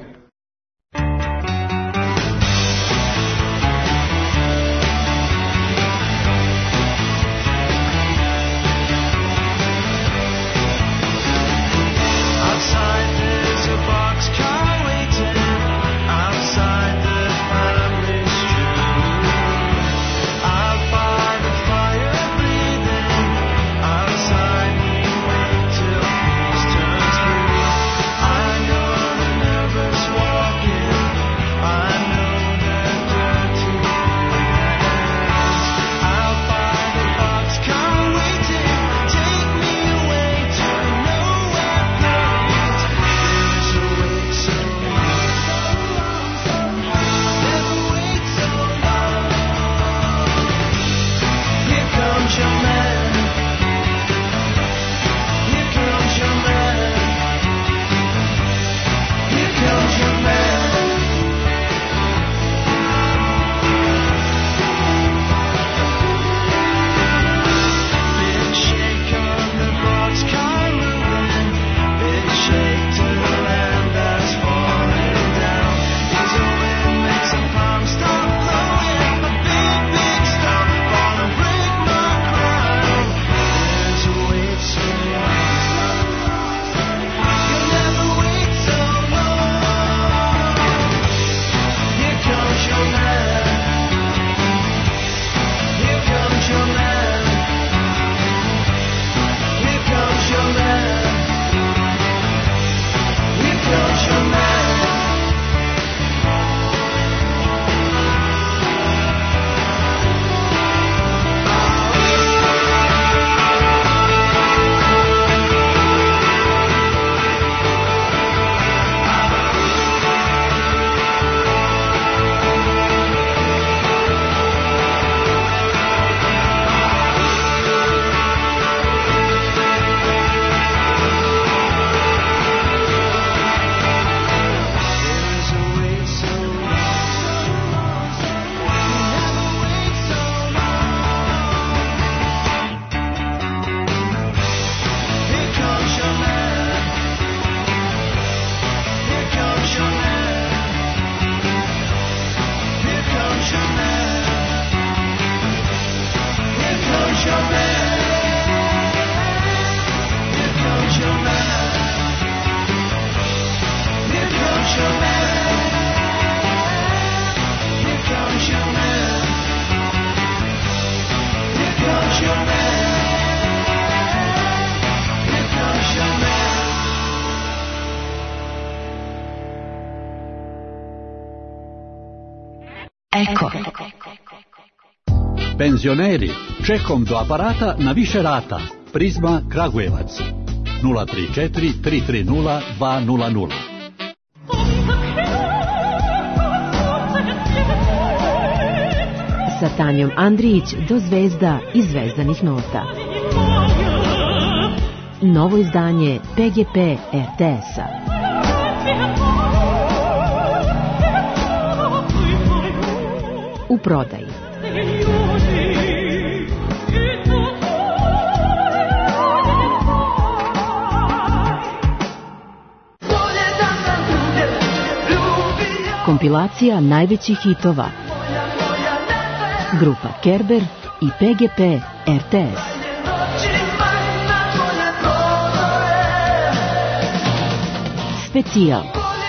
Eko. Penzioneri, čekom do aparata na više rata. Prizma Kragujevac. nula tri četiri tri tri nula dva nula nula. Sa Tanjom Andrijić do zvezda i zvezdanih nota. Novo izdanje P G P R T S-a. U prodaji. Kompilacija najvećih hitova. Grupa Kerber i P G P R T S. Specijal.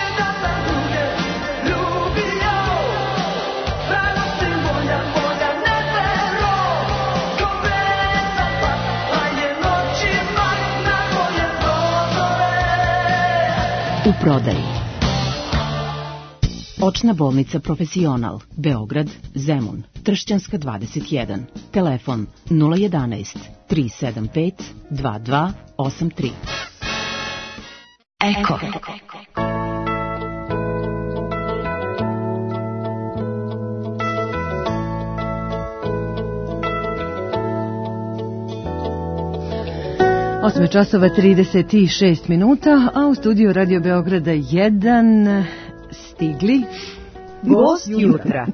U prodaji. Očna bolnica Profesional, Beograd, Zemun, Tršćanska dvadeset jedan. Telefon nula jedanaest tri sedam pet dva dva osam tri. Eko. osam časova trideset šest minuta, a u studiju Radio Beograda jedan stigli gost jutra.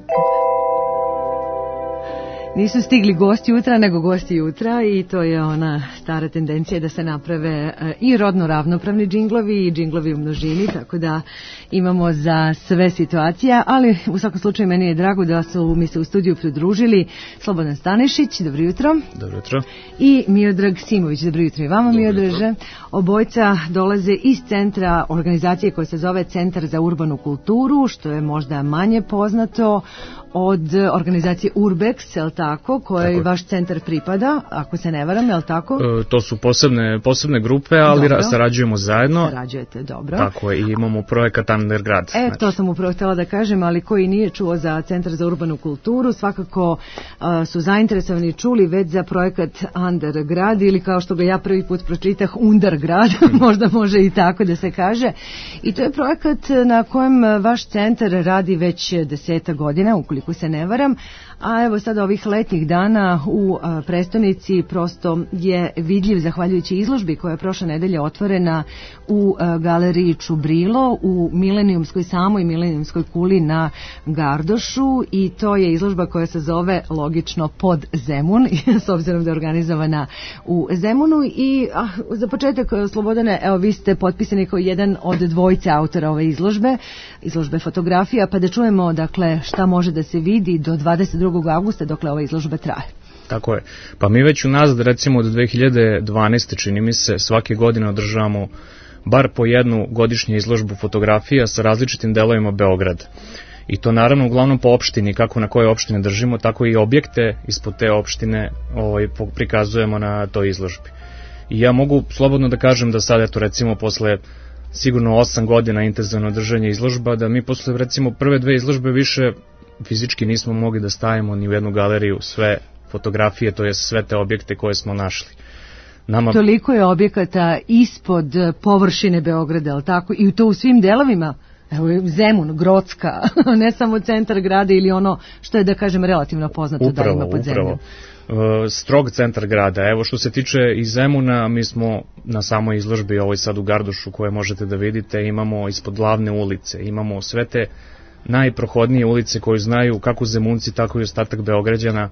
Nisu stigli gosti jutra, nego gosti jutra, i to je ona stara tendencija da se naprave i rodno ravnopravni džinglovi i džinglovi u množini, tako da imamo za sve situacije, ali u svakom slučaju meni je drago da su mi se u studiju pridružili Slobodan Stanišić, dobro jutro. Dobro jutro. I Miodrag Simović, dobro jutro i vama, Miodraže. Obojca dolaze iz centra organizacije koja se zove Centar za urbanu kulturu, što je možda manje poznato od organizacije Urbex, je li tako, kojoj tako vaš centar pripada, ako se ne varam, je li tako? E, to su posebne, posebne grupe, ali ra, sarađujemo zajedno. Sarađujete, dobro. Tako je, i imamo projekat Undergrad. E, znači. To sam upravo htjela da kažem, ali koji nije čuo za Centar za urbanu kulturu, svakako a, su zainteresovani čuli već za projekat Undergrad, ili kao što ga ja prvi put pročitah, Undergrad, možda može i tako da se kaže. I to je projekat na kojem vaš centar radi već deseta godina, ukoliko se ne varam, a evo sad ovih letnjih dana u a, prestonici prosto je vidljiv zahvaljujući izložbi koja je prošle nedelje otvorena u a, galeriji Čubrilo u Milenijumskoj, samoj Milenijumskoj kuli na Gardošu, i to je izložba koja se zove logično Pod Zemun, s obzirom da je organizovana u Zemunu. I a, za početak, Slobodane, evo vi ste potpisani kao jedan od dvojice autora ove izložbe, izložbe fotografija, pa da čujemo dakle šta može da se vidi do dvadeset drugog augusta dokle ova izložba traje. Tako je. Pa mi već unazad, recimo od dve hiljade dvanaeste čini mi se, svake godine održavamo bar po jednu godišnju izložbu fotografija sa različitim delovima Beograda. I to naravno uglavnom po opštini, kako na koje opštine držimo, tako i objekte ispod te opštine ovaj, prikazujemo na toj izložbi. I ja mogu slobodno da kažem da sad, eto recimo posle sigurno osam godina intenzivno držanje izložba, da mi posle recimo prve dve izložbe više fizički nismo mogli da stavimo ni u jednu galeriju sve fotografije, to je sve te objekte koje smo našli. Nama... Toliko je objekata ispod površine Beograda, ali tako? I to u svim delovima? Evo, Zemun, Grocka, ne samo centar grada ili ono što je, da kažem, relativno poznato upravo, da ima pod zemljom. Upravo, strog centar grada. Evo što se tiče i Zemuna, mi smo na samoj izložbi ovoj sad u Gardošu koje možete da vidite, imamo ispod glavne ulice, imamo sve te najprohodnije ulice koje znaju kako Zemunci, tako i ostatak Beograđana,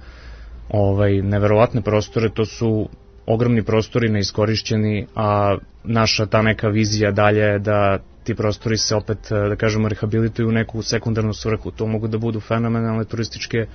ovaj, neverovatne prostore, to su ogromni prostori neiskorišćeni, a naša ta neka vizija dalje je da ti prostori se opet, da kažemo, rehabilituju u neku sekundarnu svrhu. To mogu da budu fenomenalne turističke e,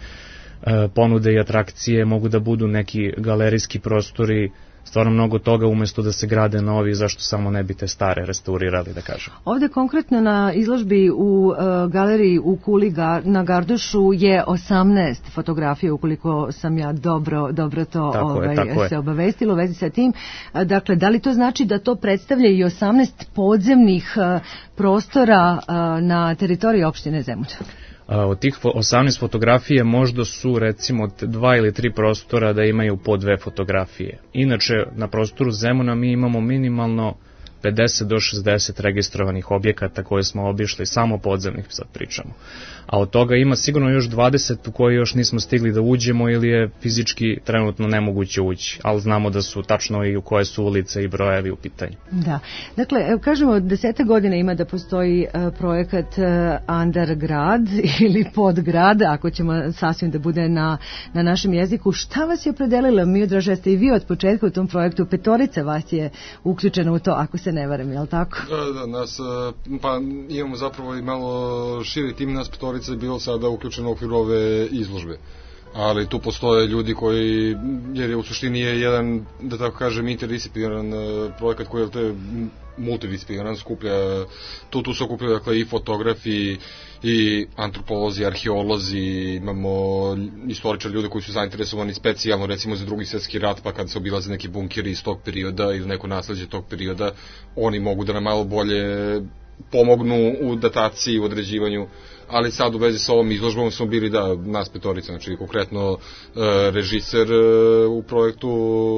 ponude i atrakcije, mogu da budu neki galerijski prostori, stvarno mnogo toga, umesto da se grade novi, zašto samo ne bi te stare restaurirali, da kažem. Ovde konkretno na izložbi u uh, galeriji u Kuli ga, na Gardošu je osamnaest fotografija, ukoliko sam ja dobro, dobro to tako ovaj, je, tako se je. obavestilo u vezi sa tim. Dakle, da li to znači da to predstavlja i osamnaest podzemnih uh, prostora uh, na teritoriji opštine Zemun? Od tih osamnaest fotografije možda su recimo dva ili tri prostora da imaju po dve fotografije. Inače, na prostoru Zemuna mi imamo minimalno pedeset do šezdeset registrovanih objekata koje smo obišli, samo podzemnih sad pričamo. A od toga ima sigurno još dvadeset u koje još nismo stigli da uđemo ili je fizički trenutno nemoguće ući, ali znamo da su tačno i u koje su ulice i brojevi u pitanju. Da, dakle, kažemo, deseta godina ima da postoji uh, projekat uh, Undergrad ili Podgrad, ako ćemo sasvim da bude na, na našem jeziku. Šta vas je opredelilo, Miodraže, ste i vi od početka u tom projektu, petorica vas je uključena u to, ako se ne varam, je li tako? Da, da, nas, pa imamo zapravo i malo širi tim, nas petorica je bilo sada uključeno u okviru ove izložbe. Ali tu postoje ljudi koji, jer je u suštini je jedan, da tako kažem, interdisciplinaran projekat koji je te multidisciplinaran, skuplja, tu, tu se okupljaju dakle i fotografi, i antropolozi, arheolozi, imamo istoričari, ljudi koji su zainteresovani specijalno recimo za drugi svjetski rat, pa kad se obilaze neki bunkeri iz tog perioda ili neko nasleđe tog perioda, oni mogu da nam malo bolje pomognu u dataciji, u određivanju, ali sad u vezi sa ovom izložbom smo bili, da, nas petorica, znači konkretno e, režiser e, u projektu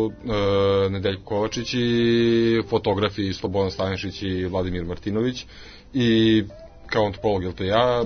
e, Nedeljko Kovačić i fotografi Slobodan Stanišić i Vladimir Martinović i kao antropolog, je li to ja,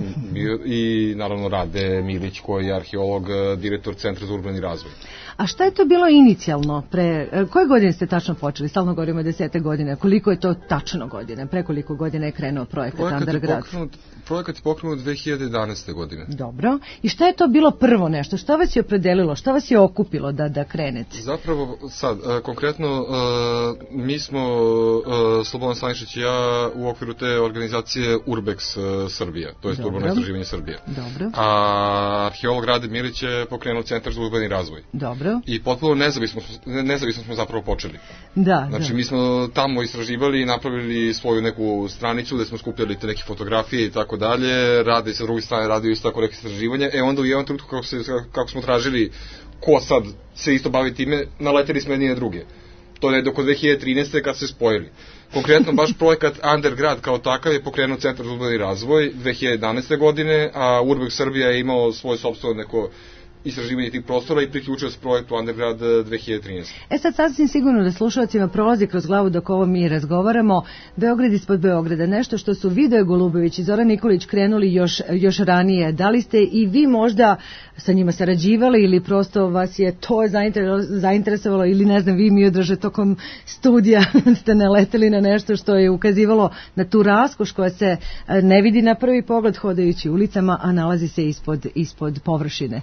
i naravno Rade Milić koji je arheolog, direktor Centra za urbani razvoj. A šta je to bilo inicijalno? Pre, koje godine ste tačno počeli? Stalno govorimo o desete godine. Koliko je to tačno godine? Pre koliko godine je krenuo projekat, projekat Undergrad? Je pokrenut, projekat je pokrenut dve hiljade jedanaeste. godine. Dobro. I šta je to bilo prvo nešto? Šta vas je opredelilo? Šta vas je okupilo da, da krenete? Zapravo sad, konkretno mi smo, Slobodan Stanišić i ja, u okviru te organizacije Urbex Srbija, to je urbano istraživanje Srbije. Dobro. A arheolog Rade Milić je pokrenuo Centar za urbani razvoj. Dobro. I potpuno nezavisno, nezavisno smo zapravo počeli. Da, znači, da. mi smo tamo istraživali i napravili svoju neku stranicu gde smo skupljali te neke fotografije i tako dalje. Rade i sa druge strane radio isto tako neke istraživanja. E onda u jednom trenutku kako, se, kako smo tražili ko sad se isto bavi time, naleteli smo jedni na druge. To je dok dve hiljade trinaeste. kad se spojili. Konkretno, baš projekat Undergrad kao takav je pokrenuo Centar za urbani razvoj dve hiljade jedanaeste. godine, a Urbex Srbija je imao svoje sopstveno neko istraživanje tih prostora i priključio se projektu Undergrad dve hiljade trinaeste. E sad sasvim sigurno da slušalcima prolazi kroz glavu dok ovo mi razgovaramo, Beograd ispod Beograda, nešto što su Video Golubović i Zoran Nikolić krenuli još, još ranije. Da li ste i vi možda sa njima sarađivali ili prosto vas je to zainteresovalo ili ne znam, vi mi održe tokom studija ste naleteli na nešto što je ukazivalo na tu raskoš koja se ne vidi na prvi pogled hodajući ulicama, a nalazi se ispod, ispod površine.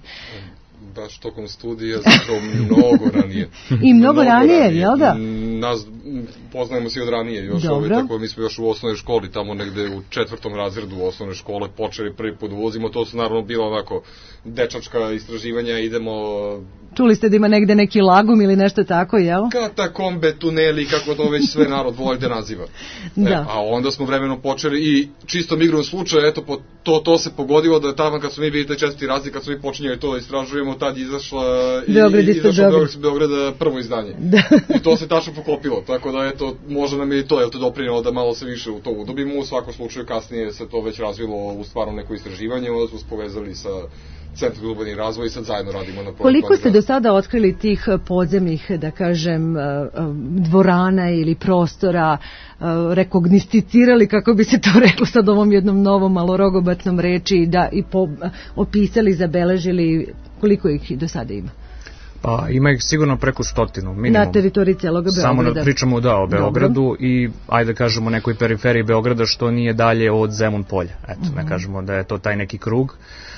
Baš tokom studija, zapravo mnogo ranije. I mnogo, mnogo ranije, ranije, jel da? Nas poznajemo se od ranije, još ove, tako mi smo još u osnovnoj školi, tamo negde u četvrtom razredu osnovne škole počeli prvi put uvozimo, to su naravno bilo onako dečačka istraživanja, idemo... Čuli ste da ima negde neki lagum ili nešto tako, jel? Katakombe, tuneli, kako to već sve narod voli da naziva. Da. E, a onda smo vremenom počeli i čistom igrom slučaja, eto, po, to, to se pogodilo da je tamo kad smo mi bili taj četvrti razred, kad smo mi počinjali to da istražujemo, tad izašla i Beograd izašla Beograd. Beograda prvo izdanje. Da. I to se tačno poklopilo, tako da eto, možda nam je i to, je to doprinjelo da malo se više u to udobimo, u svakom slučaju kasnije se to već razvilo u stvarno neko istraživanje, onda smo povezali sa Centar za urbani razvoj i sad zajedno radimo na projektu. Koliko ste do sada otkrili tih podzemnih, da kažem, dvorana ili prostora, rekognosticirali, kako bi se to reklo sad ovom jednom novom malorogobatnom reči, da i po, opisali, zabeležili, koliko ih do sada ima? Pa ima ih sigurno preko stotinu, minimum. Na teritoriji celog Beograda. Samo da pričamo da o Beogradu. Dobro. I ajde kažemo nekoj periferiji Beograda što nije dalje od Zemun polja. Eto, mm-hmm. ne kažemo da je to taj neki krug.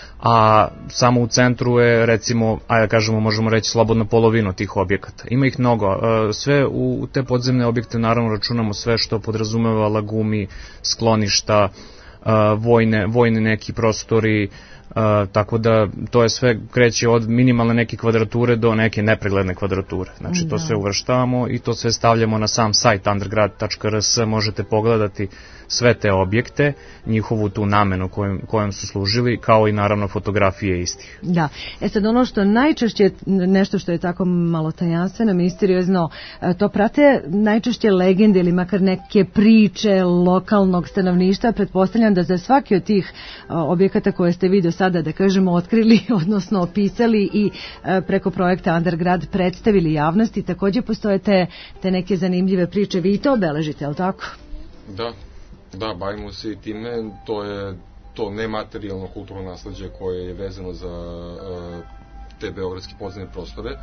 A samo u centru je recimo, ajde kažemo, možemo reći slobodno polovinu tih objekata. Ima ih mnogo. Sve u te podzemne objekte naravno računamo sve što podrazumeva lagumi, skloništa, vojne, vojne neki prostori, Uh, tako da to je sve kreće od minimalne neke kvadrature do neke nepregledne kvadrature. Znači to sve uvrštavamo i to sve stavljamo na sam sajt undergrad tačka r s, možete pogledati sve te objekte, njihovu tu namenu kojom, kojom su služili, kao i naravno fotografije istih. Da, e sad ono što najčešće, nešto što je tako malo tajanstveno, misteriozno, to prate najčešće legende ili makar neke priče lokalnog stanovništva. Pretpostavljam da za svaki od tih objekata koje ste vi do sada, da kažemo, otkrili, odnosno opisali i preko projekta Undergrad predstavili javnosti, također postoje te, te neke zanimljive priče. Vi i to obeležite, je li tako? Da. Da, bavimo se i time, to je to nematerijalno kulturno nasleđe koje je vezano za uh, te beogradske podzemne prostore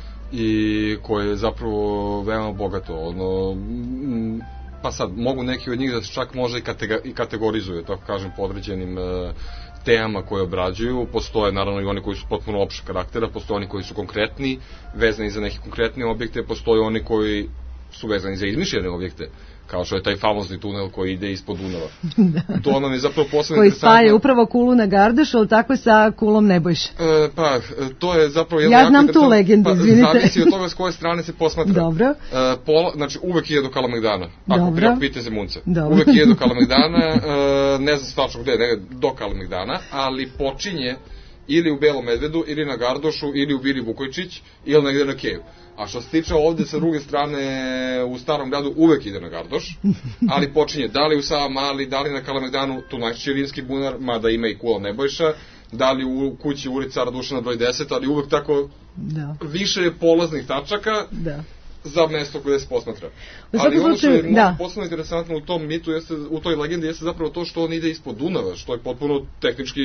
i koje je zapravo veoma bogato. Ono, pa sad, mogu neki od njih da se čak može i kategorizuju, tako kažem, po određenim uh, temama koje obrađuju. Postoje naravno i oni koji su potpuno opšteg karaktera, postoje oni koji su konkretni, vezani za neke konkretne objekte, postoje oni koji su vezani za izmišljene objekte, kao što je taj famozni tunel koji ide ispod Dunava. To nam je zapravo posebno koji interesantno. spaja upravo Kulu na Gardošu, ali tako sa Kulom Nebojša. E, pa, to je zapravo jedno ja jako znam tu legendu, pa, izvinite. Zavisi od toga s koje strane se posmatra. Dobro. E, pola, znači, uvek ide do Kalemegdana. Ako Dobro. pite Zemunca. Dobro. Uvek ide do Kalemegdana, e, ne znam stačno gde, ne, do Kalemegdana, ali počinje ili u Belom Medvedu, ili na Gardošu, ili u Vili Vukojčić, ili negde na Keju. A što se tiče ovde sa druge strane u Starom gradu uvek ide na Gardoš, ali počinje da li u Savamali, da li na Kalemegdanu, tu najčešće rimski bunar, mada ima i Kula Nebojša, da li u kući ulici Cara Dušana broj deset, ali uvek tako da. više polaznih tačaka da. za mesto koje se posmatra. U ali ono što je da. posebno interesantno u tom mitu, jeste, u toj legendi, jeste zapravo to što on ide ispod Dunava, što je potpuno tehnički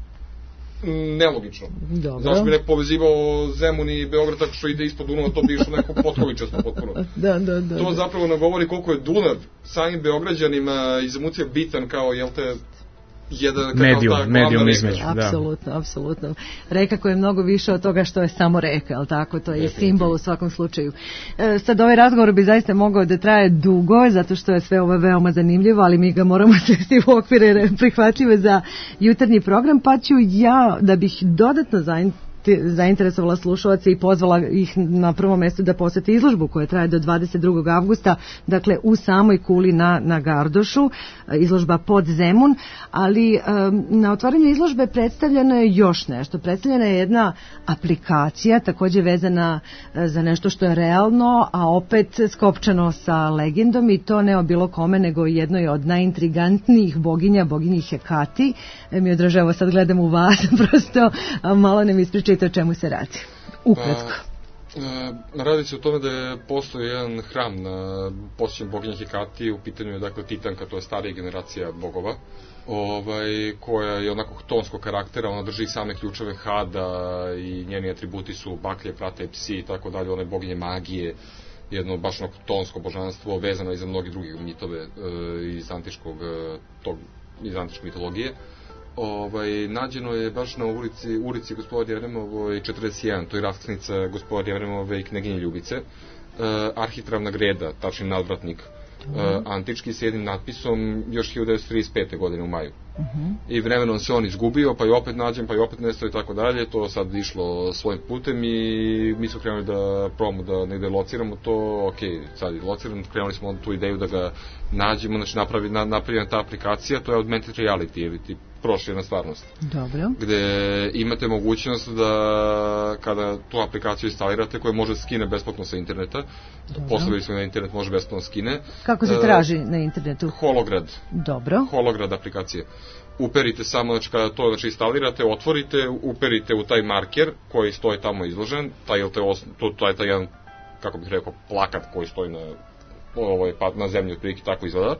nelogično. Dobro. Zašto bi neko povezivao Zemun i Beograd tako što ide ispod Dunava, to bi išlo neko potkovičasto potpuno. Da, da, da. To zapravo nam govori koliko je Dunav samim Beograđanima iz Zemuncija bitan kao, jel te, jedan medijum, medijum između. Apsolutno, apsolutno. Reka koja je mnogo više od toga što je samo reka, ali tako, to je simbol u svakom slučaju. E, sad ovaj razgovor bi zaista mogao da traje dugo, zato što je sve ovo veoma zanimljivo, ali mi ga moramo svesti u okvire prihvatljive za jutarnji program, pa ću ja, da bih dodatno zainteresovala zainteresovala slušalce i pozvala ih na prvo mjesto da posete izložbu koja traje do dvadeset drugog avgusta, dakle u samoj Kuli na, na Gardošu, izložba Pod Zemun, ali um, na otvaranju izložbe predstavljeno je još nešto. Predstavljena je jedna aplikacija, također vezana za nešto što je realno, a opet skopčano sa legendom, i to ne o bilo kome, nego jednoj od najintrigantnijih boginja, boginji Hekati. Mi odražava, sad gledam u vas, prosto malo ne mi ispričajte o čemu se radi. Ukratko. Pa, radi se o tome da je postoji jedan hram na posjećenju boginje Hekati, u pitanju je dakle Titanka, to je starija generacija bogova, ovaj, koja je onako htonskog karaktera, ona drži same ključeve Hada i njeni atributi su baklje, prate, psi i tako dalje, one boginje magije, jedno baš onako tonsko božanstvo vezano i za mnogi drugi mitove e, iz antičkog tog, iz antičke mitologije. Ovaj, nađeno je baš na ulici, ulici gospoda Jevremovoj četrdeset jedan, to je raskrsnica gospoda Jevremove i kneginje Ljubice, e, arhitravna greda, tačni nadvratnik, e, antički s jednim natpisom još hiljadu devetsto trideset pete. godine u maju. Uh-huh. I vremenom se on izgubio, pa je opet nađen, pa je opet nestao i tako dalje, to sad išlo svojim putem i mi smo krenuli da probamo da negde lociramo to, ok, sad je lociram, krenuli smo tu ideju da ga nađemo, znači napravi, na, napravljena ta aplikacija, to je augmented reality, je ti proširena stvarnost. Dobro. Gde imate mogućnost da kada tu aplikaciju instalirate, koja može skine besplatno sa interneta, postavili smo na internet, može besplatno skine. Kako se traži uh, na internetu? Holograd. Dobro. Holograd aplikacije. Uperite samo, znači kada to znači, instalirate, otvorite, uperite u taj marker koji stoji tamo izložen, taj, to, to je taj jedan, kako bih rekao, plakat koji stoji na, ovaj, na zemlji otprilike, tako izgleda.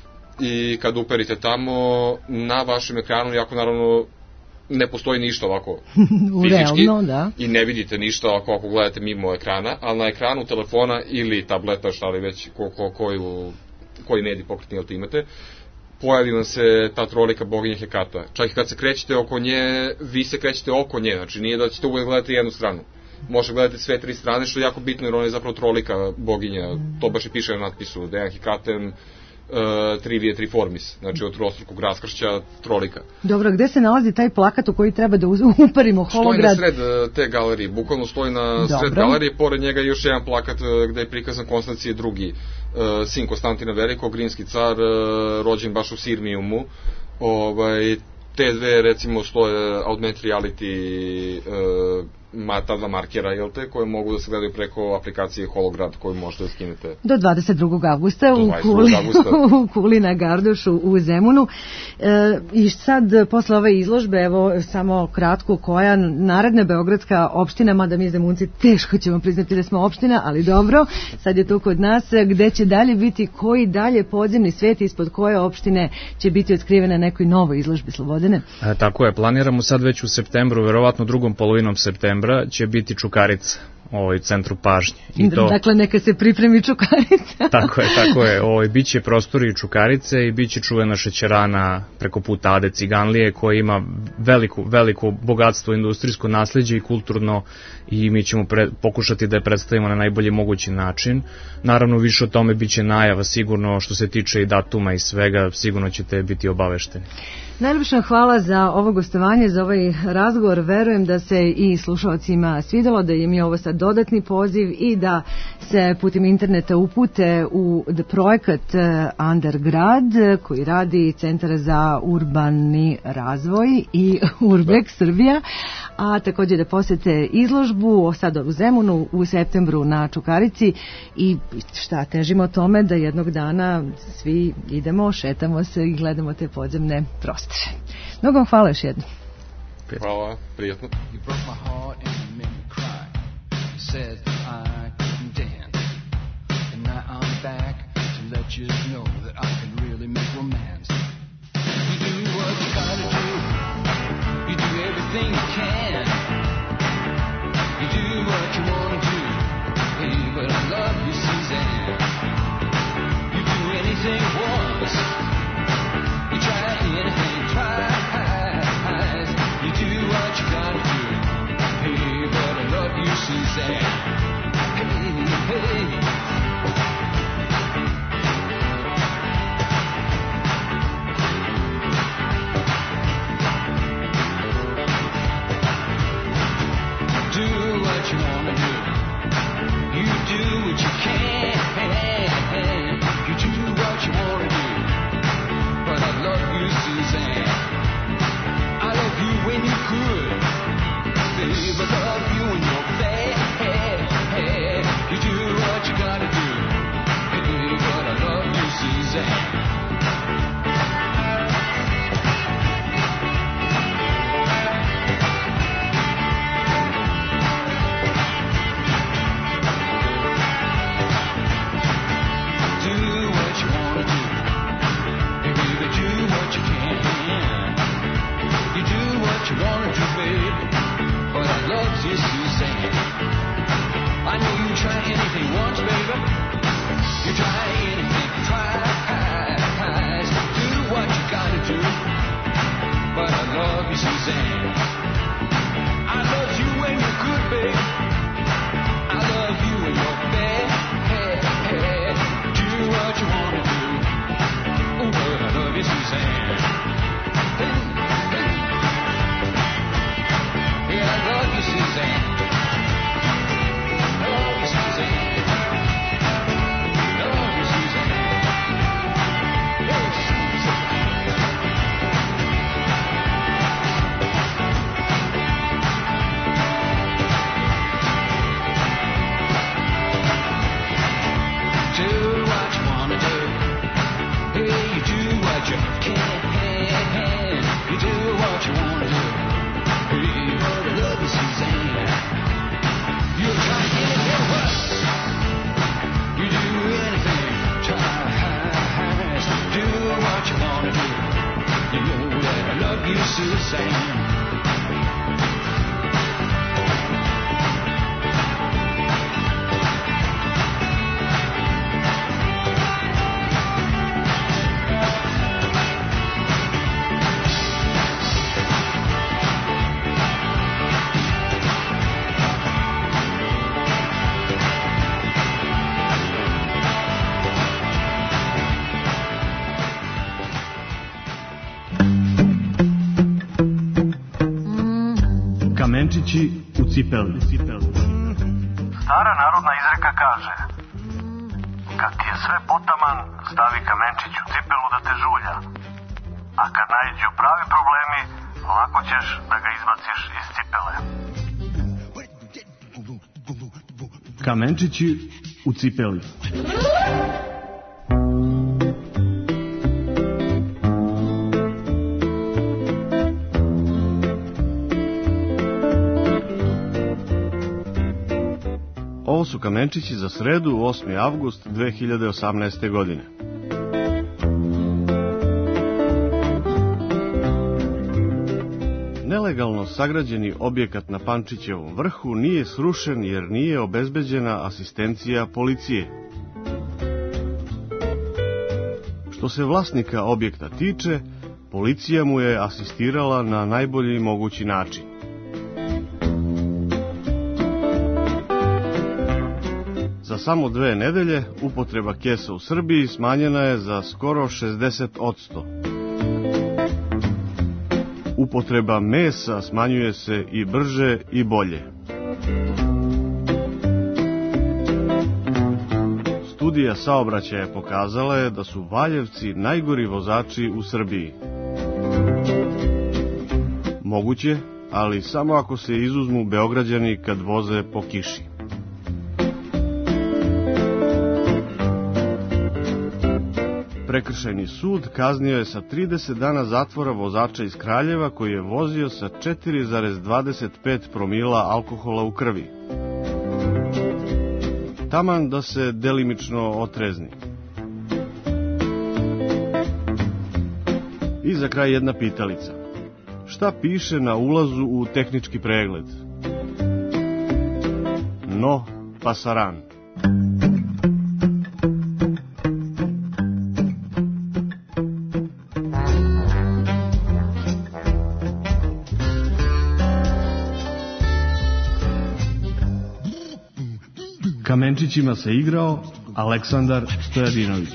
I kad uperite tamo, na vašem ekranu, jako naravno ne postoji ništa ovako fizički realno, da. I ne vidite ništa ovako ako gledate mimo ekrana, ali na ekranu telefona ili tableta, šta li već, ko, ko, koju, koji medij pokretni jel ti imate, pojavi vam se ta trolika boginje Hekata. Čak i kad se krećete oko nje, vi se krećete oko nje, znači nije da ćete uvijek gledati jednu stranu. Možete gledati sve tri strane, što je jako bitno jer ona je zapravo trolika boginja, mm. to baš i piše na natpisu, Dejan Hekatem, Uh, trivije triformis, znači od trostrukog raskršća trolika. Dobro, gde se nalazi taj plakat u koji treba da uparimo holograd? Stoji na sred te galerije, bukvalno stoji na Dobro. sred galerije, pored njega još jedan plakat gde je prikazan Konstancije drugi, uh, sin Konstantina Velikog, rimski car, uh, rođen baš u Sirmijumu. Ovaj, te dve, recimo, stoje augmented reality uh, ma, ta dva markera, jel te, koje mogu da se gledaju preko aplikacije Holograd koju možete da skinete. Do dvadeset drugog avgusta u Kuli, u Kuli na Gardošu u Zemunu. E, I sad, posle ove izložbe, evo, samo kratko, koja naredna beogradska opština, mada mi Zemunci teško ćemo priznati da smo opština, ali dobro, sad je to kod nas, gde će dalje biti, koji dalje podzemni svet, ispod koje opštine će biti otkrive na nekoj novoj izložbi, Slobodane? E, tako je, planiramo sad već u septembru, verovatno drugom polovinom septembra, će biti Čukarica. ovaj, centru pažnje. I to, dakle, neka se pripremi Čukarica. Tako je, tako je. Ovaj, biće prostori Čukarice i biće čuvena šećerana preko puta Ade Ciganlije koja ima veliko, veliko bogatstvo, industrijsko nasleđe i kulturno, i mi ćemo pre, pokušati da je predstavimo na najbolji mogući način. Naravno, više o tome biće najava sigurno, što se tiče i datuma i svega, sigurno ćete biti obavešteni. Najljepša hvala za ovo gostovanje, za ovaj razgovor. Verujem da se i slušalcima svidelo, da im je ovo sad dodatni poziv i da se putem interneta upute u projekat Undergrad koji radi Centar za urbani razvoj i Urbek Srbija, a također da posete izložbu sad u Zemunu u septembru na Čukarici i šta, težimo tome da jednog dana svi idemo, šetamo se i gledamo te podzemne prostore. Mnogo vam hvala još jedno. Hvala, prijatno. Kamenčići u cipeli. Stara narodna izreka kaže: kad ti je sve potaman, stavi kamenčić u cipelu da te žulja. A kad naiđu pravi problemi, lako ćeš da ga izbaciš iz cipele. Kamenčići u cipeli. Ovo su kamenčići za sredu, osmi avgust dve hiljade osamnaeste. godine. nelegalno sagrađeni objekat na Pančićevom vrhu nije srušen jer nije obezbeđena asistencija policije. Što se vlasnika objekta tiče, policija mu je asistirala na najbolji mogući način. Za samo dve nedelje upotreba kesa u Srbiji smanjena je za skoro šezdeset posto. Upotreba mesa smanjuje se i brže i bolje. Studija saobraćaja pokazala je da su Valjevci najgori vozači u Srbiji. Moguće, ali samo ako se izuzmu Beograđani kad voze po kiši. Prekršajni sud kaznio je sa trideset dana zatvora vozača iz Kraljeva koji je vozio sa četiri zarez dvadeset pet promila alkohola u krvi. Taman da se delimično otrezni. I za kraj jedna pitalica. Šta piše na ulazu u tehnički pregled? No pasaran. Kamenčićima se igrao Aleksandar Stojadinović.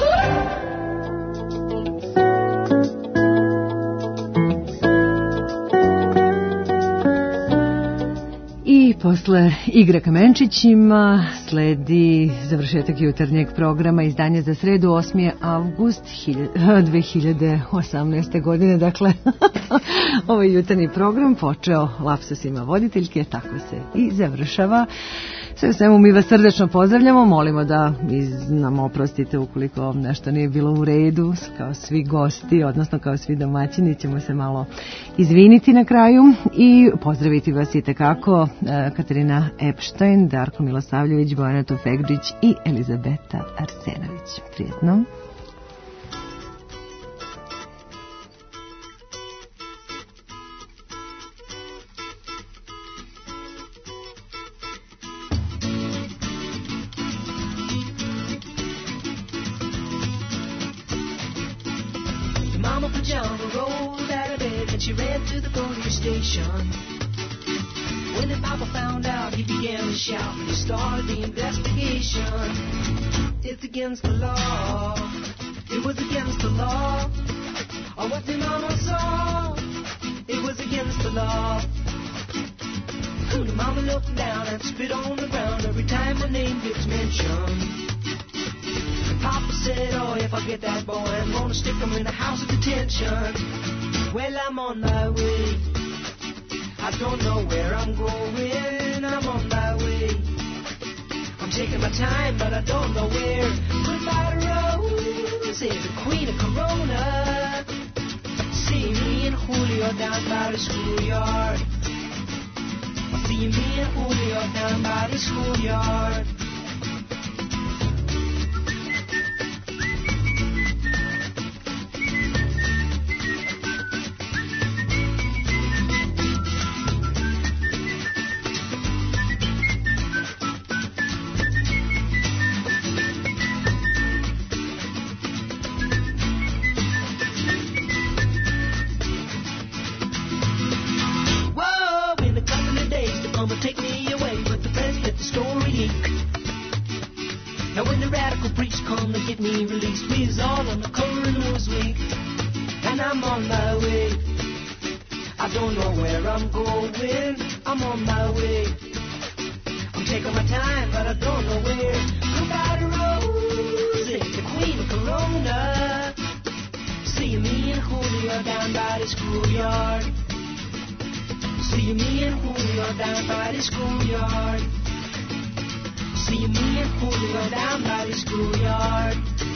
I posle igre kamenčićima sledi završetak jutarnjeg programa, izdanje za sredu osmi avgust dve hiljade osamnaeste. godine. Dakle, ovaj jutarnji program počeo lapsusima voditeljke, tako se i završava. Sve u svemu mi vas srdečno pozdravljamo, molimo da nam oprostite ukoliko nešto nije bilo u redu, kao svi gosti, odnosno kao svi domaćini, ćemo se malo izviniti na kraju i pozdraviti vas i tekako Katarina Epštajn, Darko Milosavljević, Bojana Tufegđić i Elizabeta Arsenović. Prijetno. When the papa found out, he began to shout. He started the investigation. It's against the law. It was against the law. Oh, what the mama saw. It was against the law. The mama looked down and spit on the ground every time my name gets mentioned. Papa said, oh, if I get that boy, I'm gonna stick him in a house of detention. Well, I'm on my way. I don't know where I'm going, I'm on my way. I'm taking my time, but I don't know where. Goodbye to Rose, the queen of Corona. See me and Julio down by the schoolyard. See me and Julio down by the schoolyard. See me and Julio down by the schoolyard.